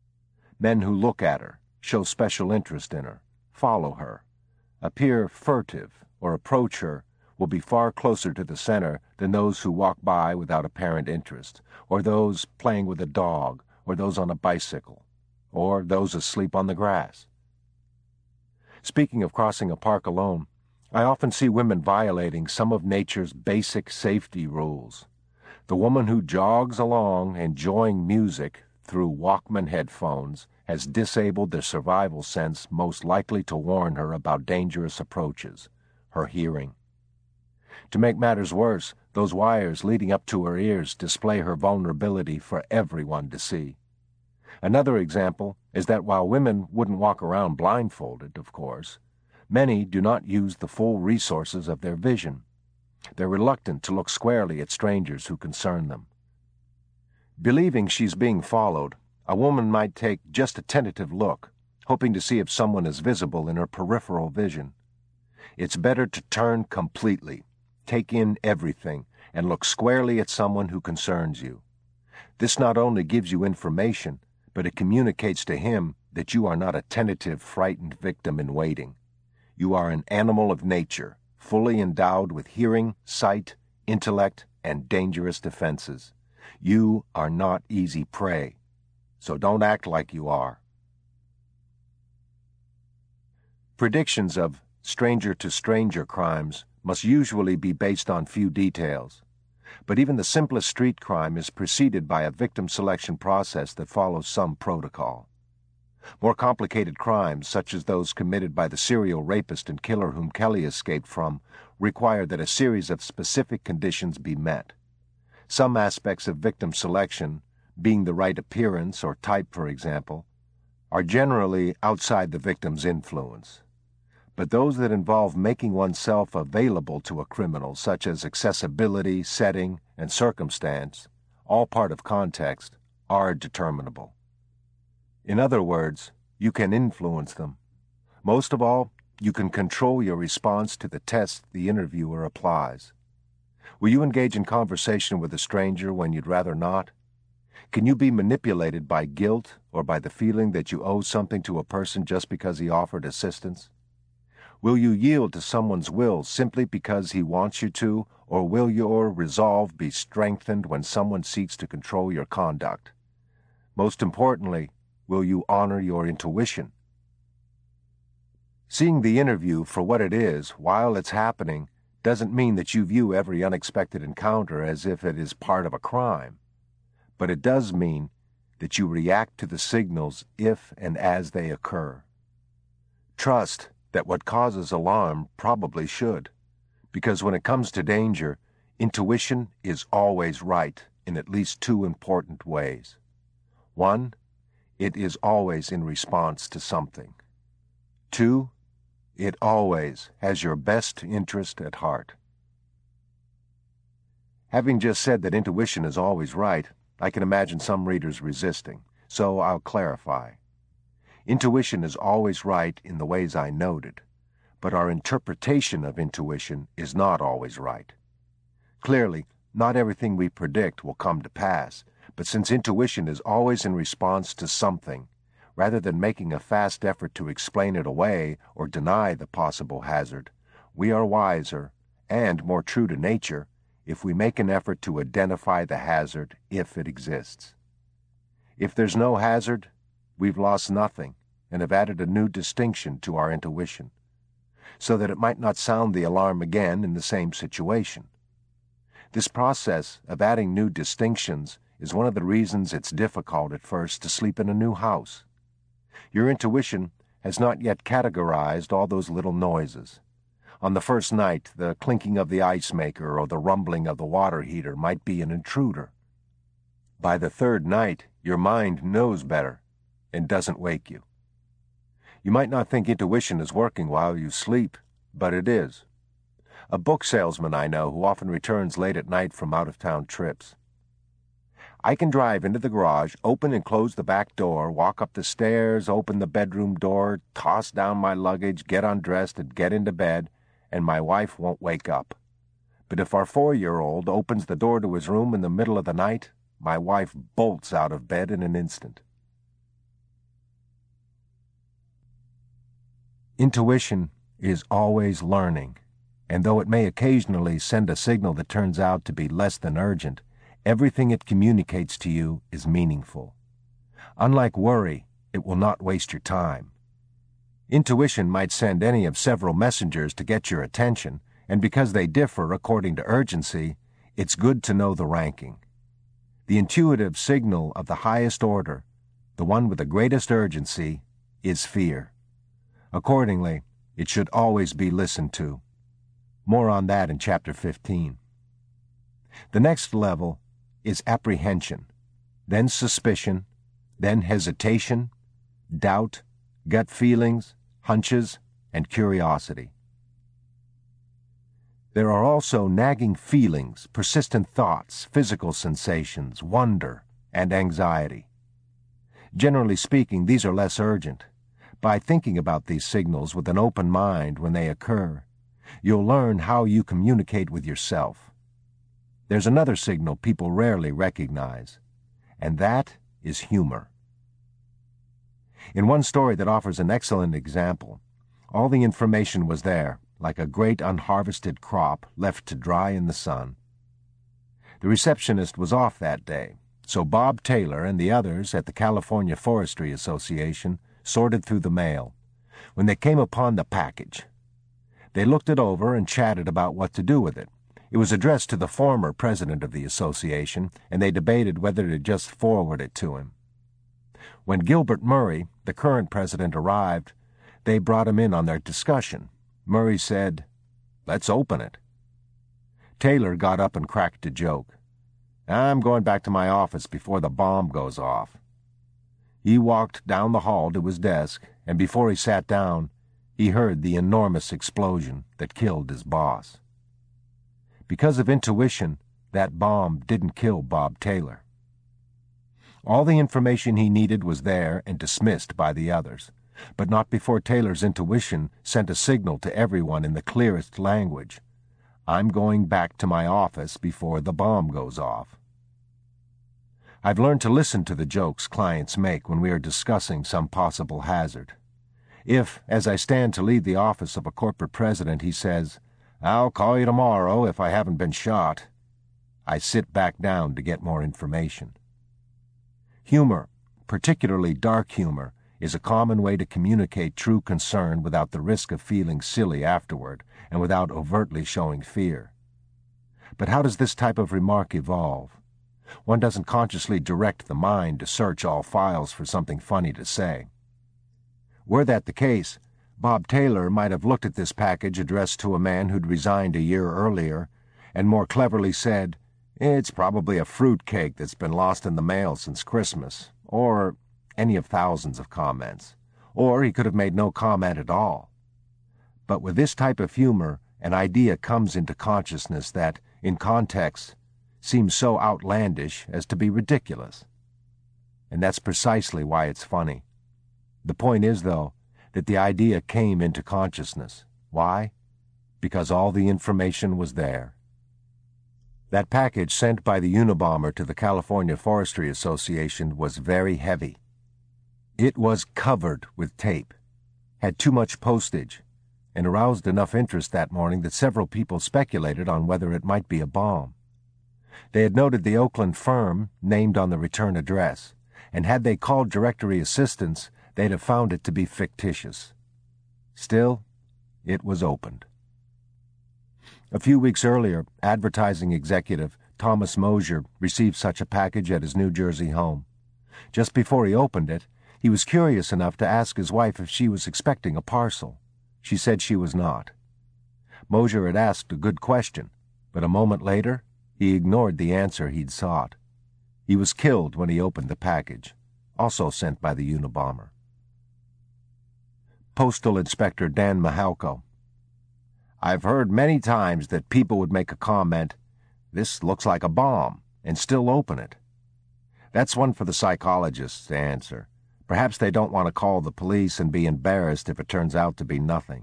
Men who look at her, show special interest in her, follow her, appear furtive, or approach her will be far closer to the center than those who walk by without apparent interest, or those playing with a dog, or those on a bicycle, or those asleep on the grass. Speaking of crossing a park alone, I often see women violating some of nature's basic safety rules. The woman who jogs along enjoying music through Walkman headphones has disabled the survival sense most likely to warn her about dangerous approaches, her hearing. To make matters worse, those wires leading up to her ears display her vulnerability for everyone to see. Another example is that while women wouldn't walk around blindfolded, of course, many do not use the full resources of their vision. They're reluctant to look squarely at strangers who concern them. Believing she's being followed, a woman might take just a tentative look, hoping to see if someone is visible in her peripheral vision. It's better to turn completely, take in everything, and look squarely at someone who concerns you. This not only gives you information, but it communicates to him that you are not a tentative, frightened victim in waiting. You are an animal of nature, fully endowed with hearing, sight, intellect, and dangerous defenses. You are not easy prey, so don't act like you are. Predictions of stranger-to-stranger crimes must usually be based on few details, but even the simplest street crime is preceded by a victim selection process that follows some protocol. More complicated crimes, such as those committed by the serial rapist and killer whom Kelly escaped from, require that a series of specific conditions be met. Some aspects of victim selection, being the right appearance or type, for example, are generally outside the victim's influence. But those that involve making oneself available to a criminal, such as accessibility, setting, and circumstance, all part of context, are determinable. In other words, you can influence them. Most of all, you can control your response to the test the interviewer applies. Will you engage in conversation with a stranger when you'd rather not? Can you be manipulated by guilt or by the feeling that you owe something to a person just because he offered assistance? Will you yield to someone's will simply because he wants you to, or will your resolve be strengthened when someone seeks to control your conduct? Most importantly, will you honor your intuition? Seeing the interview for what it is while it's happening doesn't mean that you view every unexpected encounter as if it is part of a crime, but it does mean that you react to the signals if and as they occur. Trust that what causes alarm probably should, because when it comes to danger, intuition is always right in at least two important ways. One, it is always in response to something. Two, it always has your best interest at heart. Having just said that intuition is always right, I can imagine some readers resisting, so I'll clarify. Intuition is always right in the ways I noted, but our interpretation of intuition is not always right. Clearly, not everything we predict will come to pass, but since intuition is always in response to something, rather than making a fast effort to explain it away or deny the possible hazard, we are wiser and more true to nature if we make an effort to identify the hazard if it exists. If there's no hazard, we've lost nothing and have added a new distinction to our intuition, so that it might not sound the alarm again in the same situation. This process of adding new distinctions is one of the reasons it's difficult at first to sleep in a new house. Your intuition has not yet categorized all those little noises. On the first night, the clinking of the ice maker or the rumbling of the water heater might be an intruder. By the third night, your mind knows better and doesn't wake you. You might not think intuition is working while you sleep, but it is. A book salesman I know who often returns late at night from out-of-town trips. I can drive into the garage, open and close the back door, walk up the stairs, open the bedroom door, toss down my luggage, get undressed, and get into bed, and my wife won't wake up. But if our four-year-old opens the door to his room in the middle of the night, my wife bolts out of bed in an instant. Intuition is always learning, and though it may occasionally send a signal that turns out to be less than urgent, everything it communicates to you is meaningful. Unlike worry, it will not waste your time. Intuition might send any of several messengers to get your attention, and because they differ according to urgency, it's good to know the ranking. The intuitive signal of the highest order, the one with the greatest urgency, is fear. Accordingly, it should always be listened to. More on that in Chapter fifteen. The next level is apprehension, then suspicion, then hesitation, doubt, gut feelings, hunches, and curiosity. There are also nagging feelings, persistent thoughts, physical sensations, wonder, and anxiety. Generally speaking, these are less urgent. By thinking about these signals with an open mind when they occur, you'll learn how you communicate with yourself. There's another signal people rarely recognize, and that is humor. In one story that offers an excellent example, all the information was there, like a great unharvested crop left to dry in the sun. The receptionist was off that day, so Bob Taylor and the others at the California Forestry Association sorted through the mail. When they came upon the package, they looked it over and chatted about what to do with it. It was addressed to the former president of the association, and they debated whether to just forward it to him. When Gilbert Murray, the current president, arrived, they brought him in on their discussion. Murray said, Let's open it." Taylor got up and cracked a joke. "I'm going back to my office before the bomb goes off." He walked down the hall to his desk, and before he sat down, he heard the enormous explosion that killed his boss. Because of intuition, that bomb didn't kill Bob Taylor. All the information he needed was there and dismissed by the others, but not before Taylor's intuition sent a signal to everyone in the clearest language. "I'm going back to my office before the bomb goes off." I've learned to listen to the jokes clients make when we are discussing some possible hazard. If, as I stand to leave the office of a corporate president, he says, "I'll call you tomorrow if I haven't been shot," I sit back down to get more information. Humor, particularly dark humor, is a common way to communicate true concern without the risk of feeling silly afterward and without overtly showing fear. But how does this type of remark evolve? One doesn't consciously direct the mind to search all files for something funny to say. Were that the case, Bob Taylor might have looked at this package addressed to a man who'd resigned a year earlier and more cleverly said, "It's probably a fruit cake that's been lost in the mail since Christmas," or any of thousands of comments. Or he could have made no comment at all. But with this type of humor, an idea comes into consciousness that, in context, seems so outlandish as to be ridiculous. And that's precisely why it's funny. The point is, though, that the idea came into consciousness. Why? Because all the information was there. That package sent by the Unabomber to the California Forestry Association was very heavy. It was covered with tape, had too much postage, and aroused enough interest that morning that several people speculated on whether it might be a bomb. They had noted the Oakland firm named on the return address, and had they called directory assistance, they'd have found it to be fictitious. Still, it was opened. A few weeks earlier, advertising executive Thomas Mosier received such a package at his New Jersey home. Just before he opened it, he was curious enough to ask his wife if she was expecting a parcel. She said she was not. Mosier had asked a good question, but a moment later, he ignored the answer he'd sought. He was killed when he opened the package, also sent by the Unabomber. Postal Inspector Dan Mahalko. "I've heard many times that people would make a comment, 'This looks like a bomb,' and still open it. That's one for the psychologists to answer. Perhaps they don't want to call the police and be embarrassed if it turns out to be nothing."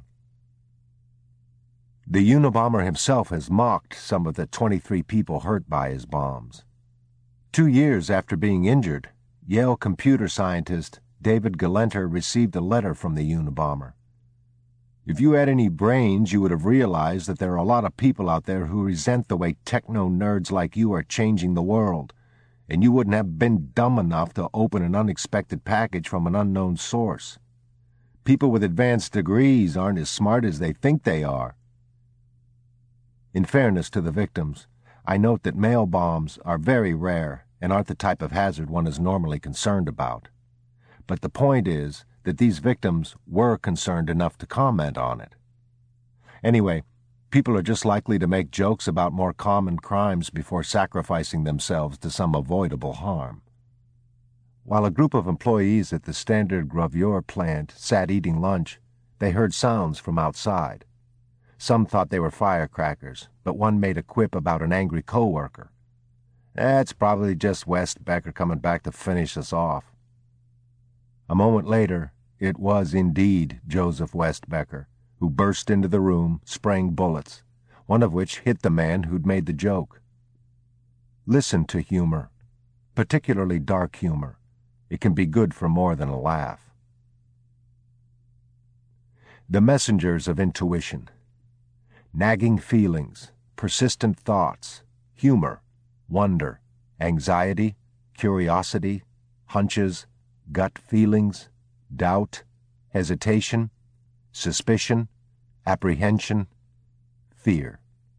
The Unabomber himself has mocked some of the twenty-three people hurt by his bombs. Two years after being injured, Yale computer scientist David Galenter received a letter from the Unabomber. "If you had any brains, you would have realized that there are a lot of people out there who resent the way techno-nerds like you are changing the world, and you wouldn't have been dumb enough to open an unexpected package from an unknown source. People with advanced degrees aren't as smart as they think they are." In fairness to the victims, I note that mail bombs are very rare and aren't the type of hazard one is normally concerned about. But the point is that these victims were concerned enough to comment on it. Anyway, people are just likely to make jokes about more common crimes before sacrificing themselves to some avoidable harm. While a group of employees at the Standard Gravure plant sat eating lunch, they heard sounds from outside. Some thought they were firecrackers, but one made a quip about an angry coworker. "That's probably just West Becker coming back to finish us off." A moment later, it was indeed Joseph West Becker, who burst into the room, spraying bullets, one of which hit the man who'd made the joke. Listen to humor, particularly dark humor. It can be good for more than a laugh. The messengers of intuition. Nagging feelings, persistent thoughts, humor, wonder, anxiety, curiosity, hunches, gut feelings, doubt, hesitation, suspicion, apprehension, fear.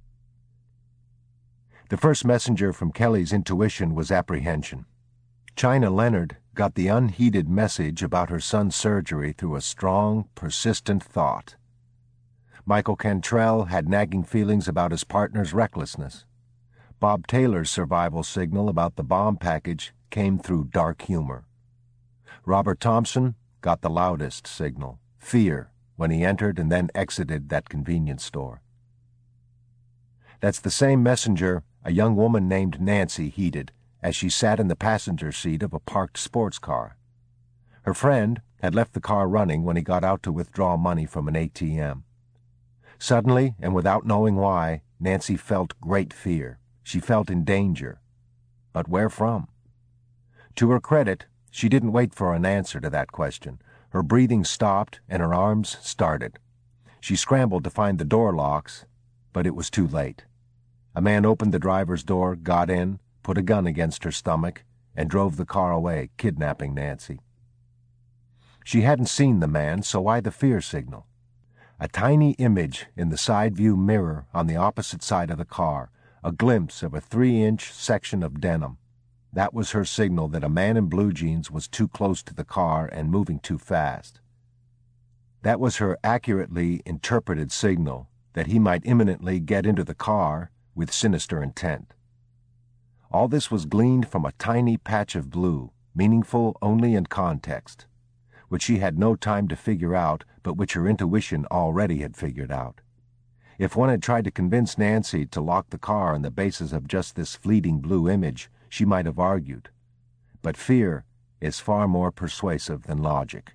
The first messenger from Kelly's intuition was apprehension. China Leonard got the unheeded message about her son's surgery through a strong, persistent thought. Michael Cantrell had nagging feelings about his partner's recklessness. Bob Taylor's survival signal about the bomb package came through dark humor. Robert Thompson got the loudest signal, fear, when he entered and then exited that convenience store. That's the same messenger a young woman named Nancy heeded as she sat in the passenger seat of a parked sports car. Her friend had left the car running when he got out to withdraw money from an A T M. Suddenly, and without knowing why, Nancy felt great fear. She felt in danger. But where from? To her credit, she didn't wait for an answer to that question. Her breathing stopped and her arms started. She scrambled to find the door locks, but it was too late. A man opened the driver's door, got in, put a gun against her stomach, and drove the car away, kidnapping Nancy. She hadn't seen the man, so why the fear signal? A tiny image in the side view mirror on the opposite side of the car, a glimpse of a three-inch section of denim. That was her signal that a man in blue jeans was too close to the car and moving too fast. That was her accurately interpreted signal that he might imminently get into the car with sinister intent. All this was gleaned from a tiny patch of blue, meaningful only in context, which she had no time to figure out, but which her intuition already had figured out. If one had tried to convince Nancy to lock the car on the basis of just this fleeting blue image, she might have argued. But fear is far more persuasive than logic.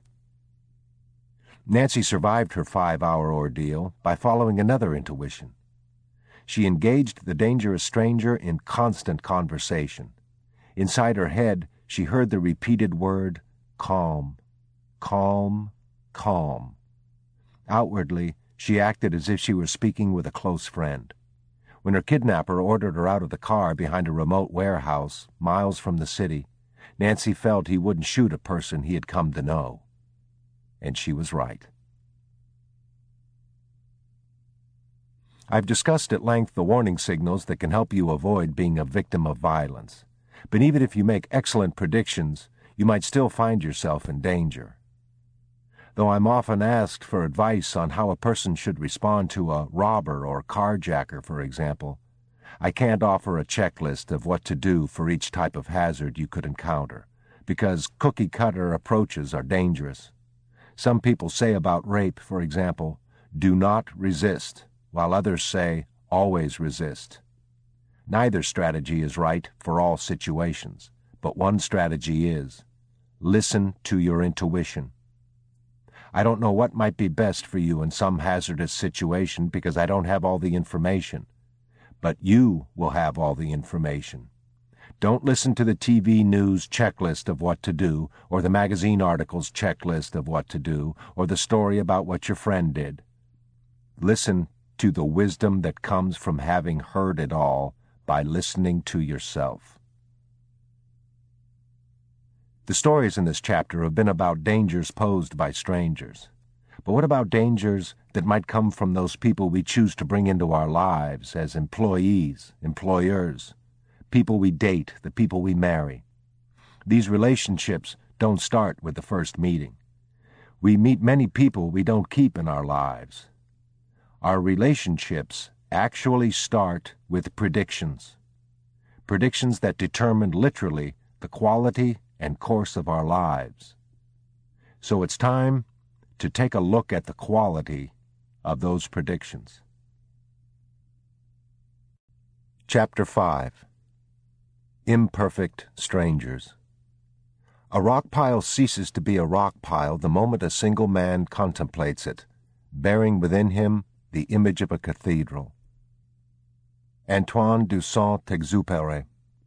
Nancy survived her five-hour ordeal by following another intuition. She engaged the dangerous stranger in constant conversation. Inside her head, she heard the repeated word, calm, calm, calm. Outwardly, she acted as if she were speaking with a close friend. When her kidnapper ordered her out of the car behind a remote warehouse, miles from the city, Nancy felt he wouldn't shoot a person he had come to know. And she was right. I've discussed at length the warning signals that can help you avoid being a victim of violence. But even if you make excellent predictions, you might still find yourself in danger. Though I'm often asked for advice on how a person should respond to a robber or carjacker, for example, I can't offer a checklist of what to do for each type of hazard you could encounter, because cookie-cutter approaches are dangerous. Some people say about rape, for example, do not resist, while others say, always resist. Neither strategy is right for all situations, but one strategy is, listen to your intuition. I don't know what might be best for you in some hazardous situation because I don't have all the information, but you will have all the information. Don't listen to the T V news checklist of what to do, or the magazine article's checklist of what to do, or the story about what your friend did. Listen to the wisdom that comes from having heard it all by listening to yourself. The stories in this chapter have been about dangers posed by strangers. But what about dangers that might come from those people we choose to bring into our lives as employees, employers, people we date, the people we marry? These relationships don't start with the first meeting. We meet many people we don't keep in our lives. Our relationships actually start with predictions. Predictions that determine literally the quality and course of our lives. So it's time to take a look at the quality of those predictions. Chapter five. Imperfect Strangers. A rock pile ceases to be a rock pile the moment a single man contemplates it, bearing within him the image of a cathedral. Antoine de Saint-Exupéry.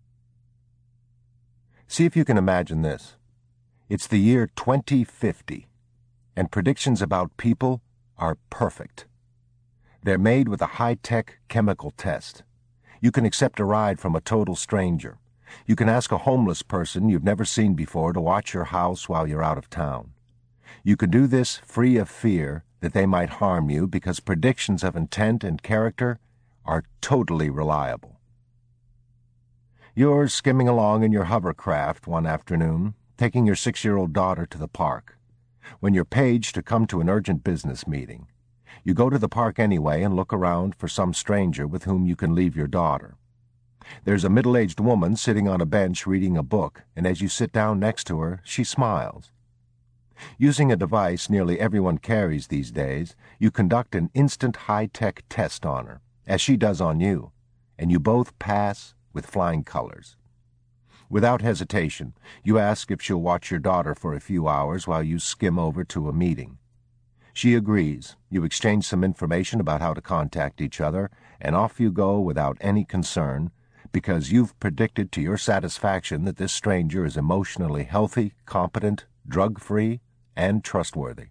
See if you can imagine this. It's the year twenty fifty, and predictions about people are perfect. They're made with a high-tech chemical test. You can accept a ride from a total stranger. You can ask a homeless person you've never seen before to watch your house while you're out of town. You can do this free of fear that they might harm you because predictions of intent and character are totally reliable. You're skimming along in your hovercraft one afternoon, taking your six-year-old daughter to the park, when you're paged to come to an urgent business meeting. You go to the park anyway and look around for some stranger with whom you can leave your daughter. There's a middle-aged woman sitting on a bench reading a book, and as you sit down next to her, she smiles. Using a device nearly everyone carries these days, you conduct an instant high-tech test on her, as she does on you, and you both pass with flying colors. Without hesitation, you ask if she'll watch your daughter for a few hours while you skim over to a meeting. She agrees. You exchange some information about how to contact each other, and off you go without any concern, because you've predicted to your satisfaction that this stranger is emotionally healthy, competent, drug-free, and trustworthy.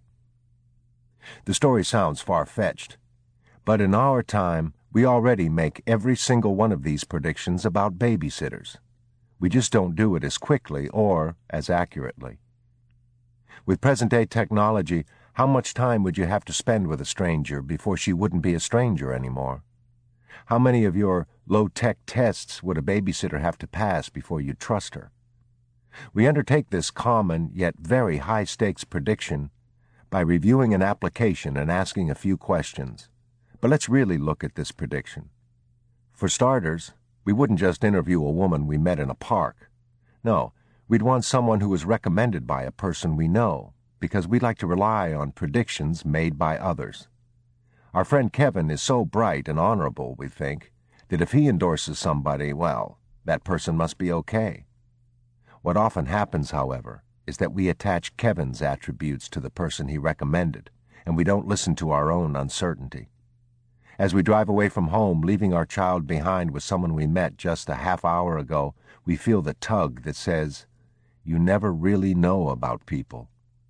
The story sounds far-fetched, but in our time, we already make every single one of these predictions about babysitters. We just don't do it as quickly or as accurately. With present-day technology, how much time would you have to spend with a stranger before she wouldn't be a stranger anymore? How many of your low-tech tests would a babysitter have to pass before you'd trust her? We undertake this common yet very high-stakes prediction by reviewing an application and asking a few questions. But let's really look at this prediction. For starters, we wouldn't just interview a woman we met in a park. No, we'd want someone who was recommended by a person we know, because we'd like to rely on predictions made by others. Our friend Kevin is so bright and honorable, we think, that if he endorses somebody, well, that person must be okay. What often happens, however, is that we attach Kevin's attributes to the person he recommended, and we don't listen to our own uncertainty. As we drive away from home, leaving our child behind with someone we met just a half hour ago, we feel the tug that says, "You never really know about people."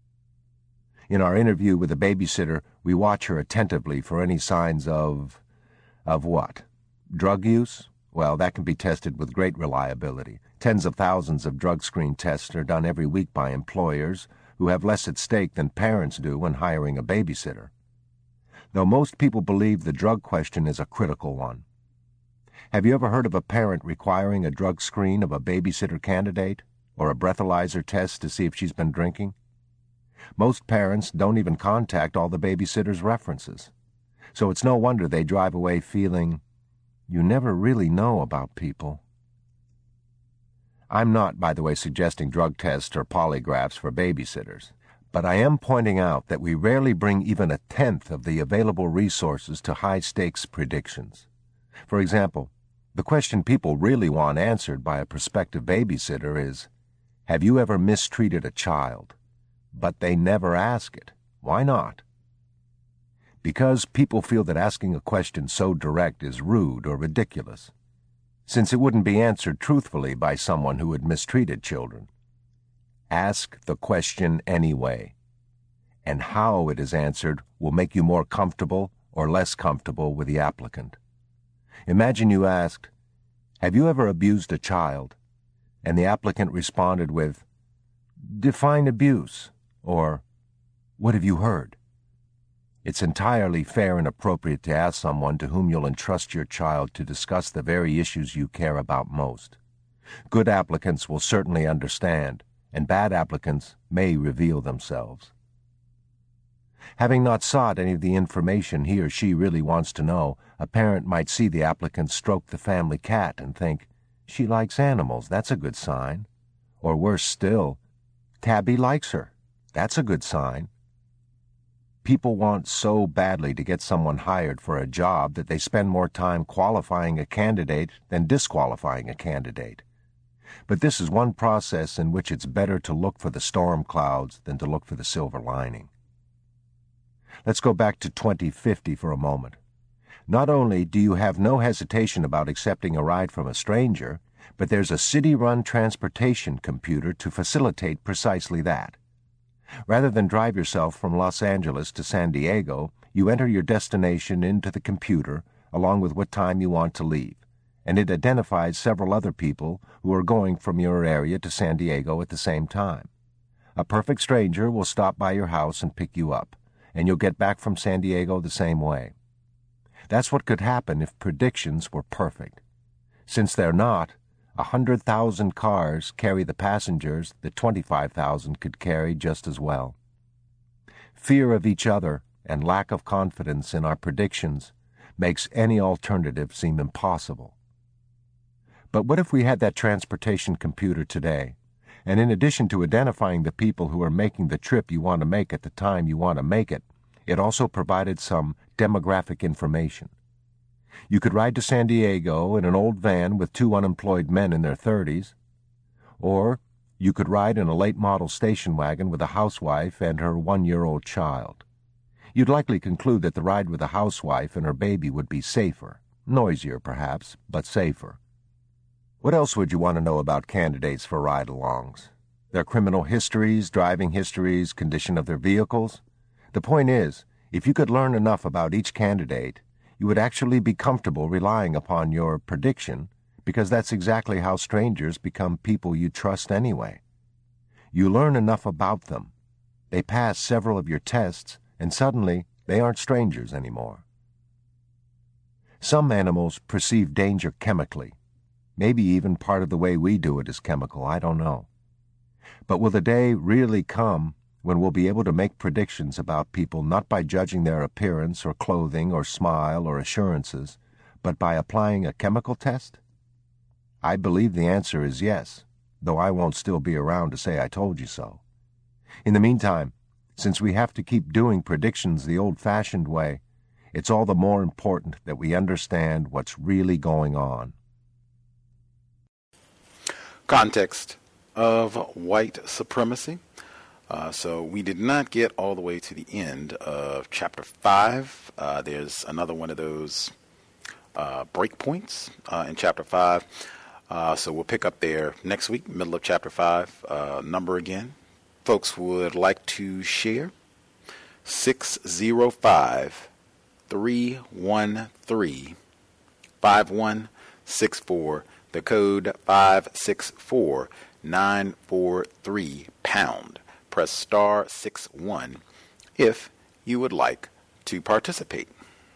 In our interview with a babysitter, we watch her attentively for any signs of... of what? Drug use? Well, that can be tested with great reliability. Tens of thousands of drug screen tests are done every week by employers who have less at stake than parents do when hiring a babysitter. Though most people believe the drug question is a critical one. Have you ever heard of a parent requiring a drug screen of a babysitter candidate or a breathalyzer test to see if she's been drinking? Most parents don't even contact all the babysitter's references, so it's no wonder they drive away feeling, "You never really know about people." I'm not, by the way, suggesting drug tests or polygraphs for babysitters, but I am pointing out that we rarely bring even a tenth of the available resources to high-stakes predictions. For example, the question people really want answered by a prospective babysitter is, have you ever mistreated a child? But they never ask it. Why not? Because people feel that asking a question so direct is rude or ridiculous, since it wouldn't be answered truthfully by someone who had mistreated children. Ask the question anyway, and how it is answered will make you more comfortable or less comfortable with the applicant. Imagine you asked, "Have you ever abused a child?" and the applicant responded with, "Define abuse," or, "What have you heard?" It's entirely fair and appropriate to ask someone to whom you'll entrust your child to discuss the very issues you care about most. Good applicants will certainly understand, and bad applicants may reveal themselves. Having not sought any of the information he or she really wants to know, a parent might see the applicant stroke the family cat and think, "She likes animals, that's a good sign." Or worse still, "Tabby likes her. That's a good sign." People want so badly to get someone hired for a job that they spend more time qualifying a candidate than disqualifying a candidate. But this is one process in which it's better to look for the storm clouds than to look for the silver lining. Let's go back to twenty fifty for a moment. Not only do you have no hesitation about accepting a ride from a stranger, but there's a city-run transportation computer to facilitate precisely that. Rather than drive yourself from Los Angeles to San Diego, you enter your destination into the computer along with what time you want to leave, and it identifies several other people who are going from your area to San Diego at the same time. A perfect stranger will stop by your house and pick you up, and you'll get back from San Diego the same way. That's what could happen if predictions were perfect. Since they're not, a hundred thousand cars carry the passengers that twenty-five thousand could carry just as well. Fear of each other and lack of confidence in our predictions makes any alternative seem impossible. But what if we had that transportation computer today, and in addition to identifying the people who are making the trip you want to make at the time you want to make it, it also provided some demographic information? You could ride to San Diego in an old van with two unemployed men in their thirties, or you could ride in a late-model station wagon with a housewife and her one-year-old child. You'd likely conclude that the ride with the housewife and her baby would be safer, noisier perhaps, but safer. What else would you want to know about candidates for ride-alongs? Their criminal histories, driving histories, condition of their vehicles? The point is, if you could learn enough about each candidate, you would actually be comfortable relying upon your prediction, because that's exactly how strangers become people you trust anyway. You learn enough about them. They pass several of your tests, and suddenly they aren't strangers anymore. Some animals perceive danger chemically. Maybe even part of the way we do it is chemical, I don't know. But will the day really come when we'll be able to make predictions about people not by judging their appearance or clothing or smile or assurances, but by applying a chemical test? I believe the answer is yes, though I won't still be around to say I told you so. In the meantime, since we have to keep doing predictions the old-fashioned way, it's all the more important that we understand what's really going on. Context of white supremacy. Uh, so we did not get all the way to the end of chapter five. Uh, there's another one of those uh, breakpoints uh, in chapter five. Uh, so we'll pick up there next week, middle of chapter five. Uh, number again, folks would like to share six zero five, three one three, five one six four. The code five six four nine four three pound. Press star six one if you would like to participate.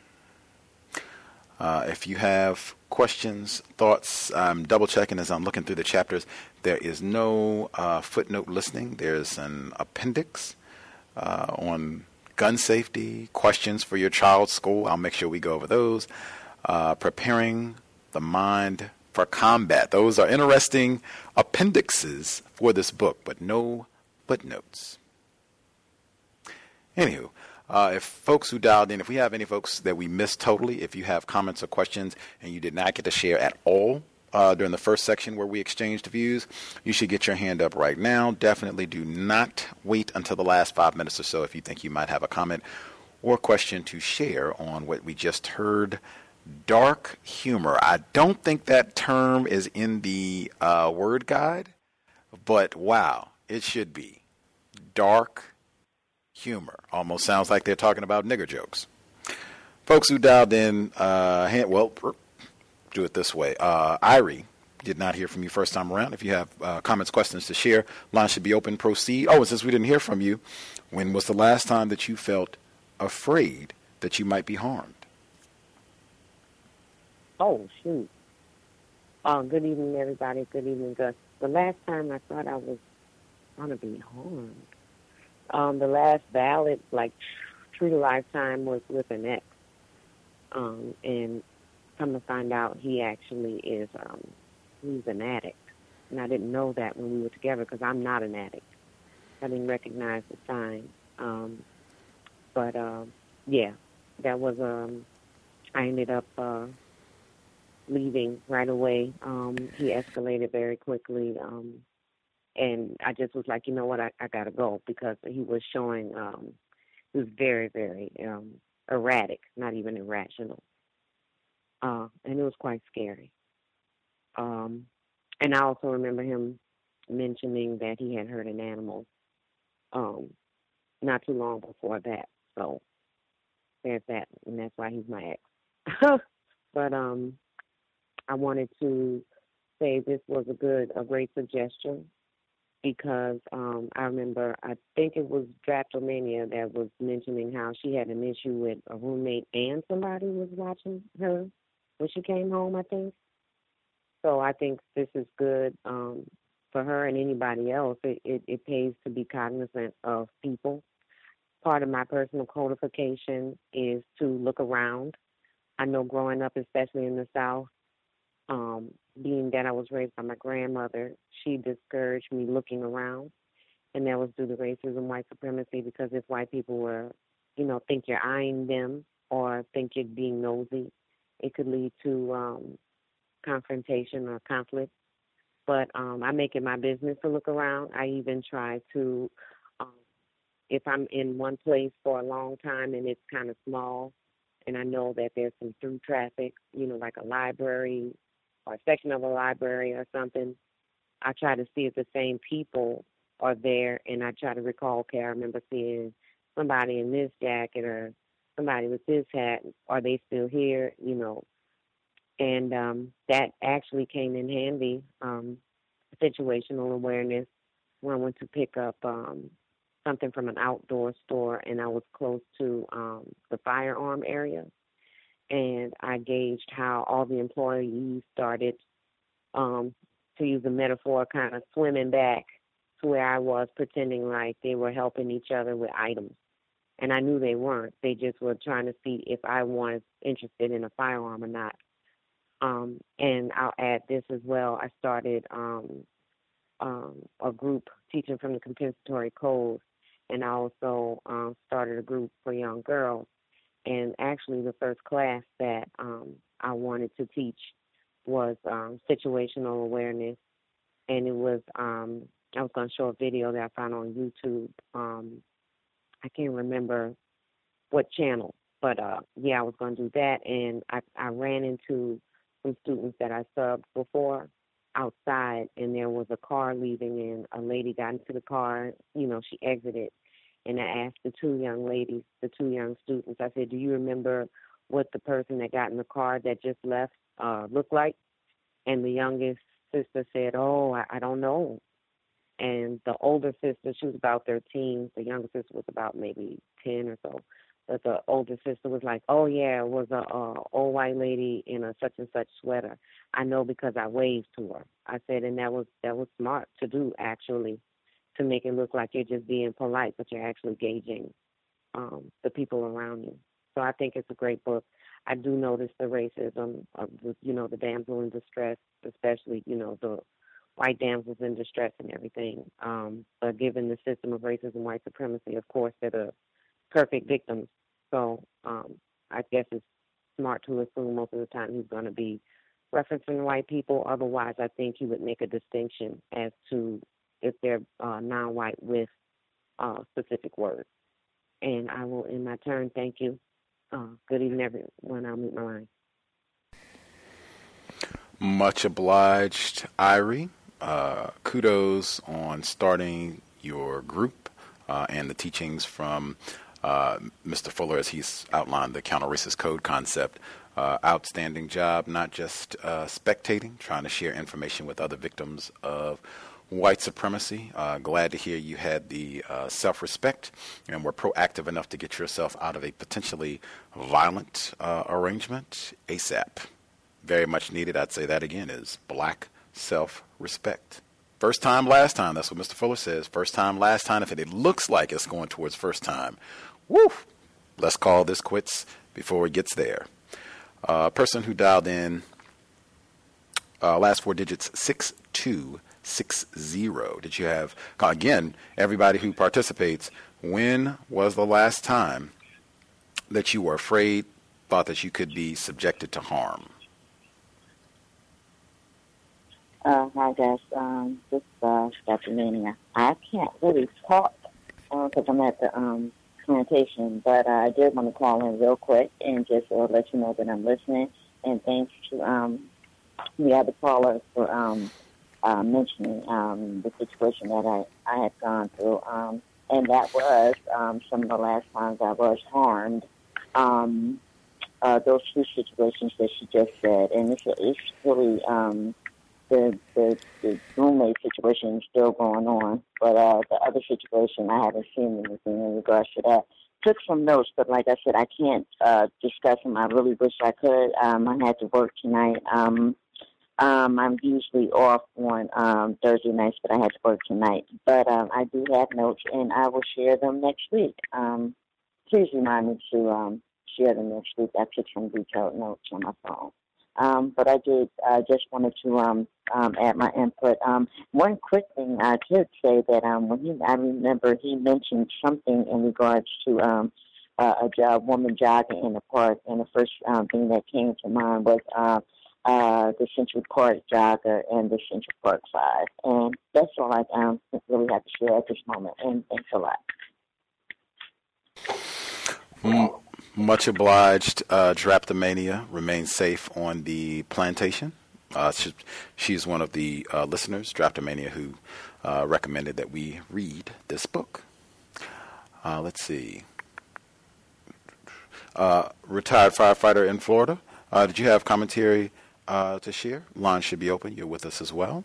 Uh, if you have questions, thoughts, I'm double checking as I'm looking through the chapters. There is no uh, footnote listening. There's an appendix uh, on gun safety, questions for your child's school. I'll make sure we go over those. Uh, preparing the mind for combat. Those are interesting appendixes for this book, but no footnotes. Anywho, uh, if folks who dialed in, if we have any folks that we missed totally, if you have comments or questions and you did not get to share at all uh, during the first section where we exchanged views, you should get your hand up right now. Definitely do not wait until the last five minutes or so if you think you might have a comment or question to share on what we just heard. Dark humor. I don't think that term is in the uh, word guide, but wow, it should be. Dark humor. Almost sounds like they're talking about nigger jokes. Folks who dialed in, uh, hand, well, do it this way. Uh, Irie, did not hear from you first time around. If you have uh, comments, questions to share, line should be open. Proceed. Oh, and since we didn't hear from you, when was the last time that you felt afraid that you might be harmed? Oh, shoot. Uh, good evening, everybody. Good evening, Gus. The last time I thought I was going to be harmed, um, the last valid, like, true to lifetime was with an ex. Um, and come to find out he actually is, um, he's an addict. And I didn't know that when we were together because I'm not an addict. I didn't recognize the signs. Um, but, uh, yeah, that was, um, I ended up, uh, leaving right away. Um, he escalated very quickly. Um, and I just was like, you know what, I, I got to go because he was showing, um, he was very, very um, erratic, not even irrational. Uh, and it was quite scary. Um, and I also remember him mentioning that he had hurt an animal um, not too long before that. So there's that, and that's why he's my ex. But um, I wanted to say this was a good, a great suggestion because um, I remember, I think it was Drapetomania that was mentioning how she had an issue with a roommate and somebody was watching her when she came home, I think. So I think this is good um, for her and anybody else. It, it, it pays to be cognizant of people part of my personal codification is to look around. I know growing up, especially in the South, um, being that I was raised by my grandmother, she discouraged me looking around. And that was due to racism, white supremacy, because if white people were, you know, think you're eyeing them or think you're being nosy, it could lead to um, confrontation or conflict. But um, I make it my business to look around. I even try to, um, if I'm in one place for a long time and it's kind of small, and I know that there's some through traffic, you know, like a library or a section of a library or something, I try to see if the same people are there, and I try to recall, okay, I remember seeing somebody in this jacket or somebody with this hat. Are they still here? You know, and um, that actually came in handy, um, situational awareness, when I went to pick up um, something from an outdoor store, and I was close to um, the firearm area, and I gauged how all the employees started, um, to use a metaphor, kind of swimming back to where I was, pretending like they were helping each other with items. And I knew they weren't. They just were trying to see if I was interested in a firearm or not. Um, and I'll add this as well. I started um, um, a group teaching from the compensatory code, and I also um, started a group for young girls. And actually the first class that um, I wanted to teach was um, situational awareness. And it was, um, I was going to show a video that I found on YouTube. Um, I can't remember what channel, but uh, yeah, I was going to do that. And I, I ran into some students that I subbed before outside, and there was a car leaving, and a lady got into the car. You know, she exited, and I asked the two young ladies, the two young students, I said, do you remember what the person that got in the car that just left uh, looked like? And the youngest sister said, oh, I, I don't know. And the older sister, she was about thirteen. The younger sister was about maybe ten or so. But the older sister was like, oh, yeah, it was a, a old white lady in a such and such sweater. I know because I waved to her. I said, and that was that was smart to do, actually, to make it look like you're just being polite, but you're actually gauging um, the people around you. So I think it's a great book. I do notice the racism of, the, you know, the damsel in distress, especially, you know, the white damsels in distress and everything. Um, but given the system of racism, white supremacy, of course, they're the perfect victims. So um, I guess it's smart to assume most of the time he's going to be referencing white people. Otherwise, I think he would make a distinction as to if they're uh, non-white with uh, specific words. And I will end my turn. Thank you. Uh, good evening, everyone. I'll mute my line. Much obliged, Irie. Uh, kudos on starting your group uh, and the teachings from uh, Mister Fuller as he's outlined the counter-racist code concept. Uh, outstanding job, not just uh, spectating, trying to share information with other victims of white supremacy. Uh, glad to hear you had the uh, self-respect and were proactive enough to get yourself out of a potentially violent uh, arrangement ASAP. Very much needed. I'd say that again is black self-respect. First time, last time. That's what Mister Fuller says. First time, last time. If it looks like it's going towards first time, woo! Let's call this quits before it gets there. A uh, person who dialed in, uh, last four digits, six two six zero. Did you have, again, everybody who participates, when was the last time that you were afraid, thought that you could be subjected to harm? Uh, hi, guys. Um, this is uh, Doctor Mania. I can't really talk because uh, I'm at the um, plantation, but uh, I did want to call in real quick and just uh, let you know that I'm listening. And thanks to um, the other callers for um, uh, mentioning um, the situation that I, I had gone through. Um, and that was um, some of the last times I was harmed. Um, uh, those two situations that she just said. And it's, it's really... Um, The, the the roommate situation is still going on, but uh, the other situation, I haven't seen anything in regards to that. Took some notes, but like I said, I can't uh, discuss them. I really wish I could. Um, I had to work tonight, um, Um, I'm usually off on um, Thursday nights, but I had to work tonight. But um, I do have notes, and I will share them next week. Um, please remind me to um, share them next week. I took some detailed notes on my phone. Um, but I did. I just wanted to um, um, add my input. Um, one quick thing I could say that um, when he, I remember he mentioned something in regards to um, uh, a job, woman jogging in the park, and the first um, thing that came to mind was uh, uh, the Central Park jogger and the Central Park Five. And that's all I um, really have to share at this moment. And thanks a lot. Mm. Much obliged. uh, Draptomania remains safe on the plantation. Uh, she, she's one of the uh, listeners, Draptomania, who uh, recommended that we read this book. Uh, let's see. Uh, retired firefighter in Florida. Uh, did you have commentary uh, to share? Line should be open. You're with us as well.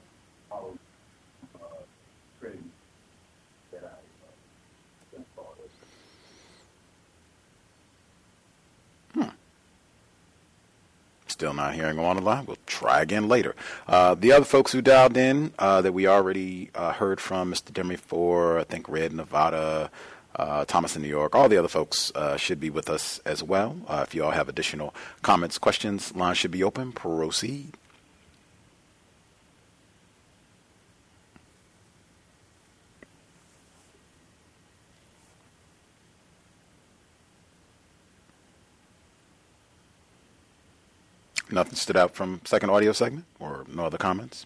Still not hearing on the line. We'll try again later. Uh, the other folks who dialed in uh, that we already uh, heard from, Mister Demi for, I think, Red, Nevada, uh, Thomas in New York, all the other folks uh, should be with us as well. Uh, if you all have additional comments, questions, line should be open. Proceed. Nothing stood out from second audio segment, or no other comments?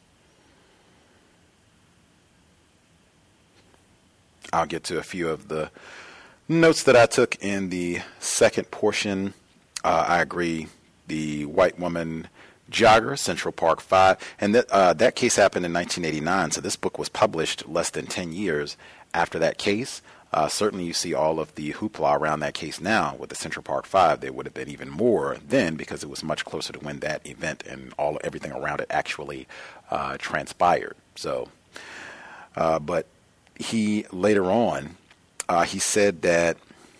I'll get to a few of the notes that I took in the second portion. Uh, I agree. The white woman jogger, Central Park Five, and that uh, that case happened in nineteen eighty-nine. So this book was published less than ten years after that case. Uh, certainly you see all of the hoopla around that case now with the Central Park Five. There would have been even more then because it was much closer to when that event and all everything around it actually uh, transpired. So, uh, but he later on, uh, he said that,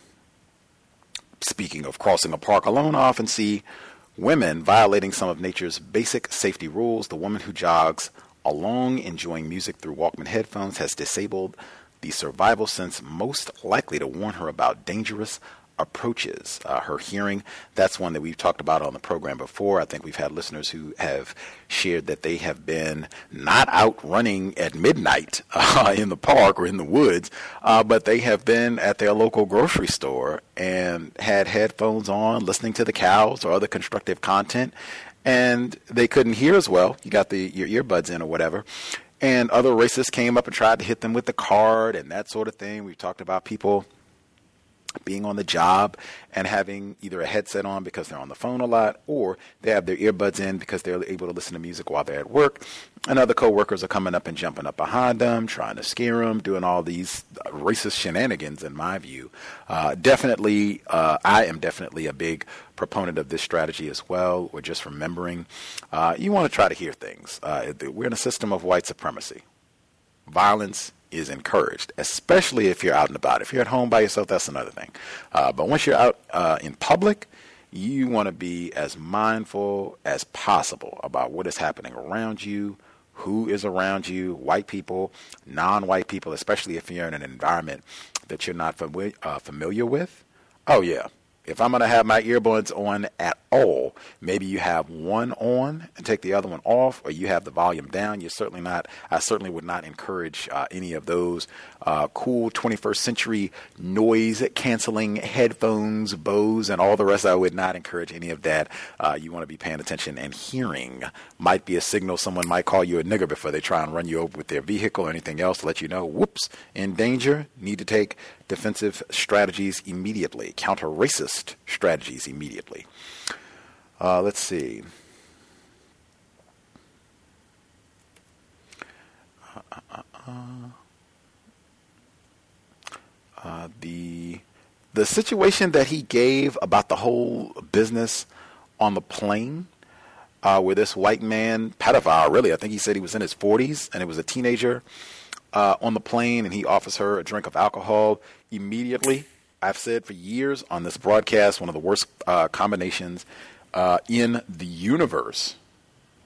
speaking of crossing a park alone, I often see women violating some of nature's basic safety rules. The woman who jogs along enjoying music through Walkman headphones has disabled the survival sense most likely to warn her about dangerous approaches. Uh, her hearing, that's one that we've talked about on the program before. I think we've had listeners who have shared that they have been not out running at midnight uh, in the park or in the woods, uh, but they have been at their local grocery store and had headphones on, listening to the cows or other constructive content, and they couldn't hear as well. You got the your earbuds in or whatever. And other racists came up and tried to hit them with the card and that sort of thing. We've talked about people being on the job and having either a headset on because they're on the phone a lot, or they have their earbuds in because they're able to listen to music while they're at work. And other coworkers are coming up and jumping up behind them, trying to scare them, doing all these racist shenanigans, in my view. Uh, definitely, uh, I am definitely a big proponent of this strategy as well. We're just remembering, uh, you want to try to hear things. Uh, we're in a system of white supremacy. Violence is encouraged, especially if you're out and about. If you're at home by yourself, that's another thing. Uh, but once you're out uh, in public, you want to be as mindful as possible about what is happening around you, who is around you, white people, non-white people, especially if you're in an environment that you're not familiar, uh, familiar with. Oh, yeah. If I'm going to have my earbuds on at all, maybe you have one on and take the other one off, or you have the volume down. You're certainly not, I certainly would not encourage uh, any of those uh, cool twenty-first century noise canceling headphones, Bose, and all the rest. I would not encourage any of that. Uh, you want to be paying attention, and hearing might be a signal. Someone might call you a nigger before they try and run you over with their vehicle or anything else to let you know, whoops, in danger, need to take defensive strategies immediately, counter-racist strategies immediately. Uh, let's see. Uh, uh, uh, uh, the the situation that he gave about the whole business on the plane, uh, where this white man, pedophile, really, I think he said he was in his forties, and it was a teenager uh, on the plane, and he offers her a drink of alcohol immediately. I've said for years on this broadcast, one of the worst uh, combinations uh, in the universe.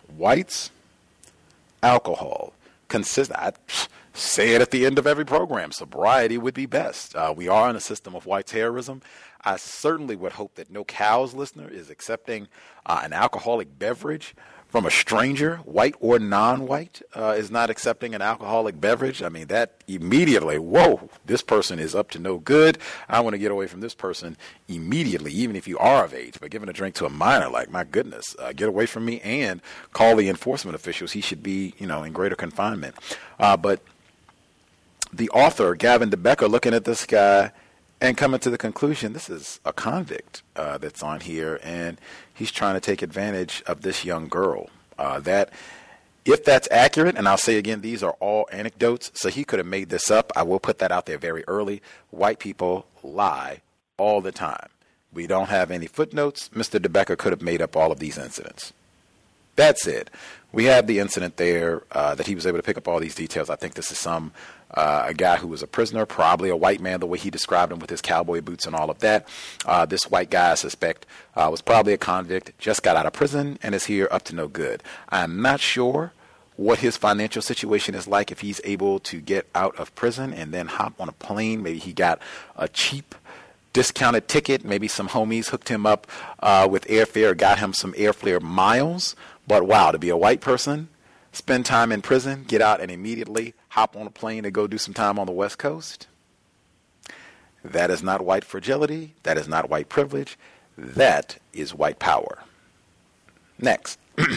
whites, alcohol, consist. I say it at the end of every program. Sobriety would be best. Uh, we are in a system of white terrorism. I certainly would hope that no cows listener is accepting uh, an alcoholic beverage from a stranger, white or non-white, uh, is not accepting an alcoholic beverage. I mean, that immediately, whoa, this person is up to no good. I want to get away from this person immediately, even if you are of age. But giving a drink to a minor, like, my goodness, uh, get away from me and call the enforcement officials. He should be, you know, in greater confinement. Uh, but the author, Gavin DeBecker, looking at this guy and coming to the conclusion, this is a convict uh, that's on here, and he's trying to take advantage of this young girl. Uh, that, if that's accurate, and I'll say again, these are all anecdotes, so he could have made this up. I will put that out there very early. White people lie all the time. We don't have any footnotes. Mister DeBecker could have made up all of these incidents. That's it. We have the incident there uh, that he was able to pick up all these details. I think this is some uh, a guy who was a prisoner, probably a white man, the way he described him with his cowboy boots and all of that. Uh, this white guy, I suspect, uh, was probably a convict, just got out of prison, and is here up to no good. I'm not sure what his financial situation is like if he's able to get out of prison and then hop on a plane. Maybe he got a cheap discounted ticket. Maybe some homies hooked him up uh, with airfare, got him some airfare miles. But wow, to be a white person, spend time in prison, get out and immediately hop on a plane and go do some time on the West Coast, that is not white fragility. That is not white privilege. That is white power. Next.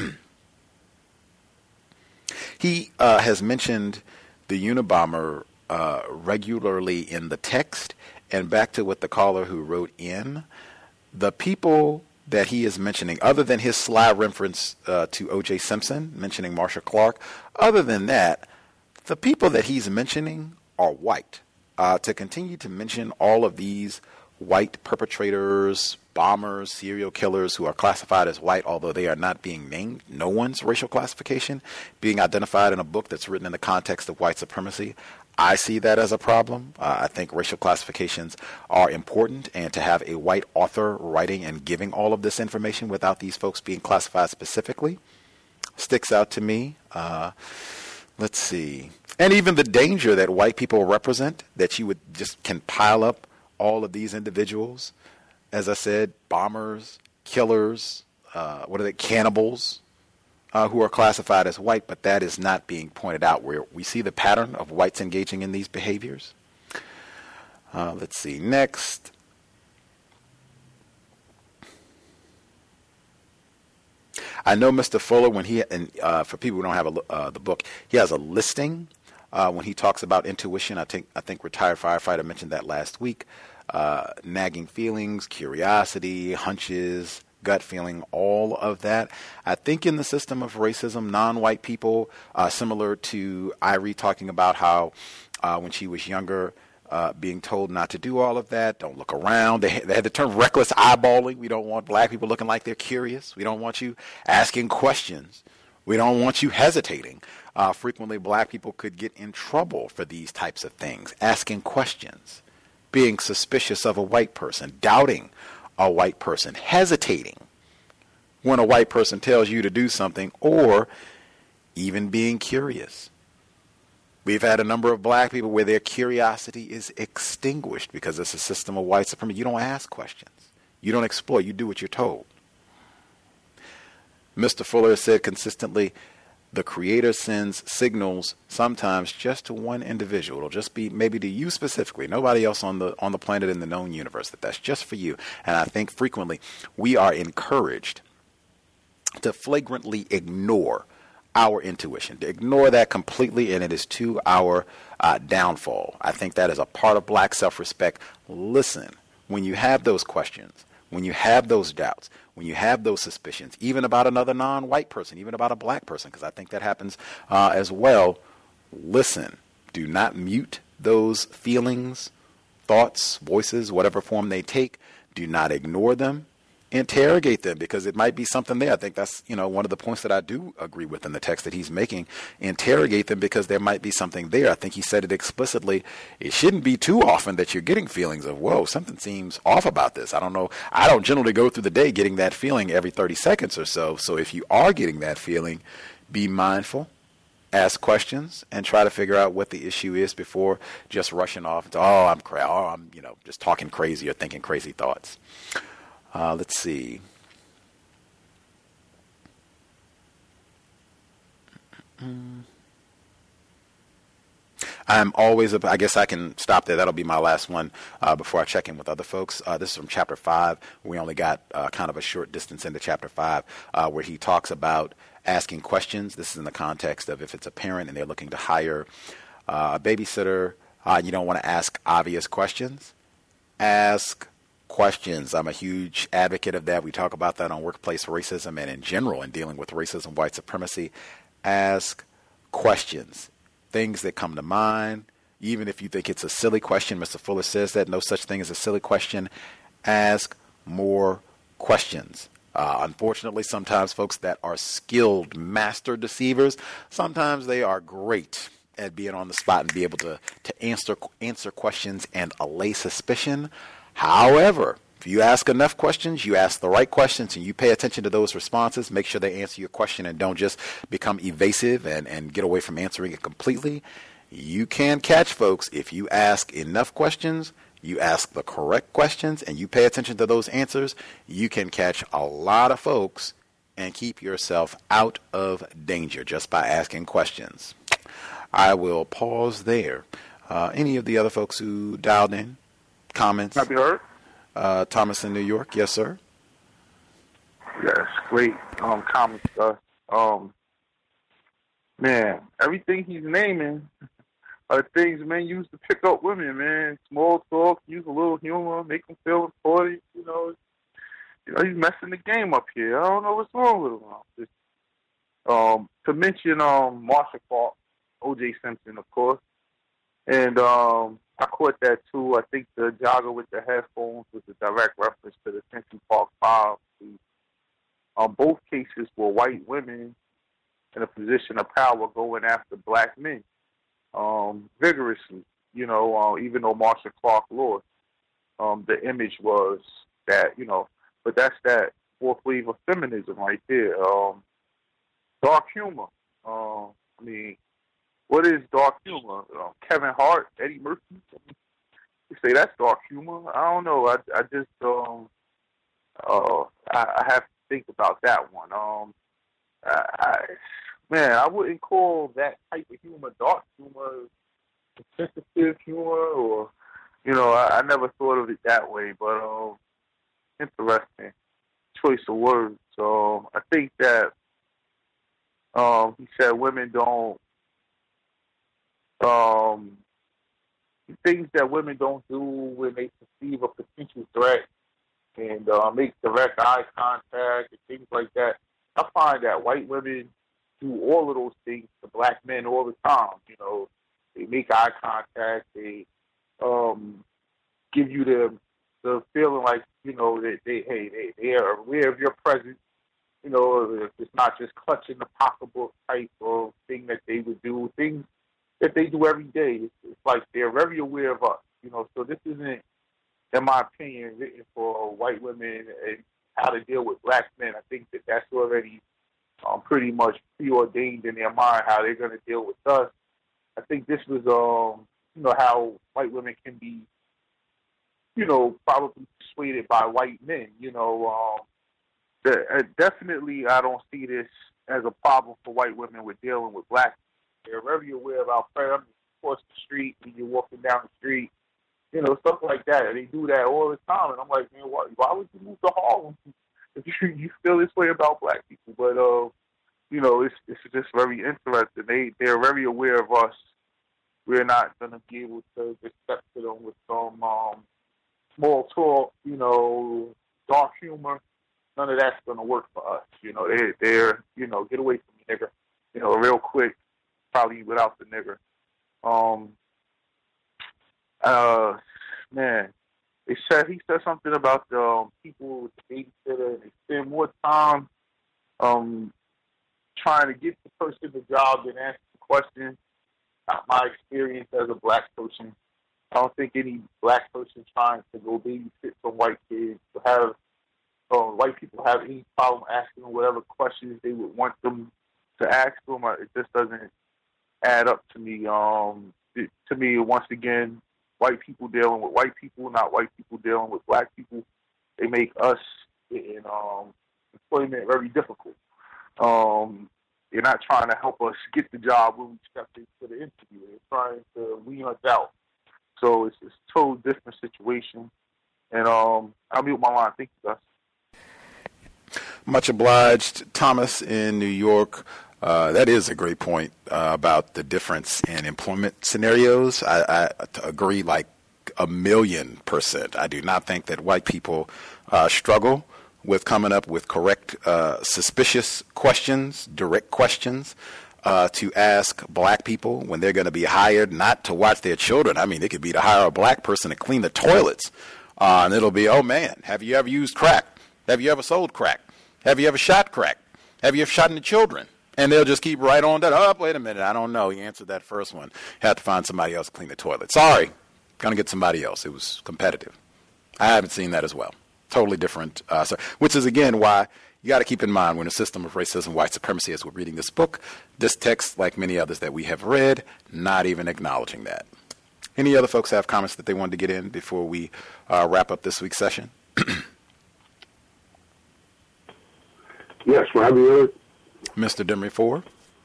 He uh, has mentioned the Unabomber uh, regularly in the text. And back to what the caller who wrote in, the people that he is mentioning, other than his sly reference uh, to O J Simpson, mentioning Marsha Clark, other than that, the people that he's mentioning are white. Uh, to continue to mention all of these white perpetrators, bombers, serial killers who are classified as white, although they are not being named, no one's racial classification being identified in a book that's written in the context of white supremacy, I see that as a problem. Uh, I think racial classifications are important, and to have a white author writing and giving all of this information without these folks being classified specifically sticks out to me. Uh, let's see. And even the danger that white people represent, that you would just can pile up all of these individuals, as I said, bombers, killers, uh, what are they, cannibals, Uh, who are classified as white, but that is not being pointed out, where we see the pattern of whites engaging in these behaviors. Uh, let's see. Next. I know Mister Fuller, when he, and uh, for people who don't have a, uh, the book, he has a listing uh, when he talks about intuition. I think I think retired firefighter mentioned that last week. Uh, nagging feelings, curiosity, hunches, gut feeling, all of that. I think in the system of racism, non-white people, uh, similar to Irie talking about how uh, when she was younger, uh, being told not to do all of that, don't look around. They, they had the term reckless eyeballing. We don't want black people looking like they're curious. We don't want you asking questions. We don't want you hesitating. Uh, frequently, black people could get in trouble for these types of things, asking questions, being suspicious of a white person, doubting a white person, hesitating when a white person tells you to do something, or even being curious. We've had a number of black people where their curiosity is extinguished because it's a system of white supremacy. You don't ask questions. You don't explore. You do what you're told. Mister Fuller has said consistently, the Creator sends signals sometimes just to one individual. It'll just be maybe to you specifically, nobody else on the on the planet in the known universe, that that's just for you. And I think frequently we are encouraged to flagrantly ignore our intuition, to ignore that completely, and it is to our uh, downfall. I think that is a part of black self-respect. Listen, when you have those questions, when you have those doubts, when you have those suspicions, even about another non-white person, even about a black person, because I think that happens uh, as well, listen. Do not mute those feelings, thoughts, voices, whatever form they take. Do not ignore them. interrogate them, because it might be something there. I think that's, you know, one of the points that I do agree with in the text that he's making. Interrogate them because there might be something there. I think he said it explicitly. It shouldn't be too often that you're getting feelings of, whoa, something seems off about this. I don't know. I don't generally go through the day getting that feeling every thirty seconds or so. So if you are getting that feeling, be mindful, ask questions, and try to figure out what the issue is before just rushing off into, oh, I'm cra- oh, I'm, you know, just talking crazy or thinking crazy thoughts. Uh, let's see. I'm always, I guess I can stop there. That'll be my last one uh, before I check in with other folks. Uh, this is from chapter five. We only got uh, kind of a short distance into chapter five uh, where he talks about asking questions. This is in the context of if it's a parent and they're looking to hire uh, a babysitter, uh, you don't want to ask obvious questions. Ask questions. I'm a huge advocate of that. We talk about that on workplace racism and in general in dealing with racism, white supremacy. Ask questions. Things that come to mind, even if you think it's a silly question. Mister Fuller says that no such thing as a silly question. Ask more questions. Uh, unfortunately, sometimes folks that are skilled master deceivers, sometimes they are great at being on the spot and be able to, to answer answer questions and allay suspicion. However, if you ask enough questions, you ask the right questions, and you pay attention to those responses, make sure they answer your question and don't just become evasive and, and get away from answering it completely. You can catch folks if you ask enough questions, you ask the correct questions, and you pay attention to those answers. You can catch a lot of folks and keep yourself out of danger just by asking questions. I will pause there. Uh, any of the other folks who dialed in? Comments? Have you heard? Uh, Thomas in New York. Yes, sir. Yes, great um, comments, Gus. Um, man, everything he's naming are things men use to pick up women, man. Small talk, use a little humor, make them feel important. You know, you know he's messing the game up here. I don't know what's wrong with him. Just, um, to mention um, Marsha Clark, O J Simpson, of course, and um, I caught that too. I think the jogger with the headphones was a direct reference to the Central Park Five. Um, both cases were white women in a position of power going after black men um, vigorously. You know, uh, even though Marsha Clark lost, um, the image was that, you know, but that's that fourth wave of feminism right there. Um, dark humor. Uh, I mean, what is dark humor? Uh, Kevin Hart, Eddie Murphy? You say that's dark humor? I don't know. I, I just, um, uh, I, I have to think about that one. Um, I, I, man, I wouldn't call that type of humor dark humor, sensitive humor, or, you know, I, I never thought of it that way, but um, interesting choice of words. So I think that um, he said women don't, Um, things that women don't do when they perceive a potential threat and uh, make direct eye contact and things like that. I find that white women do all of those things to black men all the time. You know, they make eye contact. They um, give you the the feeling like, you know, that they, hey, they, they are aware of your presence. You know, it's not just clutching the pocketbook type of thing that they would do. Things that they do every day. It's, it's like they're very aware of us, you know. So this isn't, in my opinion, written for white women and how to deal with black men. I think that that's already um, pretty much preordained in their mind how they're going to deal with us. I think this was, um, you know, how white women can be, you know, probably persuaded by white men. You know, um, the, uh, definitely I don't see this as a problem for white women with dealing with black. They're very aware of our presence across the street when you're walking down the street, you know, stuff like that. And they do that all the time. And I'm like, man, why, why would you move to Harlem if you, you feel this way about black people? But, uh, you know, it's it's just very interesting. They, they're very aware of us. We're not going to be able to just step to them with some um, small talk, you know, dark humor. None of that's going to work for us. You know, they, they're, you know, get away from me, nigga, you know, real quick. Probably without the nigger. Um, uh, man, they said he said something about the um, people with the babysitter, and they spend more time um, trying to get the person the job than asking questions. Not my experience as a black person. I don't think any black person trying to go babysit some white kids will have uh, white people have any problem asking them whatever questions they would want them to ask them. It just doesn't add up to me. Um, it, to me, once again, white people dealing with white people, not white people dealing with black people. They make us in um, employment very difficult. Um, they're not trying to help us get the job when we step into the interview. They're trying to wean us out. So it's, it's a totally different situation. And um, I'll mute my line. Thank you, guys. Much obliged. Thomas in New York. Uh, that is a great point uh, about the difference in employment scenarios. I, I agree like a million percent. I do not think that white people uh, struggle with coming up with correct, uh, suspicious questions, direct questions uh, to ask black people when they're going to be hired not to watch their children. I mean, it could be to hire a black person to clean the toilets. Uh, and it'll be, oh, man, have you ever used crack? Have you ever sold crack? Have you ever shot crack? Have you ever shot into children? And they'll just keep right on that. Oh, wait a minute. I don't know. He answered that first one. Had to find somebody else to clean the toilet. Sorry. Going to get somebody else. It was competitive. I haven't seen that as well. Totally different. Uh, so, which is, again, why you got to keep in mind when a system of racism, white supremacy, as we're reading this book, this text, like many others that we have read, not even acknowledging that. Any other folks have comments that they wanted to get in before we uh, wrap up this week's session? Yes, Robbie. Mister Demery Ford.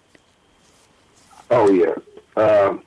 Oh, yeah. Um,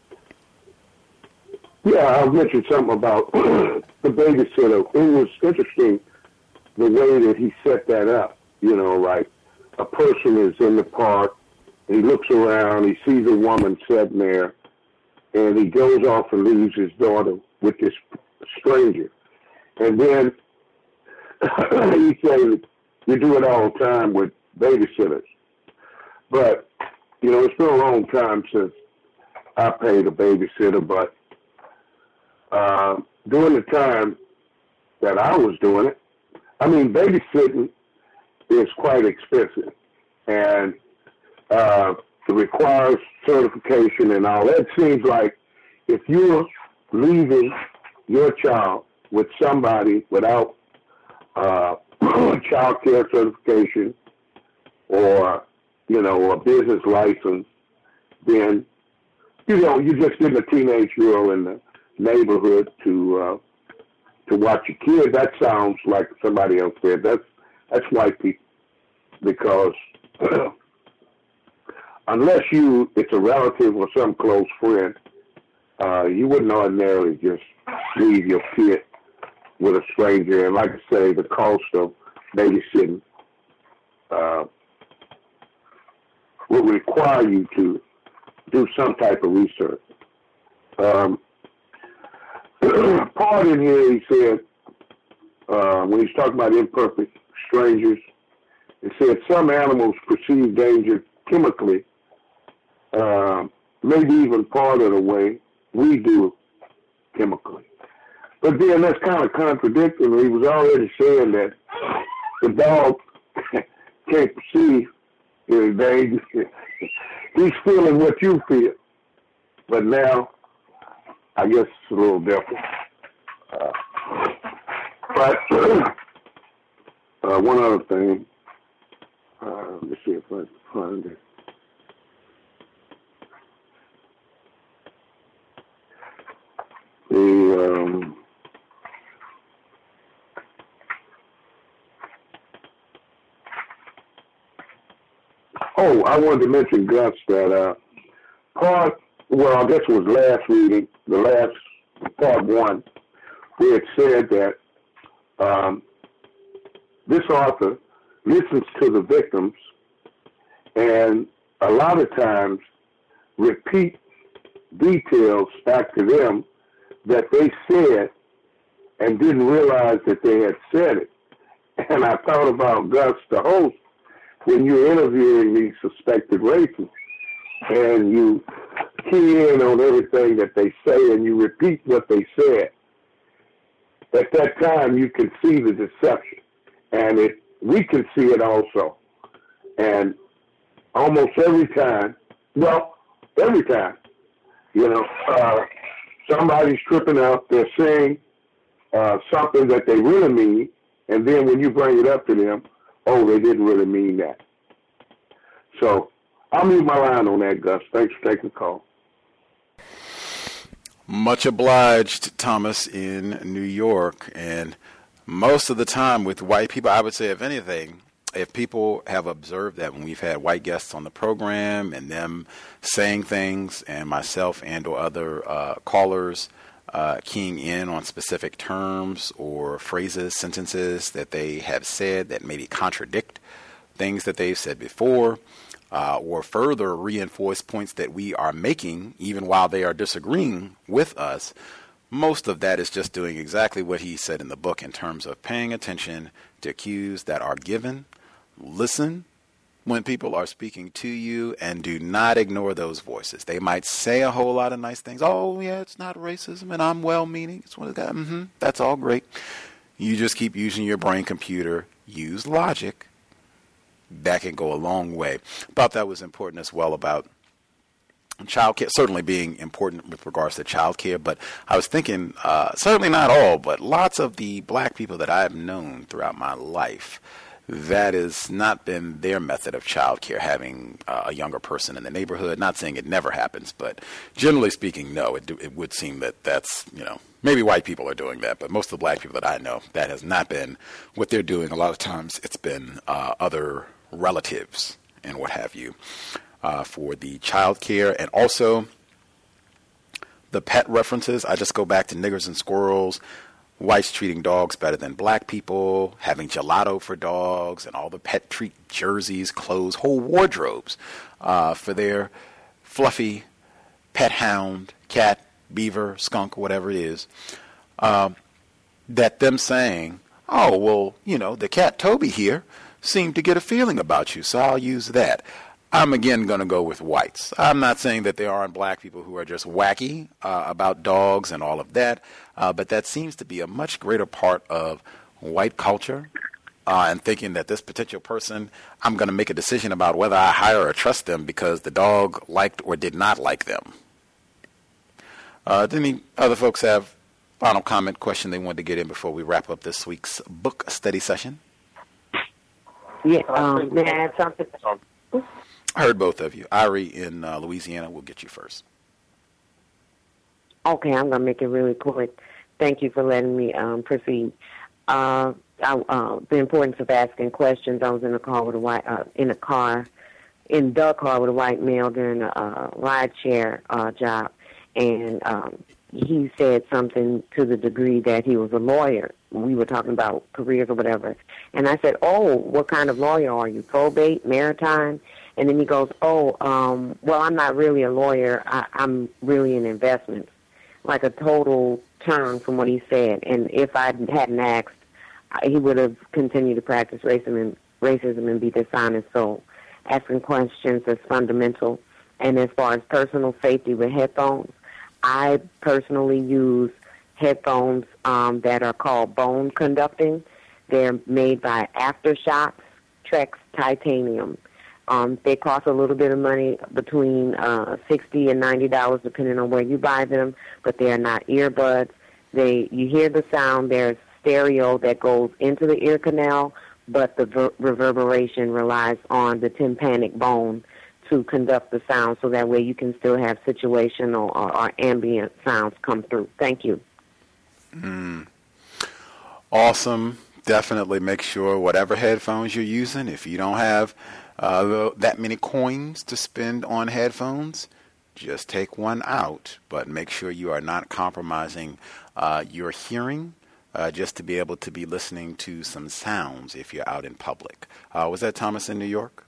yeah, I mentioned something about the babysitter. It was interesting the way that he set that up. You know, like a person is in the park, he looks around, he sees a woman sitting there, and he goes off and leaves his daughter with this stranger. And then he says, you do it all the time with babysitters. But, you know, it's been a long time since I paid a babysitter, but uh, during the time that I was doing it, I mean, babysitting is quite expensive, and uh, it requires certification and all. That seems like if you're leaving your child with somebody without uh, child care certification or, you know, a business license, then, you know, you're just getting a teenage girl in the neighborhood to uh, to watch your kid. That sounds like somebody else said. That's, that's white people. Because unless you, it's a relative or some close friend, uh, you wouldn't ordinarily just leave your kid with a stranger. And like I say, the cost of babysitting uh, will require you to do some type of research. Um, part in here, he said, uh, when he's talking about imperfect strangers, he said some animals perceive danger chemically, uh, maybe even part of the way we do chemically. But then that's kind of contradictory. He was already saying that the dog can't perceive any danger. He's feeling what you feel. But now, I guess it's a little different. Uh, but uh, one other thing. Uh, let me see if I can find it. The um, oh, I wanted to mention, Gus, that uh, part, well, I guess it was last reading, the last part one, where it said that um, this author listens to the victims and a lot of times repeat details back to them that they said and didn't realize that they had said it. And I thought about Gus, the host, when you're interviewing these suspected rapists and you key in on everything that they say and you repeat what they said. at that time you can see the deception, and it we can see it also. And almost every time, well, every time, you know, uh, somebody's tripping out, they're saying uh, something that they really mean, and then when you bring it up to them, oh, they didn't really mean that. So I'll mute my line on that, Gus. Thanks for taking the call. Much obliged, Thomas, in New York. And most of the time with white people, I would say, if anything, if people have observed that when we've had white guests on the program and them saying things, and myself and or other uh, callers uh, keying in on specific terms or phrases, sentences that they have said that maybe contradict things that they've said before, Uh, or further reinforce points that we are making, even while they are disagreeing with us, most of that is just doing exactly what he said in the book in terms of paying attention to cues that are given. Listen when people are speaking to you, and do not ignore those voices. They might say a whole lot of nice things. Oh, yeah, it's not racism, and I'm well-meaning. It's one of that. Mm-hmm, that's all great. You just keep using your brain computer. Use logic. That can go a long way. Thought that was important as well about child care, certainly being important with regards to child care. But I was thinking, uh, certainly not all, but lots of the black people that I've known throughout my life, that has not been their method of child care, having uh, a younger person in the neighborhood. Not saying it never happens, but generally speaking, no, it, it would seem that that's, you know, maybe white people are doing that, but most of the black people that I know, that has not been what they're doing. A lot of times it's been uh, other relatives and what have you uh, for the child care. And also the pet references. I just go back to niggers and squirrels, whites treating dogs better than black people, having gelato for dogs, and all the pet treat jerseys, clothes, whole wardrobes uh, for their fluffy pet hound, cat, beaver, skunk, whatever it is. Uh, that them saying, oh, well, you know, the cat Toby here seem to get a feeling about you, so I'll use that. I'm again going to go with whites. I'm not saying that there aren't black people who are just wacky uh, about dogs and all of that, uh, but that seems to be a much greater part of white culture, uh, and thinking that this particular person, I'm going to make a decision about whether I hire or trust them because the dog liked or did not like them. Uh, did any other folks have final comment, question they wanted to get in before we wrap up this week's book study session? Yeah, um, may I add something? I heard both of you. Ari in uh, Louisiana, we'll get you first. Okay, I'm going to make it really quick. Thank you for letting me um, proceed. Uh, I, uh, the importance of asking questions. I was in a car with a white, uh, in a car, in the car with a white male during a uh, ride share uh, job, and um, he said something to the degree that he was a lawyer. We were talking about careers or whatever. And I said, oh, what kind of lawyer are you? Probate, maritime? And then he goes, oh, um, well, I'm not really a lawyer. I, I'm really in investments. Like a total turn from what he said. And if I hadn't asked, he would have continued to practice racism and, racism and be dishonest. So asking questions is fundamental. And as far as personal safety with headphones, I personally use headphones um, that are called bone conducting. They're made by Aftershocks, Trex Titanium. Um, they cost a little bit of money, between uh, sixty dollars and ninety dollars, depending on where you buy them, but they are not earbuds. They, you hear the sound. There's stereo that goes into the ear canal, but the ver- reverberation relies on the tympanic bone to conduct the sound, so that way you can still have situational or, or ambient sounds come through. Thank you. Mm. Awesome. Definitely make sure whatever headphones you're using, if you don't have uh, that many coins to spend on headphones, just take one out, but make sure you are not compromising uh, your hearing uh, just to be able to be listening to some sounds if you're out in public. Uh, was that Thomas in New York?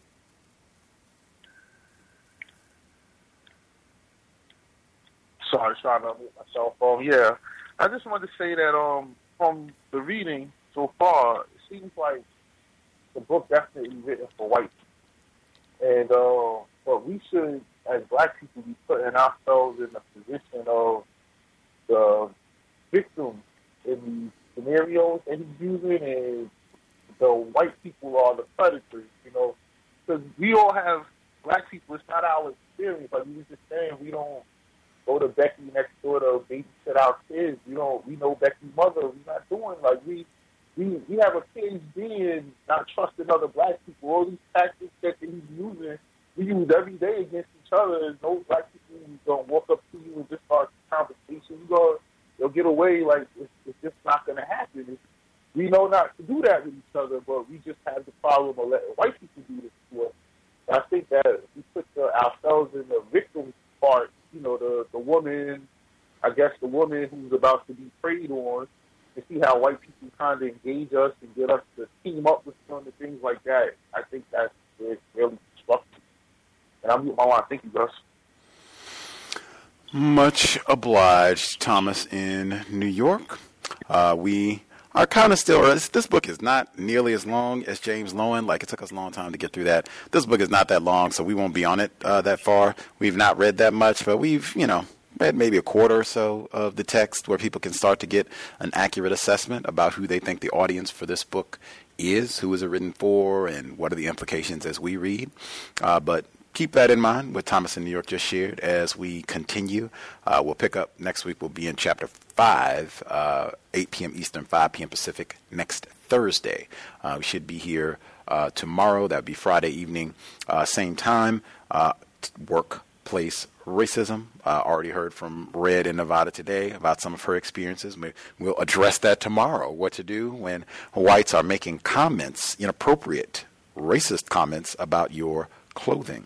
Sorry, trying to mute my cell phone. Yeah, I just wanted to say that um, from the reading so far, it seems like the book definitely written for white. And uh, but we should, as black people, be putting ourselves in the position of the victim in the scenarios that he's using, and the white people are the predators, you know. Because we all have, black people, it's not our experience. Like we were just saying, we don't go to Becky next door to babysit our kids. We don't, we know Becky's mother. We're not doing, like, we, we, we have a P H D in not trusting other black people. All these tactics that he's using, we use every day against each other. There's no black people who don't walk up to you and just start a conversation. You go, they'll get away, like, it's, it's just not going to happen. It's, we know not to do that with each other, but we just have the problem of letting white people do this to us. And I think that we put the, ourselves in the victim part, you know, the, the woman, I guess the woman who's about to be preyed on, and see how white people kind of engage us and get us to team up with some of the things like that. I think that's really, really destructive. And I'm my line. Thank you, Gus. Much obliged, Thomas in New York. Uh, we are kind of still, this, this book is not nearly as long as James Loewen. Like, it took us a long time to get through that. This book is not that long, so we won't be on it uh, that far. We've not read that much, but we've, you know, read maybe a quarter or so of the text where people can start to get an accurate assessment about who they think the audience for this book is, who is it written for, and what are the implications as we read. Uh, but keep that in mind, what Thomas in New York just shared as we continue. Uh, we'll pick up next week. We'll be in chapter five, uh, eight p.m. Eastern, five p.m. Pacific next Thursday. Uh, we should be here uh, tomorrow. That would be Friday evening, uh, same time. Uh, workplace racism. Uh, already heard from Red in Nevada today about some of her experiences. We'll address that tomorrow, what to do when whites are making comments, inappropriate, racist comments about your clothing.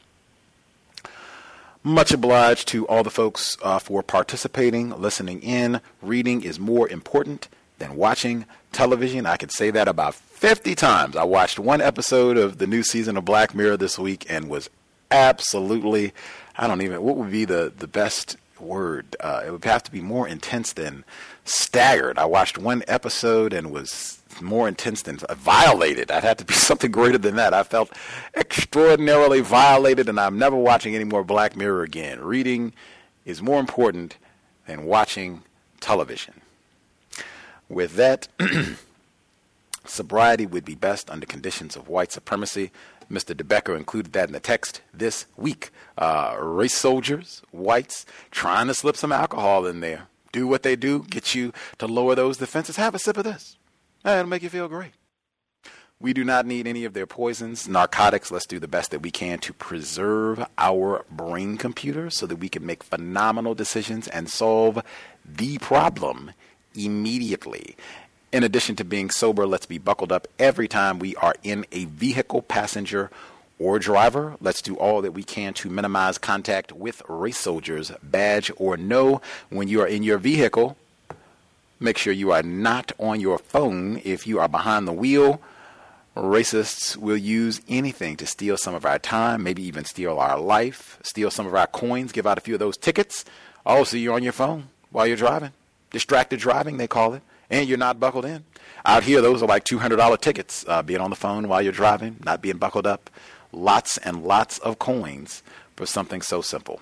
Much obliged to all the folks uh, for participating, listening in. Reading is more important than watching television. I could say that about fifty times. I watched one episode of the new season of Black Mirror this week and was absolutely, I don't even, what would be the, the best word? Uh, it would have to be more intense than staggered. I watched one episode and was more intense than violated. I'd have to be something greater than that. I felt extraordinarily violated, and I'm never watching any more Black Mirror again. Reading is more important than watching television. With that, sobriety would be best under conditions of white supremacy. Mister DeBecker included that in the text this week. Uh, race soldiers, whites, trying to slip some alcohol in there. Do what they do, get you to lower those defenses. Have a sip of this. It'll make you feel great. We do not need any of their poisons, narcotics. Let's do the best that we can to preserve our brain computer so that we can make phenomenal decisions and solve the problem immediately. In addition to being sober, let's be buckled up every time we are in a vehicle, passenger or driver. Let's do all that we can to minimize contact with race soldiers, badge or no. When you are in your vehicle, make sure you are not on your phone. If you are behind the wheel, racists will use anything to steal some of our time, maybe even steal our life, steal some of our coins, give out a few of those tickets. Oh, so you're on your phone while you're driving. Distracted driving, they call it. And you're not buckled in. Out here, those are like two hundred dollars tickets, uh, being on the phone while you're driving, not being buckled up. Lots and lots of coins for something so simple.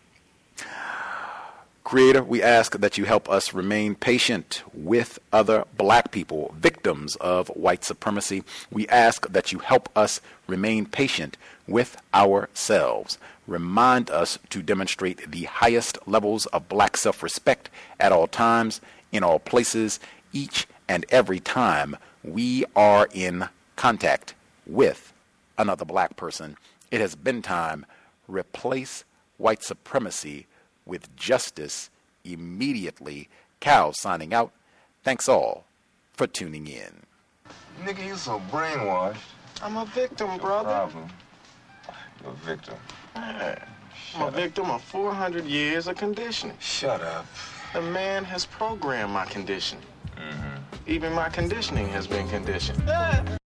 Creator, we ask that you help us remain patient with other black people, victims of white supremacy. We ask that you help us remain patient with ourselves. Remind us to demonstrate the highest levels of black self-respect at all times, in all places, each and every time we are in contact with another black person. It has been time. Replace white supremacy with justice immediately. Cal signing out. Thanks all for tuning in. Nigga, you so brainwashed. I'm a victim, brother. No problem. You're a victim. Man, I'm a victim of four hundred years of conditioning. Shut up. The man has programmed my conditioning. Mm-hmm. Even my conditioning has been conditioned.